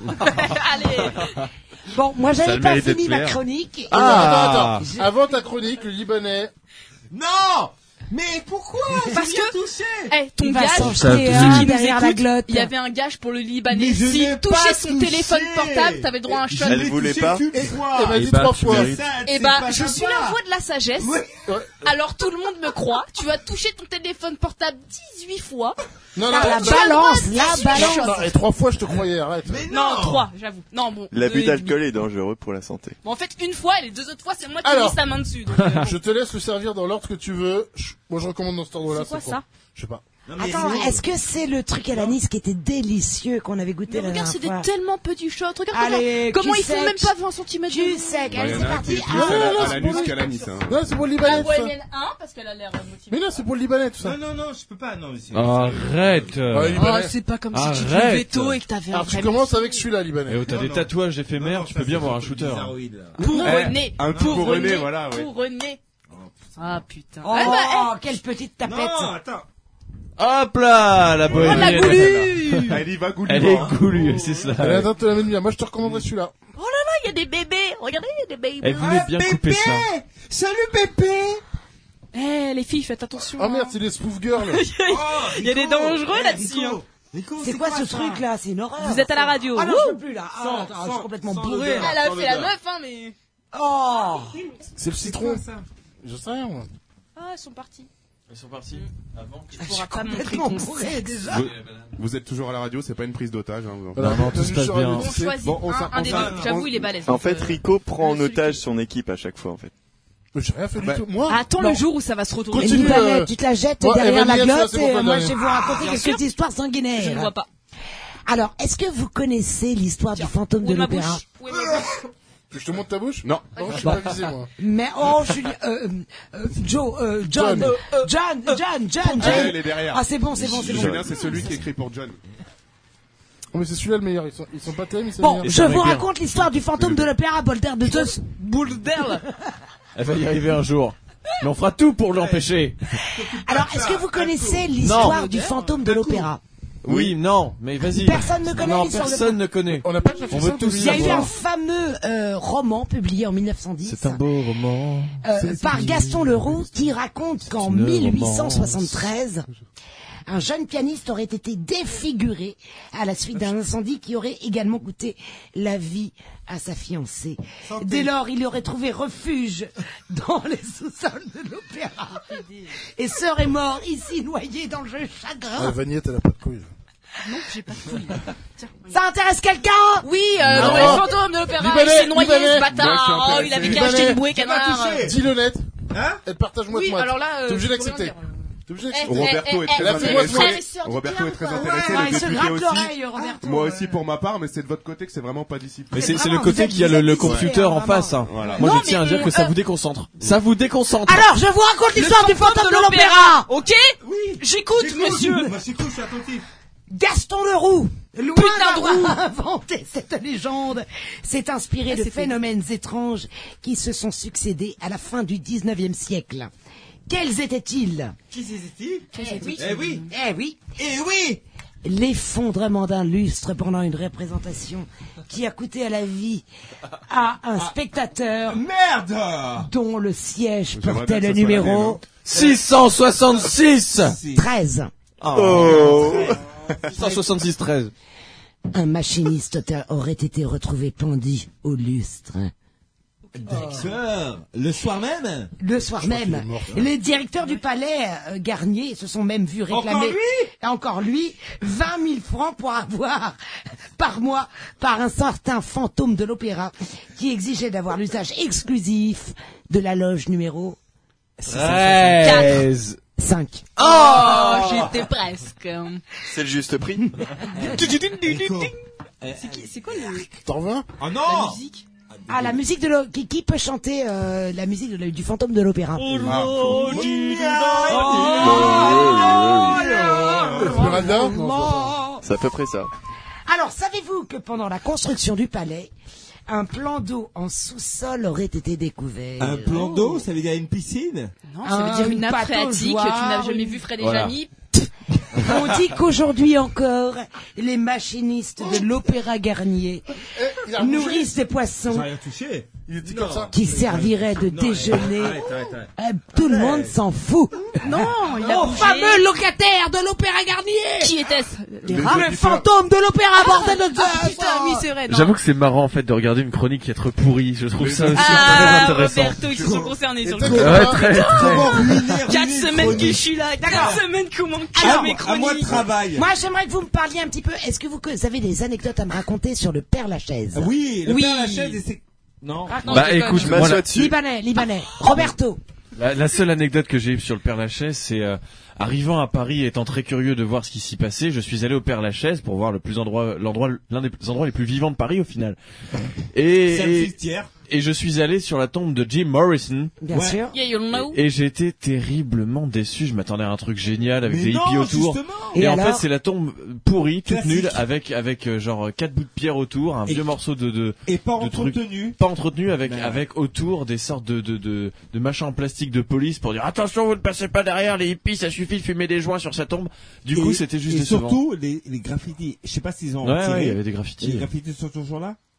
Allez. Bon, moi, Ça a j'avais le pas mérite d'être fini ma clair. chronique. Ah, Ah. attends, attends. Avant ta chronique, le Libanais. Non. Mais pourquoi? Parce J'ai rien que- touché. Eh, ton Il va gage, s'en Ça a jeter tout un vu. qui nous derrière la écoute, glotte. il y avait un gage pour le Libanais. Mais je S'il n'ai touchait pas son touché. téléphone portable, t'avais droit à un shot. Je Elle l'ai voulait touché pas. qu'une fois. Elle m'a dit Eh ben, trois tu fois. mérites. Ça, Eh c'est bah, pas je suis la sympa. voix de la sagesse. Oui. Ouais. Alors tout le monde me croit. Tu vas toucher ton téléphone portable dix-huit fois. Non, non, Ah, la non, balance, la non, balance. non, et trois fois, je te croyais, arrête. Mais Non, non. trois, j'avoue. Non, bon. L'abus deux et demi. d'alcool est dangereux pour la santé. Bon, en fait, une fois et les deux autres fois, c'est moi qui Alors. ai mis sa main dessus. Donc, euh, Je te laisse le servir dans l'ordre que tu veux. Je- Moi, je recommande dans cet ordre-là. C'est quoi ça? Je sais pas. Non, mais Attends, sinon- est-ce que c'est le truc à l'anis qui était délicieux qu'on avait goûté mais la regarde, dernière c'est des fois? tellement petits shots. Regarde, Allez, regarde. Comment cul ils font sec. même pas vingt centimètres Cul de sec, Il allez, y en c'est a un qui parti. est plus Ah, à non, la- non, à c'est l'anus pour qu'à lui. l'anis. hein. Non, c'est pour le Ah, Libanais, tout ouais, ça. mais un, parce qu'elle a l'air motivée. Mais non, c'est pour le Libanais, tout ça. Non, non, non, je peux pas. Non, mais c'est- Arrête. Ah, Oh, Libanais. c'est pas comme si tu te Arrête. levais tôt et que t'avais un Alors, tu vrai commences métier. avec celui-là, Eh Libanais. oh, t'as Non, des non. tatouages Non, éphémères, non, tu ça, peux bien c'est voir un des shooter. bizarroïdes, là. Couronné. Un Couronné. couronné, voilà, ouais. Couronné. Ah, putain. Oh, Ah, bah, quelle petite tapette. Non, attends. Hop là, la eh, on l'a bohémienne. goulu. Elle y va goulûment. Elle est goulue, c'est ça. Allez, attends, te la mets bien. Moi, je te recommanderais celui-là. Oh là là, il y a des bébés. Regardez, il y a des bébés. Elle voulait bien Ah, couper Pépé. ça. Salut, Pépé. Eh, les filles, faites attention. Ah merde, c'est les spoof girls. Il y a des dangereux là-dessus. hein. C'est quoi ce truc là? C'est une horreur. Vous êtes à la radio. Ah non, Wouh. je peux plus là. Ah, attends, je suis complètement bourré. Elle a fait la meuf, hein, mais. Oh. C'est le citron. Je sais rien, moi. Ah, ils sont partis. Ils sont partis avant. Tu pourras pas montrer complètement ton bourré, sexe. déjà. Vous, vous êtes toujours à la radio, c'est pas une prise d'otage. Hein, vous en faites. Non, non, tout se passe bien. On choisit Bon, on un, s'en- un on des s'en- deux. J'avoue, il est balèze. En donc, fait, euh, Rico prend en le celui otage son équipe à chaque fois, en fait. J'ai rien fait du Bah, tout. Moi. Attends Non. le jour où ça va se retourner. Et Continue, Libanais, euh, tu te la jettes ouais, derrière la Evan Nielsen, glotte c'est bon, et pas moi donné. je vais vous raconter Bien quelques sûr. histoires sanguinaires. Je ne vois pas. Alors, est-ce que vous connaissez l'histoire du fantôme Où de est ma l'opéra? bouche Où est ma bouche Tu veux que je te montre ta bouche? Non. Non, je suis pas visé, moi. Mais oh, je suis euh, euh, Joe, euh, John, John. euh, euh, John, John, John, Ah, John. elle est derrière. Ah, c'est bon, c'est bon, c'est bon. Julien, c'est celui qui écrit pour John. Oh, mais c'est celui-là le meilleur. Ils sont, ils sont pas terribles, mais c'est Bon, le meilleur. je vous raconte l'histoire du fantôme de l'opéra Bolter de Zeus. Boulderle. Elle va y arriver un jour. Mais on fera tout pour l'empêcher. Alors, est-ce que vous connaissez l'histoire Non. du fantôme de l'opéra? Oui, non, mais vas-y. Personne ne connaît Non, l'histoire de- personne ne connaît. On n'a pas déjà fait On ça, veut tous Il y a eu un savoir. fameux euh, roman publié en mille neuf cent dix C'est un beau roman. euh, par Gaston Leroux qui raconte qu'en une mille huit cent soixante-treize, un jeune pianiste aurait été défiguré à la suite d'un incendie qui aurait également coûté la vie à sa fiancée. Dès lors, il aurait trouvé refuge dans les sous-sols de l'opéra et serait mort ici noyé dans le jeu Ah, chagrin. Vagnette, elle a pas de couilles. Non, j'ai pas de couilles. Tiens. Ça intéresse quelqu'un? Oui, euh, Non. dans les fantômes de l'opéra, Libanais, il s'est noyé Libanais. ce Moi, bâtard. je suis Oh, il intéressé. avait qu'à Libanais. acheter une bouée canard. Dis-le net. Hein? Elle partage moi Oui, de moi. alors là, euh, T'es obligé je peux rien d'accepter. dire. T'es obligé Eh, d'accepter. Roberto est eh, très eh, intéressé. frère et sœur du Roberto est très bien, intéressé. Ouais, Le il se député gratte aussi. l'oreille, Roberto. Moi aussi pour ma part, mais c'est de votre côté que c'est vraiment pas discipliné. Mais c'est c'est vraiment, le côté vous qu'il y a êtes- le, le vous êtes computer discret, en hein, face. hein. Voilà. Moi, Non, je tiens à mais, dire que ça euh, vous déconcentre. Ça vous déconcentre. Alors, je vous raconte l'histoire du fantôme de l'opéra. Ok? J'écoute, monsieur. Moi, j'écoute, je suis attentif. Gaston Leroux, loin Putain de d'avoir inventé cette légende, s'est inspiré Ah, de c'est phénomènes étranges qui se sont succédés à la fin du dix-neuvième siècle. Quels étaient-ils? Qui c'est-il? Eh oui, Eh oui. eh oui, Eh oui. l'effondrement d'un lustre pendant une représentation qui a coûté à la vie à un spectateur Merde. dont le siège J'aimerais portait bien le que ça soit la numéro même, hein. six cent soixante-six. treize. Oh. six cent soixante-six treize. Un machiniste aurait été retrouvé pendu au lustre. D'accord. Le soir même? Le soir même, les directeurs du palais euh, Garnier se sont même vus réclamer Encore lui encore lui vingt mille francs pour avoir par mois par un certain fantôme de l'opéra qui exigeait d'avoir l'usage exclusif de la loge numéro treize. cinq. Oh, j'étais presque. C'est le juste prix. C'est qui- c'est quoi le... T'en veux? Oh non. la musique? Ah, la musique de l'o- qui, qui peut chanter euh, la musique de- du fantôme de l'opéra? Esmeralda? Non, C'est à peu près ça. Alors, savez-vous que pendant la construction du palais, un plan d'eau en sous-sol aurait été découvert? Un plan d'eau, ça veut dire une piscine? Non, ça veut dire une nappe pataugeoire, phréatique. Tu n'as jamais vu Fred et Voilà. Jamy? On dit qu'aujourd'hui encore, les machinistes de l'Opéra Garnier il a bougé. nourrissent des poissons J'ai rien touché. Il était comme ça. qui serviraient de déjeuner. Arrête, arrête, arrête. Euh, Tout le monde s'en fout. Non, il a Au bougé. fameux locataire de l'Opéra Garnier, Qui était-ce? les rats, le fantôme de l'Opéra, bordel de Dieu. Ah, putain, oui, c'est vrai. non. J'avoue que c'est marrant en fait de regarder une chronique qui être pourrie. Je trouve ça aussi Ah, très intéressant. Roberto, ils se sont concernés sur le Et coup. t'as- Ouais, très, très. Comment ruiner, ruiner Quatre une semaines que je chronique? suis là. Quatre semaines qu'on manque Alors, à mes À moi de chroniques. travail. Moi, j'aimerais que vous me parliez un petit peu. Est-ce que vous vous avez des anecdotes à me raconter sur le Père Lachaise? Ah oui, le Oui. Père Lachaise et c'est... Non. Non, Bah je déconne. écoute, Je moi, la, m'assois dessus. Libanais, Libanais. Roberto. la, la seule anecdote que j'ai eue sur le Père Lachaise, c'est euh, arrivant à Paris, étant très curieux de voir ce qui s'y passait, je suis allé au Père Lachaise pour voir le plus endroit, l'endroit, l'un des endroits les plus vivants de Paris au final. Et, C'est un et, cimetière. et je suis allé sur la tombe de Jim Morrison. Bien Ouais. sûr. Yeah, you know. Et j'ai été terriblement déçu. Je m'attendais à un truc génial avec Mais des non, hippies autour. justement. Et, Et en alors fait, c'est la tombe pourrie, toute Classique. nulle, avec avec euh, genre quatre bouts de pierre autour, un Et- vieux morceau de de, Et pas de trucs entretenu. pas entretenu, avec Ben ouais. avec autour des sortes de de de, de machins en plastique de police pour dire attention, vous ne passez pas derrière les hippies, ça suffit de fumer des joints sur sa tombe. Du coup, Et- c'était juste Et décevant. surtout, les, les graffitis. Je sais pas s'ils ont Ouais, retiré. ouais, il y avait des graffitis. Les graffitis sont toujours là?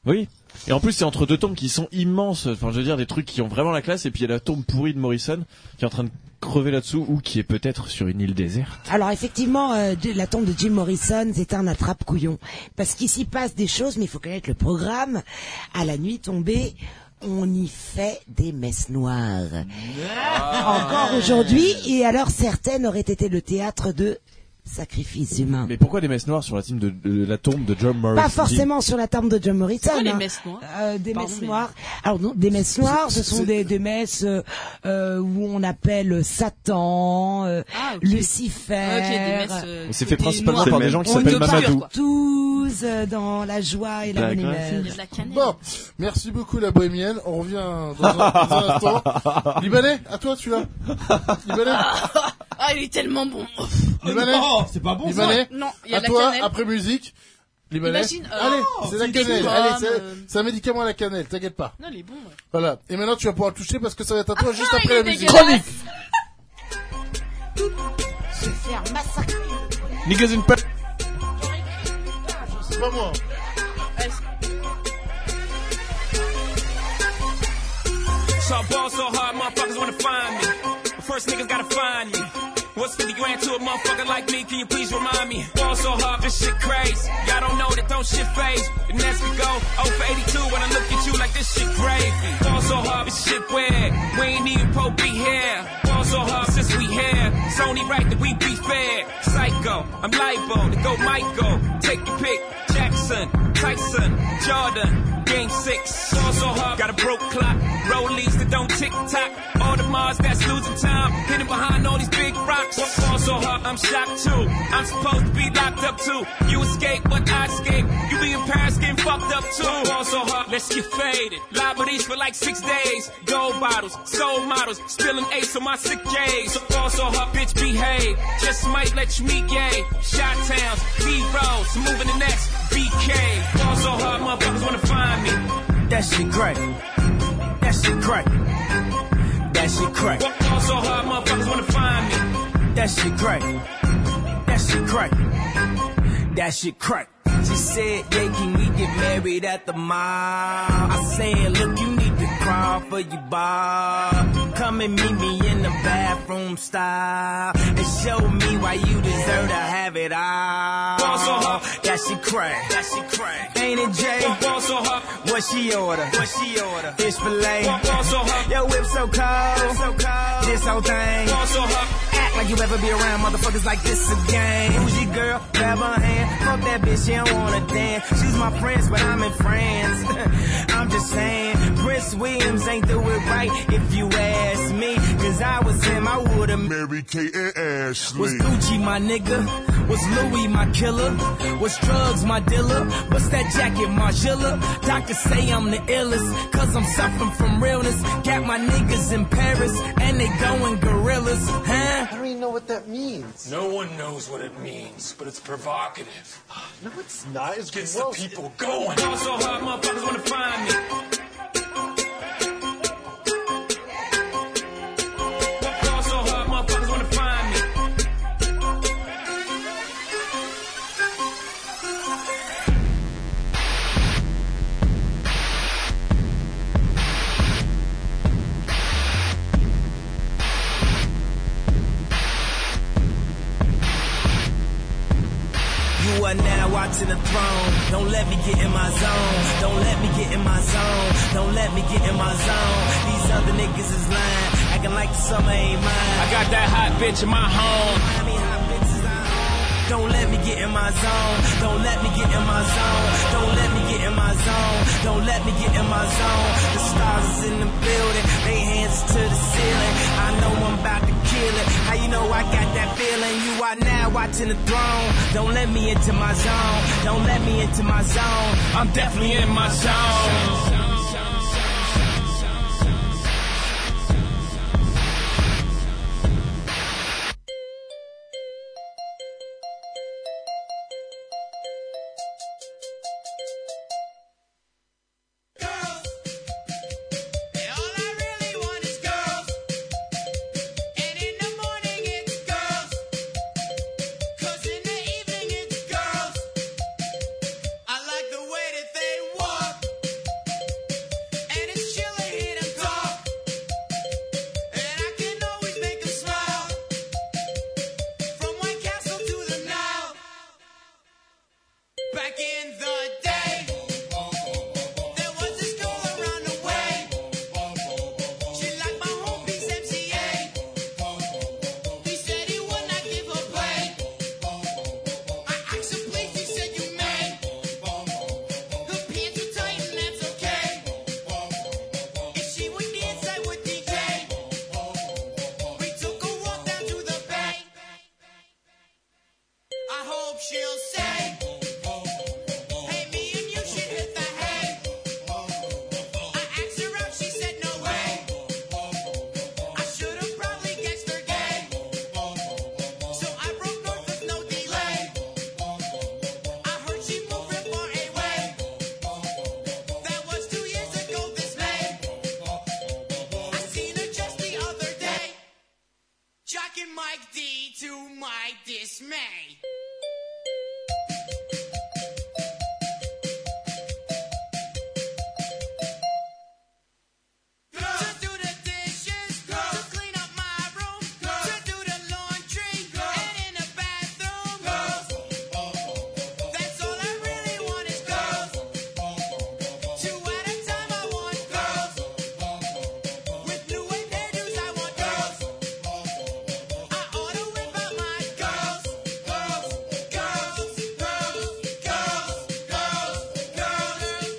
Oui. Et en plus, c'est entre deux tombes qui sont immenses. Enfin, je veux dire, des trucs qui ont vraiment la classe. Et puis, il y a la tombe pourrie de Morrison qui est en train de crever là-dessous ou qui est peut-être sur une île déserte. Alors, effectivement, euh, de, la tombe de Jim Morrison, c'est un attrape-couillon. Parce qu'il s'y passe des choses, mais il faut connaître le programme. À la nuit tombée, on y fait des messes noires. Ah. Encore aujourd'hui. Et alors, certaines auraient été le théâtre de sacrifices humains. Mais pourquoi des messes noires sur la, de, de, de la tombe de John Morrison? Pas forcément sur la tombe de John Morrison. C'est quoi, hein. les messes noires euh, Des Pardon, messes mais... noires. Alors non, des messes noires, ce sont c'est... des, des messes euh, euh, où on appelle Satan, euh, ah, okay. Lucifer. Ah, okay, des messes, euh, c'est fait principalement par des gens qui s'appellent Mamadou. Tous euh, dans la joie et la bonne humeur. Bon, merci beaucoup la bohémienne. On revient dans un, dans un instant. Libanais, à toi celui-là. Libanais. Ah, il est tellement bon. Libanais. Oh, c'est pas bon Libanais. ça. Non, il y a à de la toi, cannelle. Après musique. Libanais. Imagine, euh, Allez, oh, c'est la c'est cannelle. des Allez, grammes, c'est, euh... c'est un médicament à la cannelle. T'inquiète pas. Non, il est bon. Ouais. Voilà. Et maintenant, tu vas pouvoir le toucher parce que ça va être à toi ah, juste ah, après la musique. Chronique. Je vais faire massacrer. Niggas in pet. C'est pas moi. So I ball so hard, motherfuckers wanna find me. But first niggas gotta find me. What's fifty grand to a motherfucker like me? Can you please remind me? Ball so hard, this shit crazy. Y'all don't know that don't shit phase. The next we go, oh for eighty-two when I look at you like this shit gravy. Ball so hard, this shit weird. We ain't even Pope be here. Ball so hard since we here. It's only right that we be fair. Psycho, I'm libo to go Michael. Take your pick. Jackson, Tyson, Jordan. Game six, ball so hard, got a broke clock. Rollies that don't tick tock. All the Mars that's losing time, hidden behind all these big rocks. Ball so hard, I'm shocked too. I'm supposed to be locked up too. You escape, but I escape. You be in Paris getting fucked up too. Ball so hard, let's get faded. Liberties for like six days. Gold bottles, soul models, spilling ace on my sick days. So ball so hard, bitch behave. Just might let you meet gay. Shot towns, B-rolls, moving the next B K. Ball so hard, motherfuckers wanna find me. That shit crack. That shit crack. That shit crack. Ball so hard, motherfuckers wanna find me. That shit crack. That shit crack. That shit crack. She said, yeah, can we get married at the mall? I said, look, you need to crawl for your bar. Come and meet me in the bathroom style and show me why you deserve to have it all. That shit crack. That shit crack. Ain't it, Jay? What she order? What she order? Fish fillet. Yo, whip so cold. So cold. This whole thing. Act like you ever be around motherfuckers like this again. Who's your girl? Grab her hand. Fuck that bitch, she don't wanna dance. She's my friends, but I'm in France. I'm just saying, Prince Williams ain't do it right if you ask me. Cause I was him, I would've married Kate and Ashley. Was Gucci my nigga? Was Louis my killer? Was drugs my dealer? What's that jacket, Margilla? Doctors say I'm the illest, cause I'm suffering from realness. Got my niggas in Paris, and they going gorillas, huh? I don't even know what that means. No one knows what it means, but it's provocative. No, it's not. It's gets gross. the people going. Ball so hard, motherfuckers wanna find me. Ball so hard, motherfuckers wanna find me. You are now watching the throne. Don't let me get in my zone. Don't let me get in my zone. Don't let me get in my zone. These other niggas is lying, acting like the summer ain't mine. I got that hot bitch in my home. Don't let me get in my zone. Don't let me get in my zone. Don't let me get in my zone. Don't let me get in my zone. The stars is in the building. They hands to the ceiling. I know I'm about to kill it. How you know I got that feeling? You are now watching the throne. Don't let me into my zone. Don't let me into my zone. I'm definitely in my zone. I like the way that they walk. she'll say, hey, me and you should hit the hay. I asked her out, she said no way. I should have probably guessed her gay. So I broke north with no delay. I heard she moved from far away. That was two years ago this May. I seen her just the other day. Jockin' Mike D to my dismay. To do the dishes, to clean up my room, to do the laundry, and in the bathroom. That's all I really want is girls. Two at a time I want girls. With new wave hairdos I want girls. I ought to whip out my girls. Girls, girls, girls, girls, girls, girls,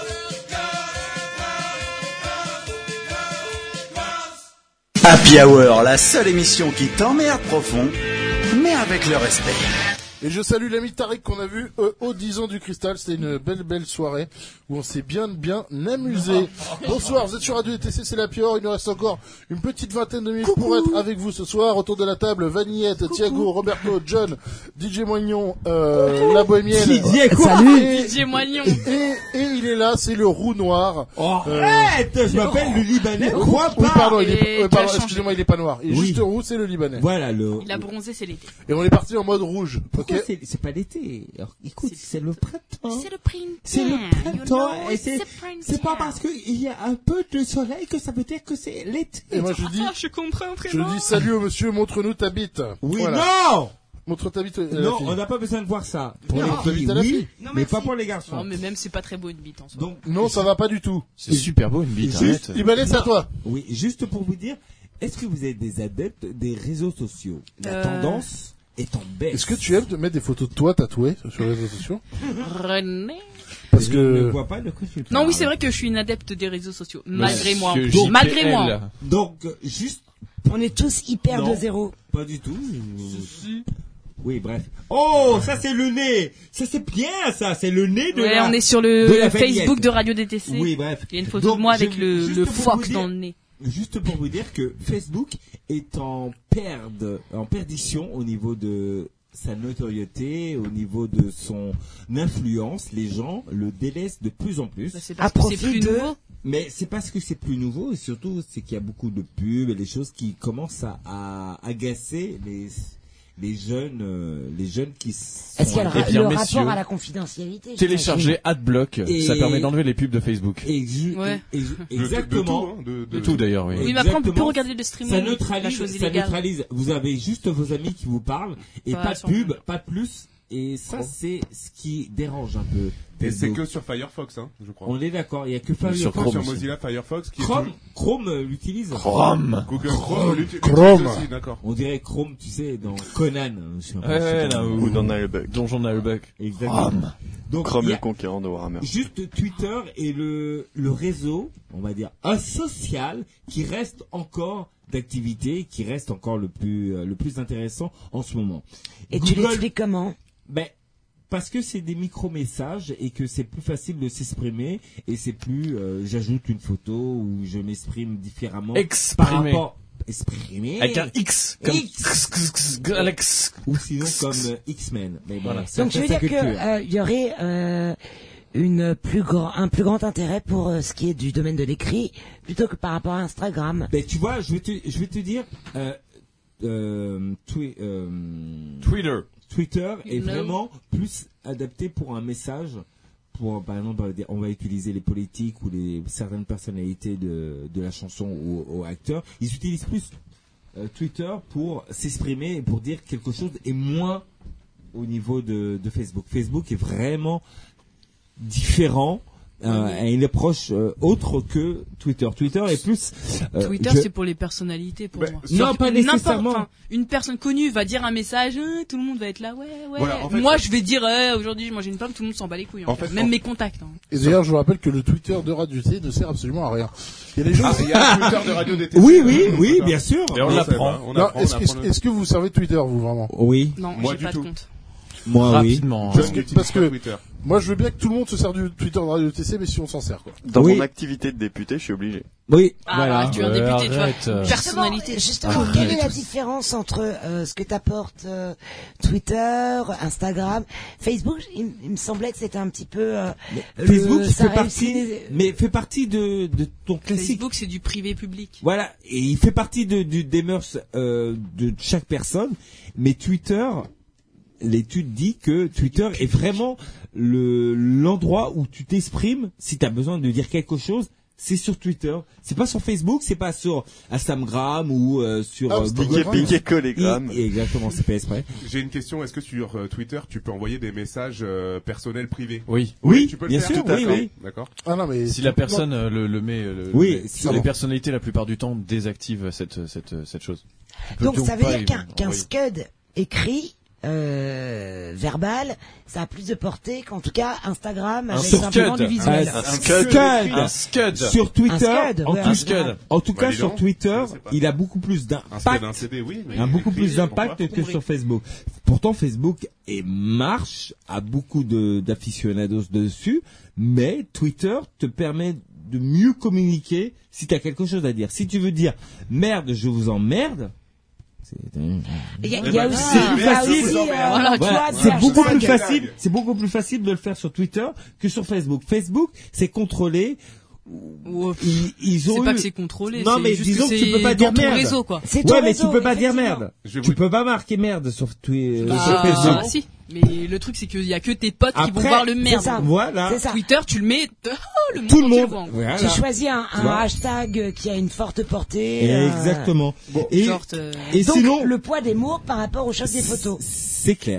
girls, girls. Happy Hour, la seule émission qui t'emmerde profond, mais avec le respect. Et je salue l'ami Tariq qu'on a vu euh, au dix ans du Cristal. C'était une belle belle soirée où on s'est bien bien amusé. Bonsoir, vous êtes sur Radio D T C, c'est la Pior. Il nous reste encore une petite vingtaine de minutes pour être avec vous ce soir. Autour de la table, Vanillette, Thiago, Roberto, John, D J Moignon, euh, la Bohémienne. Didier, quoi? Salut. D J Moignon. Et, et il est là, c'est le roux noir. Oh, arrête, je m'appelle le Libanais, Oui, crois oui, pas. pardon, il est, Et euh, pardon, qui a changé. excusez-moi, il est pas noir. Il est Oui. juste roux, c'est le Libanais. Voilà le. Il a bronzé, c'est l'été. Et on est parti en mode rouge. Pourquoi Ok. c'est, c'est pas l'été? Alors, écoute, c'est le printemps. C'est le printemps. C'est le you printemps. know, Et c'est, it's the printemps. c'est pas parce qu'il y a un peu de soleil que ça veut dire que c'est l'été. Et moi je dis, Ah, je comprends je vraiment. dis salut au monsieur, montre-nous ta bite. Oui, Voilà. non! Montre ta bite. euh, la Non, fille. on n'a pas besoin de voir ça. Pour Non, les ta filles, bite à la oui, fille. Non, mais merci. pas pour les garçons. Non, mais même c'est pas très beau une bite en soi. Donc, Non, ça va pas du tout. C'est super beau une bite, Juste- arrête. Ibanez, c'est à toi. oui, juste pour vous dire, est-ce que vous êtes des adeptes des réseaux sociaux? La Euh. tendance est en baisse. Est-ce que tu aimes te mettre des photos de toi tatouées sur les réseaux sociaux? René. Parce Je que ne vois pas de quoi tu Non, parles. oui, c'est vrai que je suis une adepte des réseaux sociaux. Malgré moi. Monsieur J P L. Malgré moi. Donc, euh, juste. On est tous hyper Non. de zéro. Pas du tout. Oui, bref. Oh, ça c'est le nez. Ça c'est bien, ça. C'est le nez de Ouais, la. on est sur de le la Facebook Vanillette. de Radio D T C. Oui, bref. Il y a une photo Donc, de moi je- avec le, juste le pour vous fox dire- dans le nez. Juste pour vous dire que Facebook est en perde, en perdition au niveau de sa notoriété, au niveau de son influence. Les gens le délaissent de plus en plus. Bah, c'est parce que c'est plus nouveau. Mais c'est parce que c'est plus nouveau et surtout c'est qu'il y a beaucoup de pubs et des choses qui commencent à, à agacer les les jeunes euh, les jeunes qui sont Est-ce qu'il y a le, Eh ra- bien, le messieurs, rapport à la confidentialité? Télécharger Adblock, Et- ça permet d'enlever les pubs de Facebook. Et ju- Ouais. et- et- De- exactement. De, tout, hein, de, de- De tout d'ailleurs, oui. Oui, mais après, on peut plus Exactement. regarder le streaming. Ça La neutralise, chose ça illégale. neutralise. Vous avez juste vos amis qui vous parlent et Pas pas, de sur- pub, pas de plus. Et ça, c'est ce qui dérange un peu. Et c'est Facebook. que sur Firefox, hein, je crois. On est d'accord, il y a que Sur Firefox. Chrome sur aussi. Mozilla Firefox qui Chrome, est Chrome euh, l'utilise. Chrome. Google Chrome, l'utilise Chrome. aussi, d'accord. On dirait Chrome, tu sais, dans Conan. Je suis un peu Ouais, ouais, super- là, Ou dans Nullbuck. Donjon Nullbuck. Exactement. Chrome. Donc, Chrome il y le a conquérant de Warhammer. juste Twitter et le, le réseau, on va dire, un social qui reste encore d'activité, qui reste encore le plus, euh, le plus intéressant en ce moment. Et tu Google- l'expliques comment? Ben, parce que c'est des micro-messages et que c'est plus facile de s'exprimer et c'est plus, euh, j'ajoute une photo ou je m'exprime différemment. Exprimer. Par rapport, exprimer. Avec un X. Comme X. Alex. Ou sinon comme euh, X-Men. Mais bon, Voilà. ça Donc tu fait veux sa dire que culture. euh, il y aurait euh, une plus grand, un plus grand intérêt pour euh, ce qui est du domaine de l'écrit plutôt que par rapport à Instagram. Ben, tu vois, je vais te, je vais te dire, euh, euh, twi- euh, Twitter. Twitter est No. vraiment plus adapté pour un message. Pour, par exemple, on va dire- on va utiliser les politiques ou les certaines personnalités de, de la chanson ou, ou acteurs. Ils utilisent plus euh, Twitter pour s'exprimer et pour dire quelque chose et moins au niveau de, de Facebook. Facebook est vraiment différent. Euh, a une approche euh, autre que Twitter. Twitter est plus. euh, Twitter, je- c'est pour les personnalités, pour Ben, moi. non, pas N'importe- nécessairement. enfin, une personne connue va dire un message, hein, tout le monde va être là, ouais, ouais. Voilà, en fait, moi, c'est- je vais dire, euh, aujourd'hui, moi j'ai une femme, tout le monde s'en bat les couilles. En En fait. fait, Même en- mes contacts. Hein. Et d'ailleurs, je vous rappelle que le Twitter de Radio D T C ne sert absolument à rien. Il y a des gens. Ah, il y a un Twitter de Radio D T C. Oui, oui, oui, bien sûr. Et on Non, l'apprend. On non, apprend, est-ce on que, apprend le- est-ce que vous servez Twitter, vous, vraiment? Oui. Non, Moi, j'ai du pas tout. de compte. Moi, rapidement. Parce que, parce que Twitter. moi, je veux bien que tout le monde se serve du Twitter de Radio T C, mais si on s'en sert, quoi. Dans Oui. mon activité de député, je suis obligé. Oui, Ah, voilà. tu es un Ouais, député, tu arrête, vois. euh. Personnalité. Justement, Arrête. quelle est la différence entre euh, ce que t'apporte euh, Twitter, Instagram, Facebook? Il, il me semblait que c'était un petit peu euh, Facebook le- il ça fait partie, réussit- mais fait partie de, de ton classique. Facebook, c'est du privé public. Voilà, et il fait partie de, du, des mœurs euh, de chaque personne. Mais Twitter, l'étude dit que Twitter est vraiment le l'endroit où tu t'exprimes si tu as besoin de dire quelque chose. C'est sur Twitter. C'est pas sur Facebook, c'est pas sur Instagram ou euh, sur Ah, euh, c'est Google+. Instagram. Piqué collégramme. Et- Exactement, c'est pas exprès. J'ai une question. Est-ce que sur euh, Twitter, tu peux envoyer des messages euh, personnels privés? Oui. Oui, tu peux le bien faire. sûr, Tout à oui, fait. oui. D'accord. Ah non, mais Si la personne euh, le, le met, euh, le, Oui, le- sur- les personnalités la plupart du temps désactivent cette cette cette chose. Tu peux Donc donc ça veut pas dire y- qu'un qu'un oui. scud écrit, euh, verbal, ça a plus de portée qu'en tout cas Instagram avec Sur simplement Scud. du visuel. Un scud. Un scud. Sur Twitter, Un scud, en, ouais, tout, un scud. en tout Bah, cas dis sur donc, Twitter, je sais pas. il a beaucoup plus Un scud, d'impact, un C D, oui. mais un beaucoup écrit, plus d'impact pourquoi que sur Facebook. Pourtant, Facebook est marche, a beaucoup de d'aficionados dessus, mais Twitter te permet de mieux communiquer si tu as quelque chose à dire. Si tu veux dire merde, je vous emmerde. C'est Il y a, Eh il y a ben, aussi, c'est il y a facile. aussi, euh, Voilà, tu Voilà, vois, c'est du beaucoup hashtag. plus facile. C'est beaucoup plus facile de le faire sur Twitter que sur Facebook. Facebook, c'est contrôlé. Ou- Ils, ils ont C'est pas eu- que c'est contrôlé. Non, c'est mais juste disons que c'est tu peux pas dans dire ton merde. réseau, quoi. C'est ton Ouais, mais réseau, tu peux pas dire effectivement. merde. Je vais Tu vous- peux pas marquer merde sur Twitter. Bah, sur Ah, Facebook. si. Mais le truc, c'est qu'il y a que tes potes qui vont Après, voir le merde. c'est ça. Voilà. C'est ça. Twitter, tu le mets, oh, le monde Tout le entier monde. voit, en gros. Voilà. Tu choisis un, Tu un vois. hashtag qui a une forte portée. euh, Exactement. et Genre, euh, et Donc sinon, le poids des mots par rapport au choc des photos. c'est clair.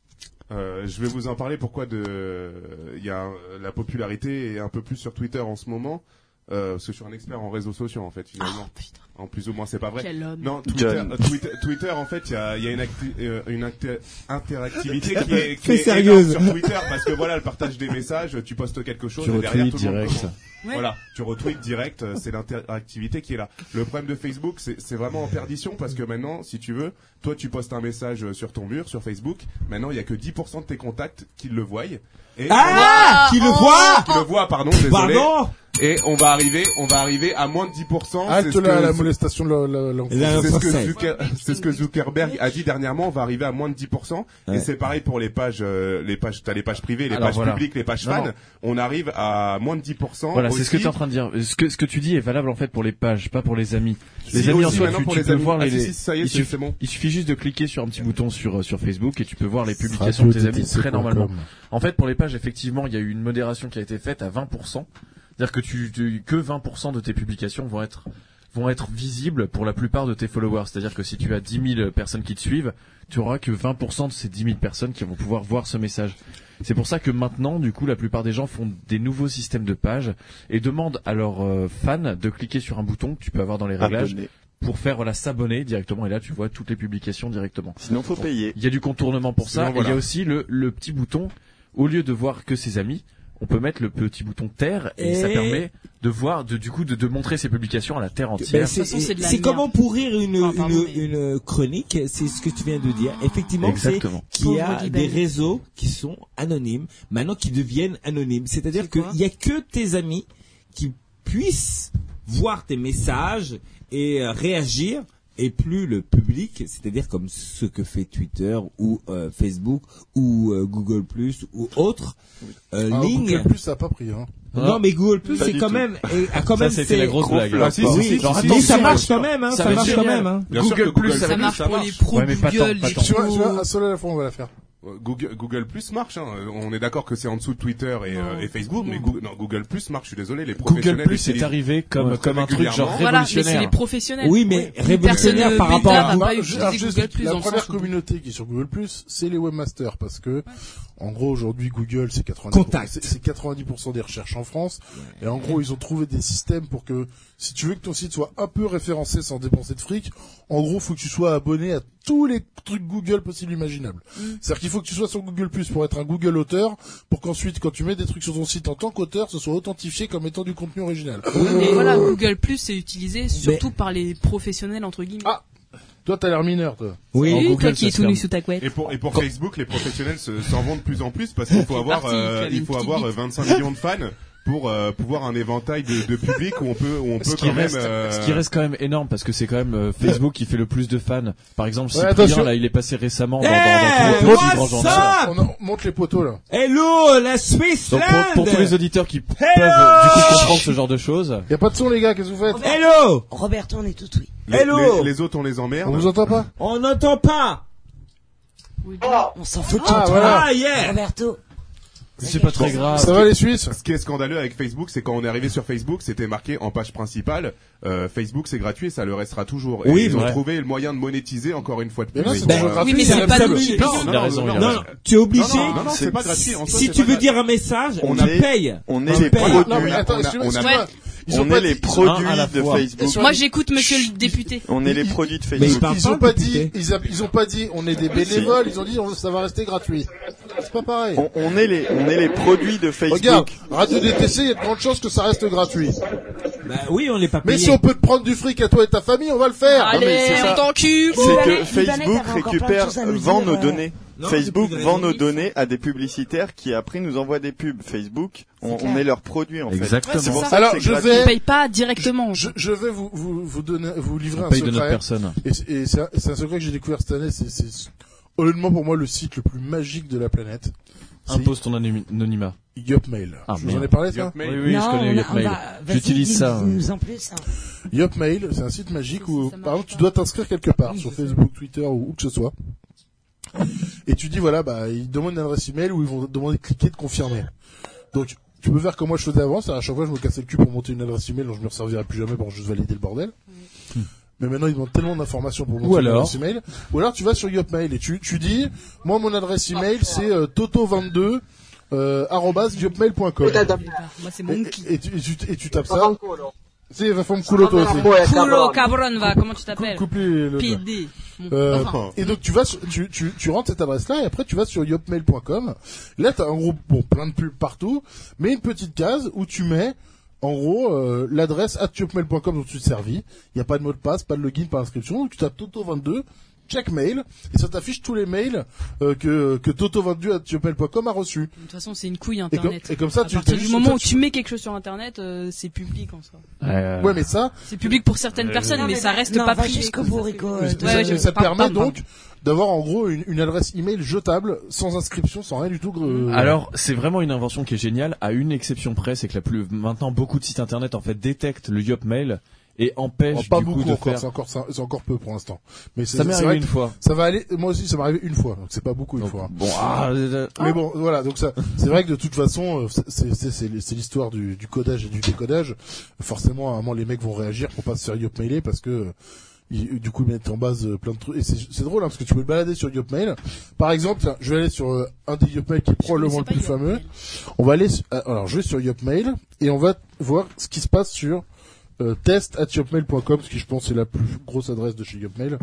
Euh, je vais vous en parler pourquoi de il y a un- la popularité est un peu plus sur Twitter en ce moment. Euh, parce que je suis un expert en réseaux sociaux en fait finalement. En plus ou moins c'est pas vrai. Quel homme. Non, Twitter, John. euh, Twitter, Twitter, en fait il y a, il y a une, acti- euh, une acti- interactivité qui est, qui Fais est sérieuse. énorme sur Twitter parce que voilà le partage des messages, tu postes quelque chose Tu et derrière retweets tout le monde direct. commente. Ouais. Voilà, tu retweets direct, euh, c'est l'interactivité qui est là. Le problème de Facebook, c'est c'est vraiment en perdition parce que maintenant, si tu veux, toi tu postes un message euh, sur ton mur, sur Facebook, maintenant il y a que dix pour cent de tes contacts qui le voient. Et Ah, qui le voit qui le voient, pardon, désolé. Pardon. Et on va arriver, on va arriver à moins de dix pour cent. Halte c'est ce là, que- la molestation de la- la- l'enfant. La- c'est ce, que Français. Zucker- c'est ce que Zuckerberg a dit dernièrement. On va arriver à moins de dix pour cent. Ouais. Et c'est pareil pour les pages, euh, les pages, t'as les pages privées, les Alors, pages voilà. publiques, les pages Non, fans. non. On arrive à moins de dix pour cent. Voilà, c'est ce que aussi. tu es en train de dire. Ce que, ce que tu dis est valable en fait pour les pages, pas pour les amis. Les Si, amis en aussi, soi, maintenant tu, pour tu les peux amis. voir Ah, les. si, si, ça y est, il, c'est- suffit, c'est bon. il suffit juste de cliquer sur un petit bouton sur euh, sur Facebook et tu peux voir les publications de tes amis très normalement. En fait, pour les pages, effectivement, il y a eu une modération qui a été faite à vingt pour cent. C'est-à-dire que tu, tu que vingt pour cent de tes publications vont être vont être visibles pour la plupart de tes followers. C'est-à-dire que si tu as dix mille personnes qui te suivent, tu auras que vingt pour cent de ces dix mille personnes qui vont pouvoir voir ce message. C'est pour ça que maintenant, du coup, la plupart des gens font des nouveaux systèmes de pages et demandent à leurs euh, fans de cliquer sur un bouton que tu peux avoir dans les réglages Abonner. pour faire voilà s'abonner directement. Et là, tu vois toutes les publications directement. Sinon, faut payer. Il y a du contournement pour Sinon, ça. voilà. Et il y a aussi le, le petit bouton, au lieu de voir que ses amis, on peut mettre le petit bouton terre et, Et- ça permet de voir, de, du coup, de, de montrer ses publications à la terre Ben, entière. c'est façon, c'est de la c'est merde. comment pourrir une, Enfin, pardon, une, une chronique, c'est ce que tu viens de dire. Effectivement, c'est Exactement. qu'il y a Pauvre des libelle. réseaux qui sont anonymes, maintenant qui deviennent anonymes. C'est-à-dire C'est qu'il quoi y a que tes amis qui puissent voir tes messages et euh, réagir, et plus le public, c'est-à-dire comme ce que fait Twitter ou euh, Facebook ou euh, Google Plus ou autres euh, Ah, lignes. Google Plus, ça a pas pris, hein. Non, mais Google Plus, Pas c'est du quand tout. même, et, a quand Ça, même, c'était c'est la grosse gros blague. flop. Ah, si, oui, si, si, genre, si, mais si, ça si, marche si, quand même, hein, ça ça, va être marche quand génial. même, hein. Bien sûr que Google Plus, Google ça Ça va marche ça pour marche. les pro Ouais, mais pas tant, Google, pas les tant. Tu vois, tu vois, pro. un seul à la fois, on va la faire. Euh, Google, Google Plus marche, hein. On est d'accord que c'est en dessous de Twitter et, euh, et Facebook, mais Google, non, Google Plus marche, je suis désolé, les professionnels Google Plus est l'utilisent. arrivé comme, Ouais, comme un truc genre régulièrement. Voilà, mais c'est révolutionnaire. les professionnels. Oui, mais Une révolutionnaire personne par bêta rapport à- va pas Bah, utiliser alors, je Google t'explique, Plus la dans le première sens où- communauté qui est sur Google Plus, c'est les webmasters, parce que, en gros, aujourd'hui, Google, c'est quatre-vingt-dix pour cent, Contact. c'est- c'est quatre-vingt-dix pour cent des recherches en France. Et en gros, ils ont trouvé des systèmes pour que, si tu veux que ton site soit un peu référencé sans dépenser de fric, en gros, faut que tu sois abonné à tous les trucs Google possibles imaginables. C'est-à-dire qu'il faut que tu sois sur Google Plus pour être un Google auteur, pour qu'ensuite, quand tu mets des trucs sur ton site en tant qu'auteur, ce soit authentifié comme étant du contenu original. Et voilà, Google Plus c'est utilisé surtout par les professionnels entre guillemets. Ah, Toi, t'as l'air mineur, toi. Oui, En toi Google, qui es ça tout se nu ferme. sous ta couette. Et pour, et pour Facebook, les professionnels se- s'en vont de plus en plus parce qu'il faut C'est avoir, parti, euh, tu avais il une faut petite avoir bite. euh, vingt-cinq millions de fans pour euh, pouvoir un éventail de, de public où on peut, où on peut Ce qui, quand même. reste, euh, ce qui reste quand même énorme parce que c'est quand même euh, Facebook qui fait le plus de fans. Par exemple, Ouais, Cyprien, attention. là, il est passé récemment dans, Eh, dans, dans tous les petits grands what's journaux. up On, en- on monte les poteaux, là. Hello, la Swiss Donc pour, pour tous les auditeurs qui peuvent Hello euh, du coup comprendre ce genre de choses. Y a pas de son, les gars, qu'est-ce que vous faites? Hello Roberto, on est tout oui. les, Hello les, les autres, on les emmerde. On vous entend pas? On n'entend pas. On s'en fout de Ah, ton voilà. Ah, yeah. Roberto. C'est pas très grave. Ça va, les Suisses? Ce qui est scandaleux avec Facebook, c'est quand on est arrivé sur Facebook, c'était marqué en page principale, euh, Facebook c'est gratuit et ça le restera toujours. Et Oui, ils ont vrai. trouvé le moyen de monétiser encore une fois de plus. Mais non, c'est Bon, toujours euh, gratuit. Oui, mais c'est c'est la pas seule- nous qui non, payons. non, Il a raison, non, il a non, raison. Non, tu es obligé. Non, non, non, non, c'est pas gratuit. En soi, Si c'est tu pas veux gratuit. dire un message, On tu est- payes. On est Tu les payes. produits. Non, mais attends, on a- excuse-moi, on a- excuse-moi. Ils ont On pas est les dit- produits un à la de fois. Facebook. Moi, j'écoute monsieur le député. On est les Ils- produits de Mais Facebook. ils parlent Ils ont pas, pas dit, député. ils, a- ils ont pas dit, on est des bénévoles, ils ont dit, on- ça va rester gratuit. C'est pas pareil. On, on est les, on est les produits de Facebook. Regarde, Radio D T C, il y a de grandes chances que ça reste gratuit. Bah oui, on n'est pas Mais payé. si on peut te prendre du fric à toi et ta famille, on va le faire. Allez, c'est ça. on t'encule. C'est Libanais- que Libanais, Facebook t'avais encore plein de récupère, choses à nous vend dire, nos euh. données. Non, Facebook depuis vend nos Valérie. données à des publicitaires qui après nous envoient des pubs. Facebook, on, clair. on est leurs produits en fait. Exactement. C'est pour Ouais, ça Alors, que c'est je gratuit. vais- Tu payes pas directement. Je, je vais vous, vous, vous donner, vous livrer On un paye de notre secret. personne. Et, c'est- et c'est un, c'est un secret que j'ai découvert cette année. C'est, c'est honnêtement pour moi le site le plus magique de la planète. C'est Impose ton anony- anonymat. Yopmail. Ah, je vous en ai merde. parlé, ça? Yopmail. Oui, oui, je Non, connais on a- on Yopmail. va- vas-y, J'utilise dis- ça. dis-nous en plus. hein. Yopmail, c'est un site magique où, Ça marche par exemple, pas. tu dois t'inscrire quelque part, sur Facebook, Twitter ou où que ce soit. Et tu dis, voilà, bah, ils demandent une adresse email où ils vont te demander de cliquer, de confirmer. Donc, tu peux faire comme moi je faisais avant, c'est à chaque fois je me cassais le cul pour monter une adresse email dont je me servirai plus jamais pour juste valider le bordel. Mais maintenant, ils demandent tellement d'informations pour monter Ou une alors adresse email. Ou alors, tu vas sur Yopmail et tu, tu dis, moi, mon adresse email, c'est euh, toto vingt-deux, euh, arobase yopmail point com. Moi, c'est Et, Monkey. et, tu, et, tu, et tu tapes ça. C'est, va faire mon culo, toi aussi. Culo, cabron, va. Comment tu t'appelles? Coupe lui le P D. Euh, Enfin. et donc tu vas, sur- tu, tu, tu rentres cette adresse-là et après tu vas sur yopmail point com. Là t'as en gros bon plein de pubs partout, mais une petite case où tu mets en gros euh, l'adresse at yopmail point com dont tu te servis. Il y a pas de mot de passe, pas de login, pas d'inscription. Donc tu tapes Toto vingt-deux, check mail et ça t'affiche tous les mails euh, que que Toto vingt-deux at yopmail point com a reçus. De toute façon, c'est une couille Et comme, internet. et comme ça À tu partir t'as du juste- moment ça, où tu mets quelque chose sur internet, euh, c'est public en soi. Euh, Ouais mais ça, C'est public pour certaines Euh, personnes, non, mais mais ça reste non, pas va privé. jusqu'au comme bout, ça, c'est- Rico, ça, euh, Ouais, ça- ouais, je- ça pardon, permet pardon. donc d'avoir en gros une, une adresse email jetable sans inscription, sans rien du tout. euh, Alors, c'est vraiment une invention qui est géniale, à une exception près, c'est que la plus, maintenant, beaucoup de sites internet, en fait, détectent le Yopmail et empêchent, Oh, pas du coup, beaucoup de encore, faire... c'est encore, c'est encore peu pour l'instant. Mais c'est- Ça m'est c'est arrivé vrai une que fois. Ça va aller, moi aussi ça m'est arrivé une fois, donc c'est pas beaucoup une Donc, fois. bon, ah, euh, Mais bon, voilà, donc ça, c'est vrai que de toute façon, euh, c'est, c'est, c'est, c'est- c'est l'histoire du, du codage et du décodage. Forcément, à un moment, les mecs vont réagir pour pas se faire Yopmailer parce que, ils- du coup, ils mettent en base euh, plein de trucs. Et c'est, c'est drôle, hein, parce que tu peux le balader sur Yopmail. Par exemple, tiens, je vais aller sur euh, un des Yopmail qui est probablement le plus fameux. On va aller, su- euh, alors, je vais sur Yopmail et on va voir ce qui se passe sur euh, test at yopmail point com, ce qui je pense est la plus grosse adresse de chez Yopmail.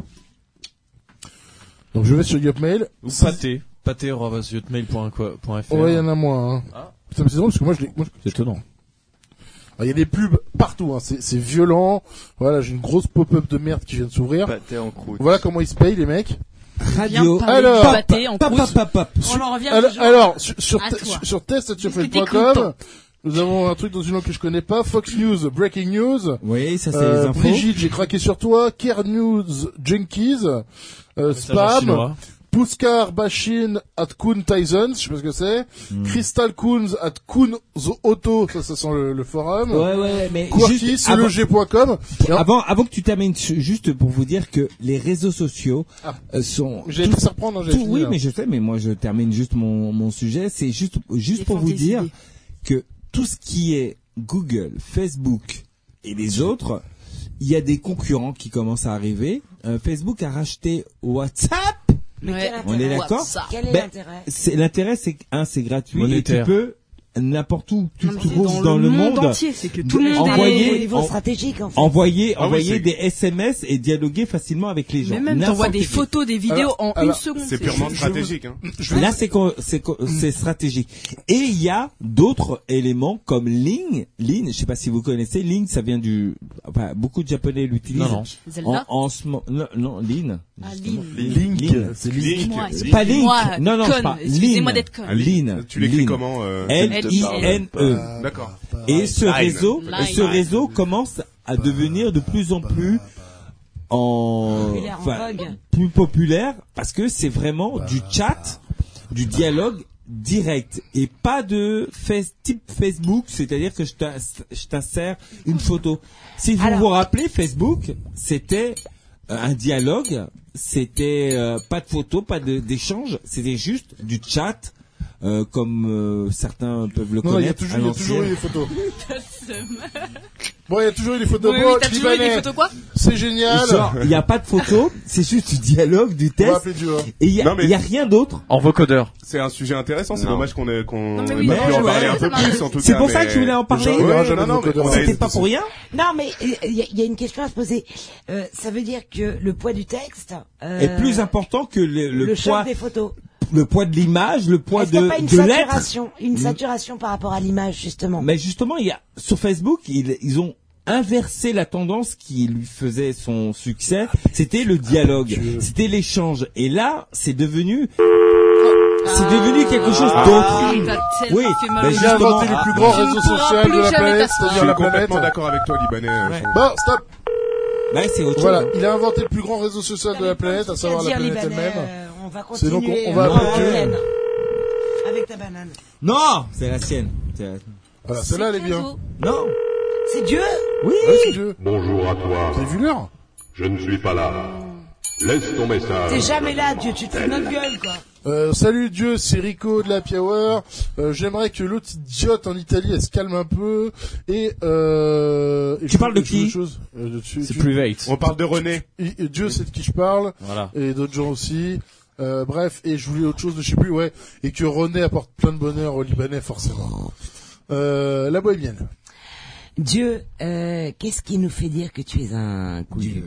Donc je vais sur Yopmail. Ou pâté, pâté arobase yopmail point f r. Ouais, il y en a moins. Hein. Ah. Putain, mais c'est drôle parce que moi je l'ai. moi, je- C'est étonnant. Alors, il y a des pubs partout, hein. c'est, c'est violent. Voilà, j'ai une grosse pop-up de merde qui vient de s'ouvrir. Pâté en croûte. Voilà comment ils se payent les mecs. Radio. Viens parler Alors, du pâté en Pop, croûte. pop, pop. On en revient Alors, toujours alors, sur, sur, à te- toi. sur, sur test at yopmail Qu'est-ce que point com, t'écoutes nous avons un truc dans une langue que je connais pas, Fox News, Breaking News. Oui, ça c'est Euh, les infos. Brigitte, j'ai craqué sur toi. Care News Junkies. Euh, Message en Spam. chinois. Puskar Bashin at Kun Tyson, je sais pas ce que c'est. Hmm. Crystal Kunz at Kun Auto, ça, ça sent le, le forum. Ouais, ouais, mais Quirky, juste c'est avant- le G point com. Et en- Avant, avant que tu termines, ju- juste pour vous dire que les réseaux sociaux Ah. euh, sont. J'avais tous- fait ça reprendre, hein, j'avais tout- fini, oui, là. mais je sais, mais moi je termine juste mon mon sujet. C'est juste juste Les pour vous fantaisies dire idées. que tout ce qui est Google, Facebook et les autres, il y a des concurrents qui commencent à arriver. Euh, Facebook a racheté WhatsApp. Mais Ouais. quel On est intérêt d'accord. Quel est Ben, l'intérêt c'est l'intérêt, c'est que un, c'est gratuit Monétaire. et tu peux n'importe où tu Non, te mais c'est trouves dans dans le le monde monde, entier, c'est que tout le monde est envoyer, au niveau en- stratégique, en fait. envoyer, Ah oui, envoyer c'est- des S M S et dialoguer facilement avec les gens. Mais même, N'importe t'envoies des qui. photos, des vidéos Alors, en alors, une seconde. C'est purement stratégique. Hein. Là, c'est co- c'est co- c'est stratégique. Et il y a d'autres éléments comme Ling. Ling, je sais pas si vous connaissez. Ling, ça vient du. Enfin, beaucoup de Japonais l'utilisent. Non, non. Zelda En, en ce moment, non, non, Ling. Ah, justement. Lin. Link, Link. c'est Link. Link. Moi, Link. Pas Link. Moi, non, non, conne. pas Excusez-moi Lin. d'être conne. Lin. Tu l'écris Lin. comment euh... L I N E. D'accord. Et ce Line. réseau, Line. ce réseau commence à devenir de plus en plus en, Populaire, en enfin, vogue. plus populaire parce que c'est vraiment du chat, du dialogue direct et pas de face, type Facebook, c'est-à-dire que je t'in- je t'insère une photo. Si vous Alors- vous rappelez, Facebook, c'était euh, un dialogue, c'était euh, pas de photo, pas de- d'échange, c'était juste du chat. Euh, comme euh, certains peuvent le Non, il y a connaître. toujours, il y a à toujours eu l'ancienne. des photos. Bon, il y a toujours eu des photos. Oui, Bon, oui, t'as toujours eu des Libanais, photos quoi c'est génial. Genre, il n'y a pas de photo, c'est juste du dialogue, du On va test, appeler Dieu. hein. et il y a, Non, mais- il y a rien d'autre. En vocodeur. C'est un sujet intéressant. C'est Non. dommage qu'on ait qu'on Non, mais ait oui, pas non, pu en ouais, parler un ça peu m'arrive. plus en tout cas. C'est pour ça mais- que tu voulais en parler. Ouais, Ouais, jamais non, non, de mais vocodeur. on a- C'était pas pour rien. Non, mais il y, a- il y a une question à se poser. Euh, ça veut dire que le poids du texte euh, Est plus important que le, le le poids, choc des photos. le poids de l'image, le poids Est-ce qu'il de, n'y a pas une de l'être. saturation, une saturation par rapport à l'image justement? Mais justement, il y a, sur Facebook, ils, ils ont inversé la tendance qui lui faisait son succès. C'était le dialogue, c'était l'échange. Et là, c'est devenu, c'est devenu quelque chose Ah, d'autre. t'as tellement Oui, fait mal mais au J'ai cœur. justement, inventé les plus Tu grands ne réseaux pourras sociaux plus de la jamais planète, t'asseoir. Je c'est-à-dire suis la planète. complètement d'accord avec toi, Libanais. euh, Ouais. je- Bon, stop. bah, c'est autre Voilà, chose. il a inventé le plus grand réseau social de la planète, à savoir la dire, planète Libanais, elle-même. euh, on va C'est donc, continuer. on- on va euh, appeler en Dieu. antenne. Avec ta banane. Non, c'est la sienne. C'est la- Voilà, celle-là, elle est bien. Non. C'est Dieu? Oui. Ouais, c'est Dieu. Bonjour à toi. Vous avez vu l'heure? Je ne suis pas là. Laisse ton message. T'es jamais là, Dieu, tu te fous de notre gueule, quoi. Euh, salut Dieu, c'est Rico de la Happy Hour. Euh, j'aimerais que l'autre idiote en Italie, elle se calme un peu. Et, euh, et Tu je- parles de je- qui autre chose. Euh, de- tu- C'est tu- private. On parle de René. et- et Dieu sait de qui je parle. Voilà. Et d'autres gens aussi. Euh, bref, et je voulais autre chose, je sais plus, ouais. Et que René apporte plein de bonheur aux Libanais, forcément. Euh, la bohémienne. Dieu, euh, qu'est-ce qui nous fait dire que tu es un couillu?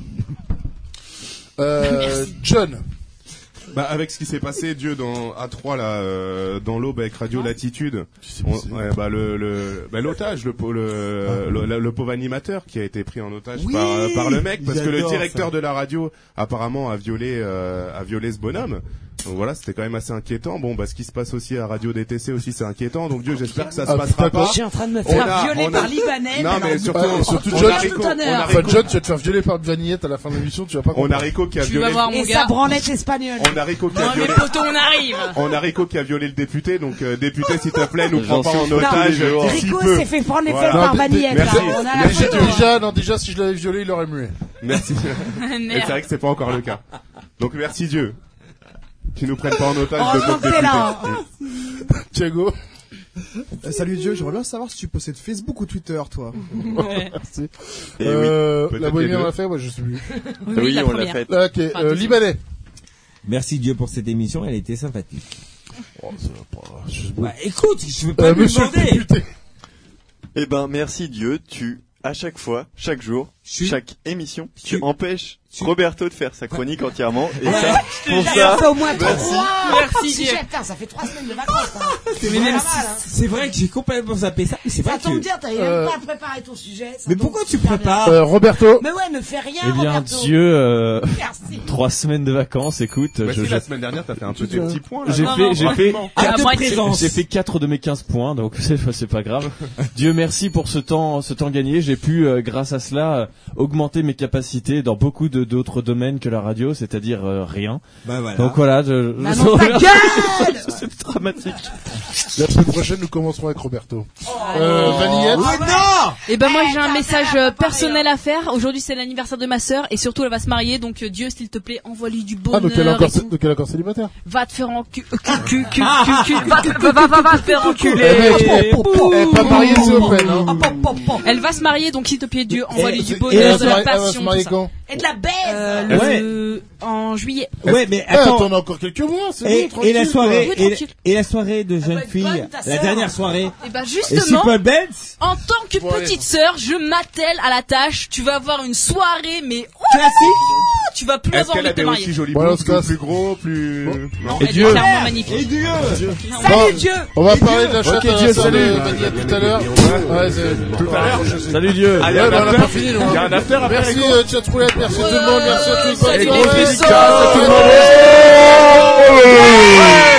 Euh, John. Bah, avec ce qui s'est passé, Dieu, dans A trois, là, euh, dans l'aube avec Radio Latitude, on- ouais, bah, le, le, bah, l'otage, le, po- le, le, le- le pauvre animateur qui a été pris en otage Oui, par, euh, par le mec, parce que le j'adore directeur ça. de la radio, apparemment, a violé, euh, a violé ce bonhomme. Donc voilà, c'était quand même assez inquiétant. Bon, bah, ce qui se passe aussi à Radio D T C aussi, c'est inquiétant. Donc Dieu, j'espère que ça se Ah, passera d'accord. pas. Je suis en train de me On faire a- violer on a- par Libanais. Non, mais alors, surtout, Ouais, surtout on John, a tout Rico, honneur. on a Enfin, Rico- John, tu vas te faire violer par Vanillette à la fin de l'émission, tu vas pas on a comprendre. Rico qui a Tu violé. vas voir, mon Et gars. sa branlette espagnole. On a Rico qui a Non, mais violé. poteau, on arrive. On a Rico qui a violé le député, donc euh, député, s'il te plaît, nous J'en prends pas en suis otage. tous les jours. d'ici Rico peu. s'est fait prendre les Voilà. fesses par Non, d- Vanillette, merci. là. On a la Merci, photo. Déjà, non, déjà, si je l'avais violé, il aurait mué. Merci. Et c'est vrai que c'est pas encore le cas. Donc merci Dieu. Qui nous prennent pas en otage de Heureusement notre que t'es là. député. Thiago. Euh, salut Dieu, j'aimerais bien savoir si tu possèdes Facebook ou Twitter, toi. Ouais. Merci. Eh Euh, oui, la peut-être bohémienne, les on deux. l'a fait, moi, je sais plus. Oui, Oui, la on l'a première. fait. Là, ok, Enfin, euh, deuxième. Libanais. Merci Dieu pour cette émission, elle était sympathique. Oh, ça va pas, je- Bah, écoute, je veux pas Euh, lui monsieur le demander. député. Eh ben, merci Dieu, tu, à chaque fois, chaque jour, suis- chaque émission, je tu suis- empêches je suis- Roberto de faire sa chronique entièrement. Et Ouais, ça, je te pour jure, ça, fait au moins merci. trois. Merci, Si Dieu. j'ai- putain, ça fait trois semaines de vacances. Hein. Mais C'est même pas si- mal, hein. c'est vrai que j'ai complètement zappé ça, mais c'est Ça vrai tombe que... bien, t'avais Euh, même pas préparé ton sujet. ça Mais tombe pourquoi tu super bien. prépares Euh, Roberto. Mais ouais, ne fais rien, Eh bien, Roberto. Dieu, euh, Merci. trois semaines de vacances, écoute, Bah, je, si, je- la semaine dernière, t'as fait un peu tes Tu- petits points, là. j'ai non fait, j'ai fait, Rapidement. Ah, Acte de moi, présence. j'ai fait quatre de mes quinze points, donc c'est, c'est pas grave. Dieu merci pour ce temps, ce temps gagné. J'ai pu, euh, grâce à cela, euh, augmenter mes capacités dans beaucoup de, d'autres domaines que la radio, c'est-à-dire euh, rien. Bah voilà. Donc voilà, je, je- Maman, ta gueule. c'est dramatique. La semaine prochaine, nous commencerons avec Roberto. Euh, Vanillette. Ah non. Et ben moi j'ai un message euh, personnel à faire. Aujourd'hui c'est l'anniversaire de ma sœur et surtout elle va se marier donc euh, Dieu s'il te plaît envoie-lui du Ah, donc elle est bonheur. encore, et tout. donc elle est encore célibataire. Va te faire enculer. Cul, cul, cul, cul, va, te- va, va, va, va te faire Eh, enculer. mec, eh, pas mariée, c'est open, hein. Elle va se marier donc s'il te plaît Dieu envoie-lui Et- du et bonheur, elle va de se la marier- elle va se passion. marier tout ça. quand Et de la baise. Euh, le... En juillet. Ouais, mais Eh, attends. attends, on a encore quelques mois, c'est Et, bon, tranquille. et la soirée, quoi. et, la- et la soirée de jeune fille, bonne, ta la sœur. dernière soirée. Et bah Et justement, Simple Benz, en tant que Bon, allez. petite sœur, je m'attelle à la tâche. Tu vas avoir une soirée, mais ouh, tu vas plus Est-ce avoir qu'elle envie a de te des marier. aussi jolis Voilà, boucles, on se casse. plus gros, plus... Non. Et Elle Dieu. est clairement magnifique. et Dieu. Salut Dieu. On va parler de la chatte Ok, à la Dieu, sœur salut. de Vanilla tout à l'heure. Ouais, c'est... Tout à l'heure. Salut Dieu. Ah, il y a Ouais, un bah, on a after. pas fini, nous, hein. Il y a un after après. Merci, Rico. euh, Chatroulette, merci tout le monde, merci à tous. Salut, Bonne gros soirée. bisous. Ciao, tout le monde.